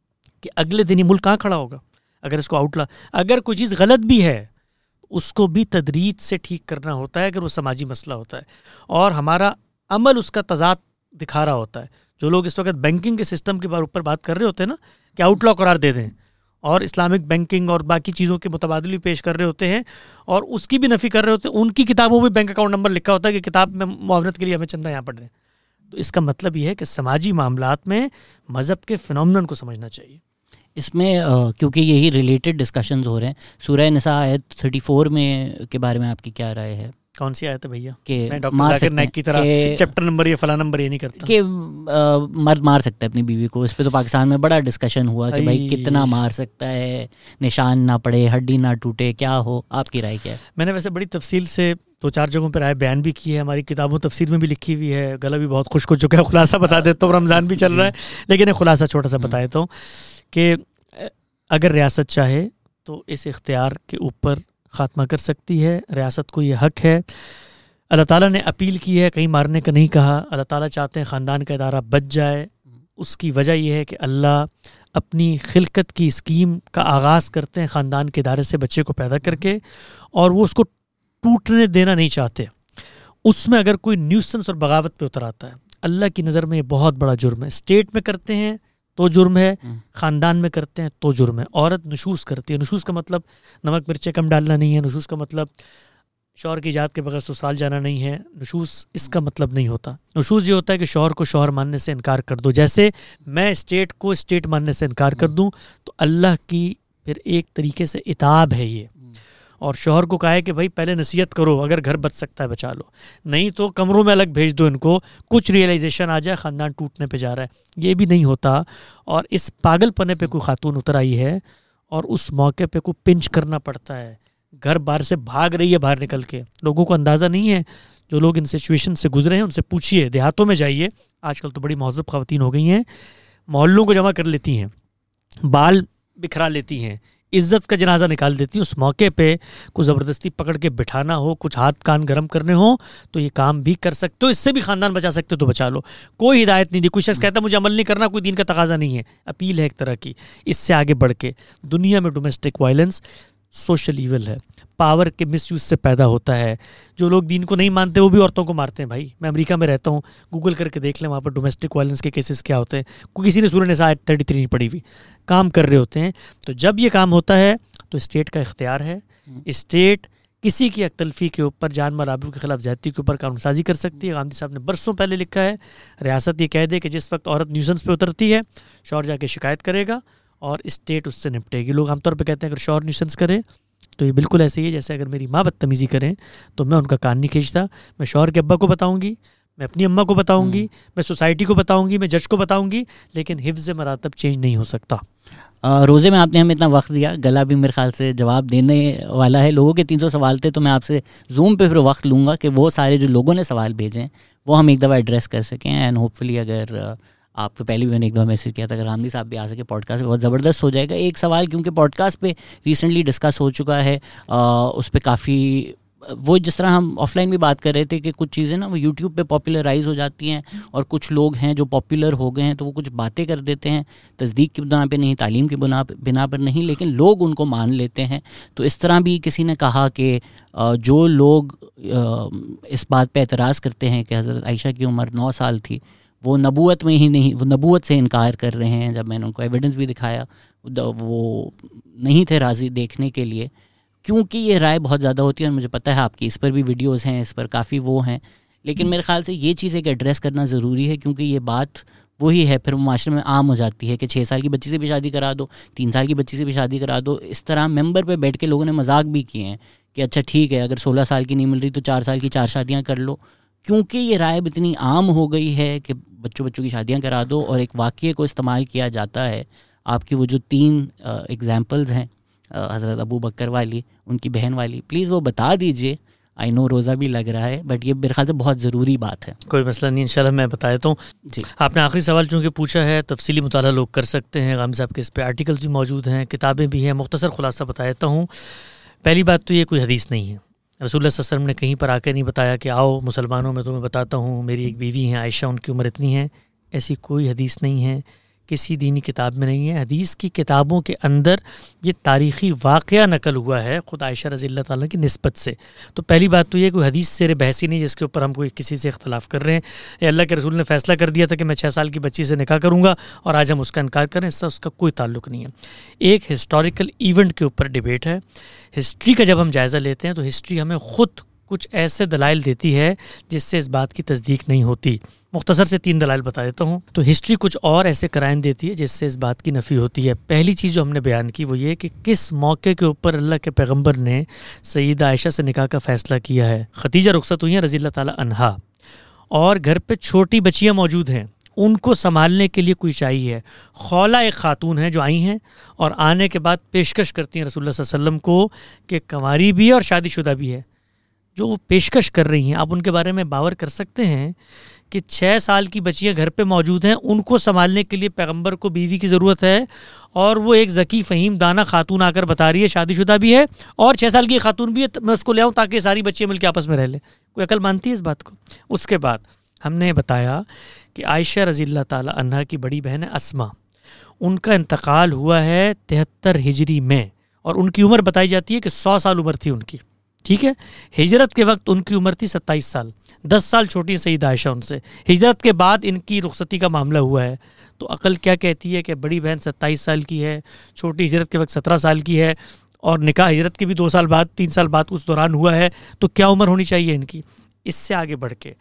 کہ اگلے دن ہی ملک کہاں کھڑا ہوگا اگر اس کو آؤٹ لا. اگر کوئی چیز غلط بھی ہے اس کو بھی تدریج سے ٹھیک کرنا ہوتا ہے اگر وہ سماجی مسئلہ ہوتا ہے, اور ہمارا عمل اس کا تضاد دکھا رہا ہوتا ہے. جو لوگ اس وقت بینکنگ کے سسٹم کے اوپر بات کر رہے ہوتے ہیں نا کہ آؤٹ لا قرار دے دیں, اور اسلامک بینکنگ اور باقی چیزوں کے متبادل بھی پیش کر رہے ہوتے ہیں اور اس کی بھی نفی کر رہے ہوتے ہیں, ان کی کتابوں میں بینک اکاؤنٹ نمبر لکھا ہوتا ہے کہ کتاب میں معاونت کے لیے ہمیں چندہ یہاں پڑھ دیں. تو اس کا مطلب یہ ہے کہ سماجی معاملات میں مذہب کے فنومنن کو سمجھنا چاہیے. اس میں کیونکہ یہی ریلیٹڈ ڈسکشنز ہو رہے ہیں, سورہ نساء آیت تھرٹی فور میں کے بارے میں آپ کی کیا رائے ہے؟ کون سی آیت ہے بھیا؟ کہ مار سکتے کی طرح چیپٹر نمبر یا فلاں نمبر یہ نہیں کرتا کہ مرد مار سکتا ہے اپنی بیوی کو. اس پہ تو پاکستان میں بڑا ڈسکشن ہوا کہ بھائی کتنا مار سکتا ہے, نشان نہ پڑے, ہڈی نہ ٹوٹے, کیا ہو, آپ کی رائے کیا ہے؟ میں نے ویسے بڑی تفصیل سے دو چار جگہوں پہ رائے بیان بھی کی ہے, ہماری کتابوں تفسیر میں بھی لکھی ہوئی ہے, گلا بھی بہت خشک ہو چکا ہے, خلاصہ بتا دیتا ہوں, رمضان بھی چل رہا ہے لیکن ایک خلاصہ چھوٹا سا بتا دیتا ہوں کہ اگر ریاست چاہے تو اس اختیار کے اوپر خاتمہ کر سکتی ہے, ریاست کو یہ حق ہے. اللہ تعالیٰ نے اپیل کی ہے, کہیں مارنے کا نہیں کہا. اللہ تعالیٰ چاہتے ہیں خاندان کا ادارہ بچ جائے. اس کی وجہ یہ ہے کہ اللہ اپنی خلقت کی اسکیم کا آغاز کرتے ہیں خاندان کے ادارے سے بچے کو پیدا کر کے, اور وہ اس کو ٹوٹنے دینا نہیں چاہتے. اس میں اگر کوئی نیوسنس اور بغاوت پہ اتر آتا ہے, اللہ کی نظر میں یہ بہت بڑا جرم ہے. اسٹیٹ میں کرتے ہیں تو جرم ہے, خاندان میں کرتے ہیں تو جرم ہے. عورت نشوز کرتی ہے, نشوز کا مطلب نمک مرچیں کم ڈالنا نہیں ہے, نشوز کا مطلب شوہر کی اجازت کے بغیر سسرال جانا نہیں ہے, نشوز اس کا مطلب نہیں ہوتا. نشوز یہ ہوتا ہے کہ شوہر کو شوہر ماننے سے انکار کر دو. جیسے میں اسٹیٹ کو اسٹیٹ ماننے سے انکار کر دوں تو اللہ کی پھر ایک طریقے سے عتاب ہے یہ. اور شوہر کو کہا ہے کہ بھائی پہلے نصیحت کرو, اگر گھر بچ سکتا ہے بچا لو, نہیں تو کمروں میں الگ بھیج دو ان کو, کچھ ریئلائزیشن آ جائے خاندان ٹوٹنے پہ جا رہا ہے. یہ بھی نہیں ہوتا. اور اس پاگل پنے پہ کوئی خاتون اتر آئی ہے اور اس موقع پہ کوئی پنچ کرنا پڑتا ہے, گھر باہر سے بھاگ رہی ہے باہر نکل کے. لوگوں کو اندازہ نہیں ہے, جو لوگ ان سچویشن سے گزرے ہیں ان سے پوچھیے, دیہاتوں میں جائیے, آج کل تو بڑی مہذب خواتین ہو گئی ہیں, محلوں کو جمع کر لیتی ہیں, بال بکھرا لیتی ہیں, عزت کا جنازہ نکال دیتی ہیں. اس موقع پہ کوئی زبردستی پکڑ کے بٹھانا ہو, کچھ ہاتھ کان گرم کرنے ہو تو یہ کام بھی کر سکتے ہو. اس سے بھی خاندان بچا سکتے ہو تو بچا لو. کوئی ہدایت نہیں دی. کوئی شخص کہتا ہے مجھے عمل نہیں کرنا, کوئی دین کا تقاضا نہیں ہے, اپیل ہے ایک طرح کی. اس سے آگے بڑھ کے دنیا میں ڈومیسٹک وائلنس سوشل ایول ہے, پاور کے مس یوز سے پیدا ہوتا ہے. جو لوگ دین کو نہیں مانتے وہ بھی عورتوں کو مارتے ہیں. بھائی میں امریکہ میں رہتا ہوں, گوگل کر کے دیکھ لیں وہاں پر ڈومیسٹک وائلنس کے کیسز کیا ہوتے ہیں. کوئی کسی نے سورہ نساء آیت تھرٹی تھری نہیں پڑھی ہوئی, کام کر رہے ہوتے ہیں. تو جب یہ کام ہوتا ہے تو اسٹیٹ کا اختیار ہے. اسٹیٹ کسی کی حق تلفی کے اوپر, جان مال آبرو کے خلاف زیادتی کے اوپر قانون سازی کر سکتی ہے. گاندھی صاحب نے برسوں پہلے لکھا ہے, ریاست یہ کہہ دے کہ جس وقت عورت نیوسنس پہ اترتی ہے شوہر جا کے شکایت کرے گا اور اسٹیٹ اس سے نپٹے گی. لوگ عام طور پہ کہتے ہیں اگر شوہر نیوسنس کرے تو یہ بالکل ایسے ہی ہے جیسے اگر میری ماں بدتمیزی کریں تو میں ان کا کان نہیں کھینچتا, میں شوہر کے ابا کو بتاؤں گی, میں اپنی اماں کو بتاؤں گی, میں سوسائٹی کو بتاؤں گی, میں جج کو بتاؤں گی, لیکن حفظ مراتب چینج نہیں ہو سکتا. روزے میں آپ نے ہمیں اتنا وقت دیا, گلا بھی میرے خیال سے جواب دینے والا ہے. لوگوں کے تین سو سوال تھے تو میں آپ سے زوم پہ پھر وقت لوں گا کہ وہ سارے جو لوگوں نے سوال بھیجے ہیں وہ ہم ایک دفعہ ایڈریس کر سکیں. اینڈ ہوپ فلی اگر آپ کو پہلے بھی میں نے ایک دفعہ میسج کیا تھا اگر رامدی صاحب بھی آ سکے پوڈ کاسٹ پہ بہت زبردست ہو جائے گا. ایک سوال کیونکہ پوڈ کاسٹ پہ ریسنٹلی ڈسکس ہو چکا ہے, اس پہ کافی وہ جس طرح ہم آف لائن بھی بات کر رہے تھے کہ کچھ چیزیں نا وہ یوٹیوب پہ پاپولرائز ہو جاتی ہیں, اور کچھ لوگ ہیں جو پاپولر ہو گئے ہیں تو وہ کچھ باتیں کر دیتے ہیں تصدیق کی بنا پہ نہیں, تعلیم کی بنا بنا پر نہیں, لیکن لوگ ان کو مان لیتے ہیں. تو اس طرح بھی کسی نے کہا کہ جو لوگ اس بات پہ اعتراض کرتے ہیں کہ حضرت عائشہ کی عمر نو سال تھی, وہ نبوت میں ہی نہیں, وہ نبوت سے انکار کر رہے ہیں. جب میں نے ان کو ایویڈنس بھی دکھایا وہ نہیں تھے راضی دیکھنے کے لیے, کیونکہ یہ رائے بہت زیادہ ہوتی ہے. اور مجھے پتہ ہے آپ کی اس پر بھی ویڈیوز ہیں, اس پر کافی وہ ہیں, لیکن میرے خیال سے یہ چیز ایک ایڈریس کرنا ضروری ہے کیونکہ یہ بات وہی ہے پھر معاشرے میں عام ہو جاتی ہے کہ چھ سال کی بچی سے بھی شادی کرا دو, تین سال کی بچی سے بھی شادی کرا دو. اس طرح ممبر پہ بیٹھ کے لوگوں نے مذاق بھی کیے ہیں کہ اچھا ٹھیک ہے اگر سولہ سال کی نہیں مل رہی تو چار سال کی چار شادیاں کر لو, کیونکہ یہ رائے اتنی عام ہو گئی ہے کہ بچوں بچوں کی شادیاں کرا دو. اور ایک واقعے کو استعمال کیا جاتا ہے. آپ کی وہ جو تین ایگزامپلز ہیں حضرت ابو بکر والی, ان کی بہن والی, پلیز وہ بتا دیجئے. آئی نو روزہ بھی لگ رہا ہے بٹ یہ میرے خیال سے بہت ضروری بات ہے. کوئی مسئلہ نہیں, انشاءاللہ میں بتا دیتا ہوں. جی آپ نے آخری سوال چونکہ پوچھا ہے, تفصیلی مطالعہ لوگ کر سکتے ہیں, غام صاحب کے اس پہ آرٹیکلز بھی موجود ہیں, کتابیں بھی ہیں. مختصر خلاصہ بتا دیتا ہوں. پہلی بات تو یہ کوئی حدیث نہیں ہے. رسول اللہ صلی اللہ علیہ وسلم نے کہیں پر آ کے نہیں بتایا کہ آؤ مسلمانوں میں تمہیں بتاتا ہوں میری ایک بیوی ہیں عائشہ, ان کی عمر اتنی ہے. ایسی کوئی حدیث نہیں ہے, کسی دینی کتاب میں نہیں ہے. حدیث کی کتابوں کے اندر یہ تاریخی واقعہ نقل ہوا ہے خود عائشہ رضی اللہ تعالیٰ کی نسبت سے. تو پہلی بات تو یہ کوئی حدیث سے بحثی نہیں جس کے اوپر ہم کوئی کسی سے اختلاف کر رہے ہیں. یہ اللہ کے رسول نے فیصلہ کر دیا تھا کہ میں چھ سال کی بچی سے نکاح کروں گا اور آج ہم اس کا انکار کریں, اس سے اس کا کوئی تعلق نہیں ہے. ایک ہسٹوریکل ایونٹ کے اوپر ڈیبیٹ ہے. ہسٹری کا جب ہم جائزہ لیتے ہیں تو ہسٹری ہمیں خود کچھ ایسے دلائل دیتی ہے جس سے اس بات کی تصدیق نہیں ہوتی. مختصر سے تین دلائل بتا دیتا ہوں. تو ہسٹری کچھ اور ایسے قرائن دیتی ہے جس سے اس بات کی نفی ہوتی ہے. پہلی چیز جو ہم نے بیان کی وہ یہ کہ کس موقع کے اوپر اللہ کے پیغمبر نے سیدہ عائشہ سے نکاح کا فیصلہ کیا ہے. خدیجہ رخصت ہوئی ہیں رضی اللہ تعالی عنہا, اور گھر پہ چھوٹی بچیاں موجود ہیں, ان کو سنبھالنے کے لیے کوئی چاہیے. خولہ ایک خاتون ہے جو آئی ہیں اور آنے کے بعد پیشکش کرتی ہیں رسول اللہ صلی اللہ علیہ وسلم کو کہ کنواری بھی ہے اور شادی شدہ بھی ہے. جو وہ پیشکش کر رہی ہیں آپ ان کے بارے میں باور کر سکتے ہیں کہ چھ سال کی بچیاں گھر پہ موجود ہیں, ان کو سنبھالنے کے لیے پیغمبر کو بیوی کی ضرورت ہے, اور وہ ایک ذکی فہیم دانہ خاتون آ کر بتا رہی ہے شادی شدہ بھی ہے اور چھ سال کی خاتون بھی ہے, میں اس کو لے آؤں تاکہ ساری بچیاں مل کے آپس میں رہ لیں. کوئی عقل مانتی ہے اس بات کو؟ اس کے بعد ہم نے بتایا کہ عائشہ رضی اللہ تعالی عنہا کی بڑی بہن اسما, ان کا انتقال ہوا ہے تہتر ہجری میں, اور ان کی عمر بتائی جاتی ہے کہ سو سال عمر تھی ان کی. ٹھیک ہے, ہجرت کے وقت ان کی عمر تھی ستائیس سال, دس سال چھوٹی سیدہ عائشہ ان سے. ہجرت کے بعد ان کی رخصتی کا معاملہ ہوا ہے. تو عقل کیا کہتی ہے کہ بڑی بہن ستائیس سال کی ہے, چھوٹی ہجرت کے وقت سترہ سال کی ہے, اور نکاح ہجرت کے بھی دو سال بعد تین سال بعد اس دوران ہوا ہے, تو کیا عمر ہونی چاہیے ان کی؟ اس سے آگے بڑھ کے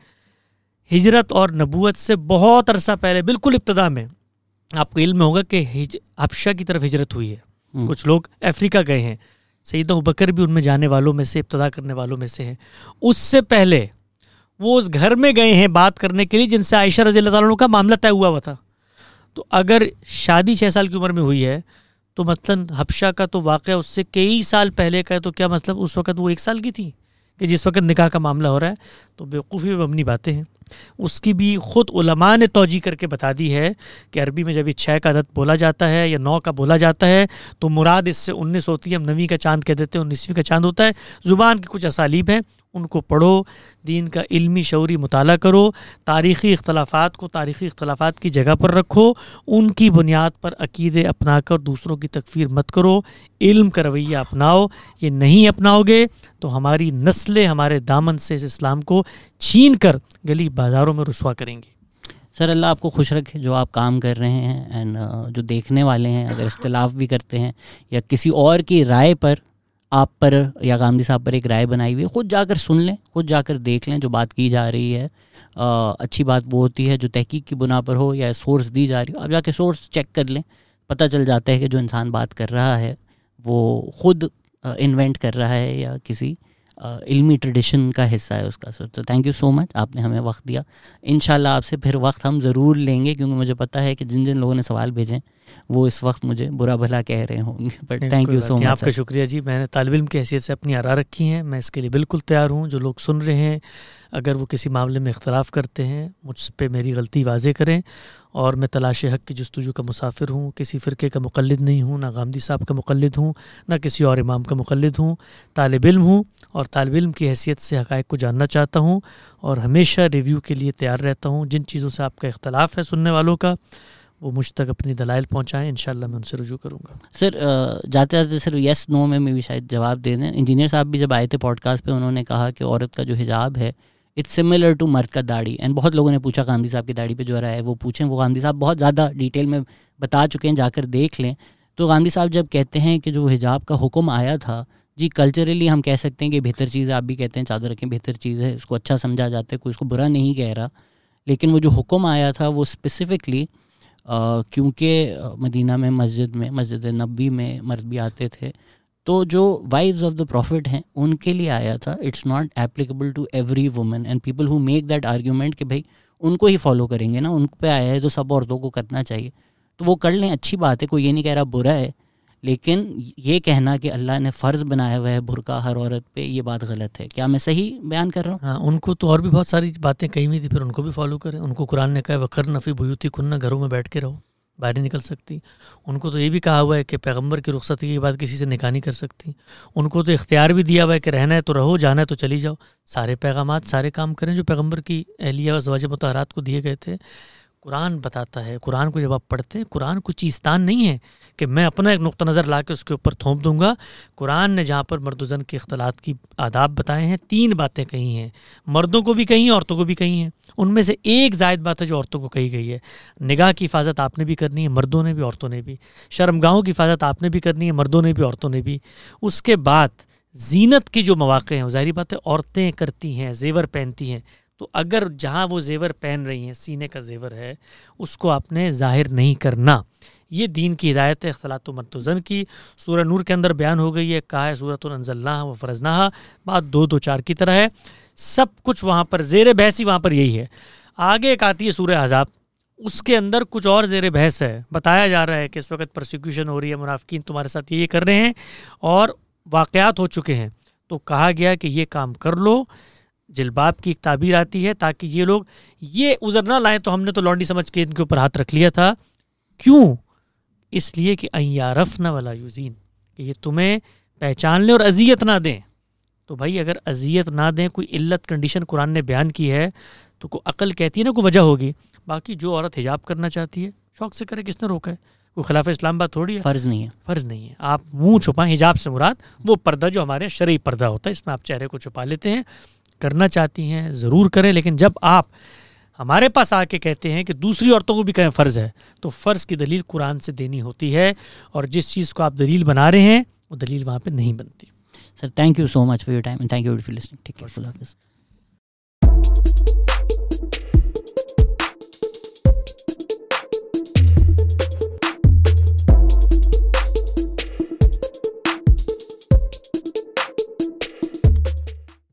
ہجرت اور نبوت سے بہت عرصہ پہلے بالکل ابتدا میں آپ کو علم ہوگا کہ حبشہ کی طرف ہجرت ہوئی ہے. کچھ لوگ افریقہ گئے ہیں, سیدنا ابوبکر بھی ان میں جانے والوں میں سے, ابتدا کرنے والوں میں سے ہیں. اس سے پہلے وہ اس گھر میں گئے ہیں بات کرنے کے لیے جن سے عائشہ رضی اللہ تعالیٰ عنہ کا معاملہ طے ہوا ہوا تھا. تو اگر شادی چھ سال کی عمر میں ہوئی ہے تو مثلاً حبشہ کا تو واقعہ اس سے کئی سال پہلے کا ہے, تو کیا مطلب اس وقت وہ ایک سال کی تھی کہ جس وقت نکاح کا معاملہ ہو رہا ہے؟ تو بیوقوفی میں مبنی باتیں ہیں. اس کی بھی خود علماء نے توجیہ کر کے بتا دی ہے کہ عربی میں جب یہ چھ کا عدد بولا جاتا ہے یا نو کا بولا جاتا ہے تو مراد اس سے انیس ہوتی ہے. ہم نویں کا چاند کہہ دیتے ہیں, انیسویں کا چاند ہوتا ہے. زبان کی کچھ اسالیب ہیں, ان کو پڑھو, دین کا علمی شعوری مطالعہ کرو, تاریخی اختلافات کو تاریخی اختلافات کی جگہ پر رکھو, ان کی بنیاد پر عقیدے اپنا کر دوسروں کی تکفیر مت کرو, علم کا رویہ اپناؤ. یہ نہیں اپناؤ گے تو ہماری نسلیں ہمارے دامن سے اس اسلام کو چھین کر گلی بازاروں میں رسوا کریں گی. سر اللہ آپ کو خوش رکھے جو آپ کام کر رہے ہیں, اینڈ جو دیکھنے والے ہیں اگر اختلاف بھی کرتے ہیں یا کسی اور کی رائے پر آپ پر یا غامدی صاحب پر ایک رائے بنائی ہوئی ہے, خود جا کر سن لیں, خود جا کر دیکھ لیں جو بات کی جا رہی ہے. آ, اچھی بات وہ ہوتی ہے جو تحقیق کی بنا پر ہو یا سورس دی جا رہی ہو, آپ جا کے سورس چیک کر لیں, پتہ چل جاتا ہے کہ جو انسان بات کر رہا ہے وہ خود انوینٹ کر رہا ہے یا کسی علمی ٹریڈیشن کا حصہ ہے اس کا. سر تو تھینک یو سو مچ, آپ نے ہمیں وقت دیا. انشاءاللہ آپ سے پھر وقت ہم ضرور لیں گے, کیونکہ مجھے پتہ ہے کہ جن جن لوگوں نے سوال بھیجیں وہ اس وقت مجھے برا بھلا کہہ رہے ہوں گے. But thank you so much. آپ کا شکریہ جی. میں نے طالب علم کی حیثیت سے اپنی آراء رکھی ہیں, میں اس کے لیے بالکل تیار ہوں. جو لوگ سن رہے ہیں اگر وہ کسی معاملے میں اختلاف کرتے ہیں مجھ پہ میری غلطی واضح کریں, اور میں تلاش حق کی جستجو کا مسافر ہوں, کسی فرقے کا مقلد نہیں ہوں, نہ غامدی صاحب کا مقلد ہوں, نہ کسی اور امام کا مقلد ہوں. طالب علم ہوں اور طالب علم کی حیثیت سے حقائق کو جاننا چاہتا ہوں, اور ہمیشہ ریویو کے لیے تیار رہتا ہوں. جن چیزوں سے آپ کا اختلاف ہے سننے والوں کا وہ مجھ تک اپنی دلائل پہنچائیں, انشاءاللہ میں ان سے رجوع کروں گا. سر جاتے جاتے صرف یس نو میں میں بھی شاید جواب دے دیں. انجینئر صاحب بھی جب آئے تھے پوڈ کاسٹ پہ انہوں نے کہا کہ عورت کا جو حجاب ہے اٹس سملر ٹو مرد کا داڑھی. اینڈ بہت لوگوں نے پوچھا غامدی صاحب کی داڑھی پہ جو آ رہا ہے وہ پوچھیں, وہ غامدی صاحب بہت زیادہ ڈیٹیل میں بتا چکے ہیں, جا کر دیکھ لیں. تو غامدی صاحب جب کہتے ہیں کہ جو حجاب کا حکم آیا تھا, جی کلچرلی ہم کہہ سکتے ہیں کہ بہتر چیز ہے, آپ بھی کہتے ہیں چادر رکھیں بہتر چیز ہے, اس کو اچھا سمجھا جاتا ہے, کوئی اس کو برا نہیں کہہ رہا. لیکن وہ جو حکم آیا تھا وہ اسپیسیفکلی کیونکہ مدینہ میں مسجد میں مسجد نبوی میں مرد بھی آتے تھے, تو جو وائفز آف دا پروفٹ ہیں ان کے لیے آیا تھا. It's not applicable to every woman and people who make that argument کہ بھائی ان کو ہی فالو کریں گے نا, ان پہ آیا ہے تو سب عورتوں کو کرنا چاہیے, تو وہ کر لیں, اچھی بات ہے, کوئی یہ نہیں کہہ رہا برا ہے. لیکن یہ کہنا کہ اللہ نے فرض بنایا ہوا ہے برقع ہر عورت پہ, یہ بات غلط ہے. کیا میں صحیح بیان کر رہا ہوں؟ ہاں, ان کو تو اور بھی بہت ساری باتیں کہی ہوئی تھی, پھر ان کو بھی فالو کریں. ان کو قرآن نے کہا ہے وقرن فی بیوتکن, گھروں میں بیٹھ کے رہو, باہر نہیں نکل سکتی. ان کو تو یہ بھی کہا ہوا ہے کہ پیغمبر کی رخصتی کے بعد کسی سے نکاح نہیں کر سکتی. ان کو تو اختیار بھی دیا ہوا ہے کہ رہنا ہے تو رہو, جانا ہے تو چلی جاؤ. سارے پیغامات سارے کام کریں جو پیغمبر کی اہلیہ و ازواج مطہرات کو دیے گئے تھے. قرآن بتاتا ہے, قرآن کو جب آپ پڑھتے ہیں, قرآن کوئی چیزتان نہیں ہے کہ میں اپنا ایک نقطہ نظر لا کے اس کے اوپر تھوپ دوں گا. قرآن نے جہاں پر مرد و زن کے اختلاط کی آداب بتائے ہیں, تین باتیں کہی ہیں, مردوں کو بھی کہی ہیں, عورتوں کو بھی کہی ہیں. ان میں سے ایک زائد بات ہے جو عورتوں کو کہی گئی ہے. نگاہ کی حفاظت آپ نے بھی کرنی ہے, مردوں نے بھی عورتوں نے بھی. شرمگاہوں کی حفاظت آپ نے بھی کرنی ہے, مردوں نے بھی عورتوں نے بھی. اس کے بعد زینت کی جو مواقع ہیں ظاہری بات ہے عورتیں کرتی ہیں، زیور پہنتی ہیں، تو اگر جہاں وہ زیور پہن رہی ہیں سینے کا زیور ہے اس کو آپ نے ظاہر نہیں کرنا. یہ دین کی ہدایت ہے اختلاط و مرتزن کی. سورہ نور کے اندر بیان ہو گئی ہے، کہا ہے سورۃ انزلناہا و فرضناہا، بات دو دو چار کی طرح ہے. سب کچھ وہاں پر زیر بحث ہی وہاں پر یہی ہے. آگے ایک آتی ہے سورہ احزاب، اس کے اندر کچھ اور زیر بحث ہے. بتایا جا رہا ہے کہ اس وقت پرسیکیوشن ہو رہی ہے، منافقین تمہارے ساتھ یہ کر رہے ہیں اور واقعات ہو چکے ہیں. تو کہا گیا کہ یہ کام کر لو. جلباب کی ایک تعبیر آتی ہے تاکہ یہ لوگ یہ عذر نہ لائیں تو ہم نے تو لانڈی سمجھ کے ان کے اوپر ہاتھ رکھ لیا تھا. کیوں؟ اس لیے کہ ان یعرفن ولا یؤذین، کہ یہ تمہیں پہچان لیں اور اذیت نہ دیں. تو بھائی اگر اذیت نہ دیں، کوئی علت کنڈیشن قرآن نے بیان کی ہے تو کوئی عقل کہتی ہے نا کوئی وجہ ہوگی. باقی جو عورت حجاب کرنا چاہتی ہے شوق سے کرے، کس نے روکا ہے؟ کوئی خلاف اسلام بات تھوڑی ہے. فرض نہیں ہے، فرض نہیں ہے. آپ منہ چھپائیں، حجاب سے مراد وہ پردہ جو ہمارے شرعی پردہ ہوتا ہے، اس میں آپ چہرے کو چھپا لیتے ہیں. کرنا چاہتی ہیں ضرور کریں، لیکن جب آپ ہمارے پاس آ کے کہتے ہیں کہ دوسری عورتوں کو بھی کہیں فرض ہے، تو فرض کی دلیل قرآن سے دینی ہوتی ہے، اور جس چیز کو آپ دلیل بنا رہے ہیں وہ دلیل وہاں پہ نہیں بنتی. Sir thank you so much for your time and thank you for listening. ٹھیک ہے، خدا حافظ.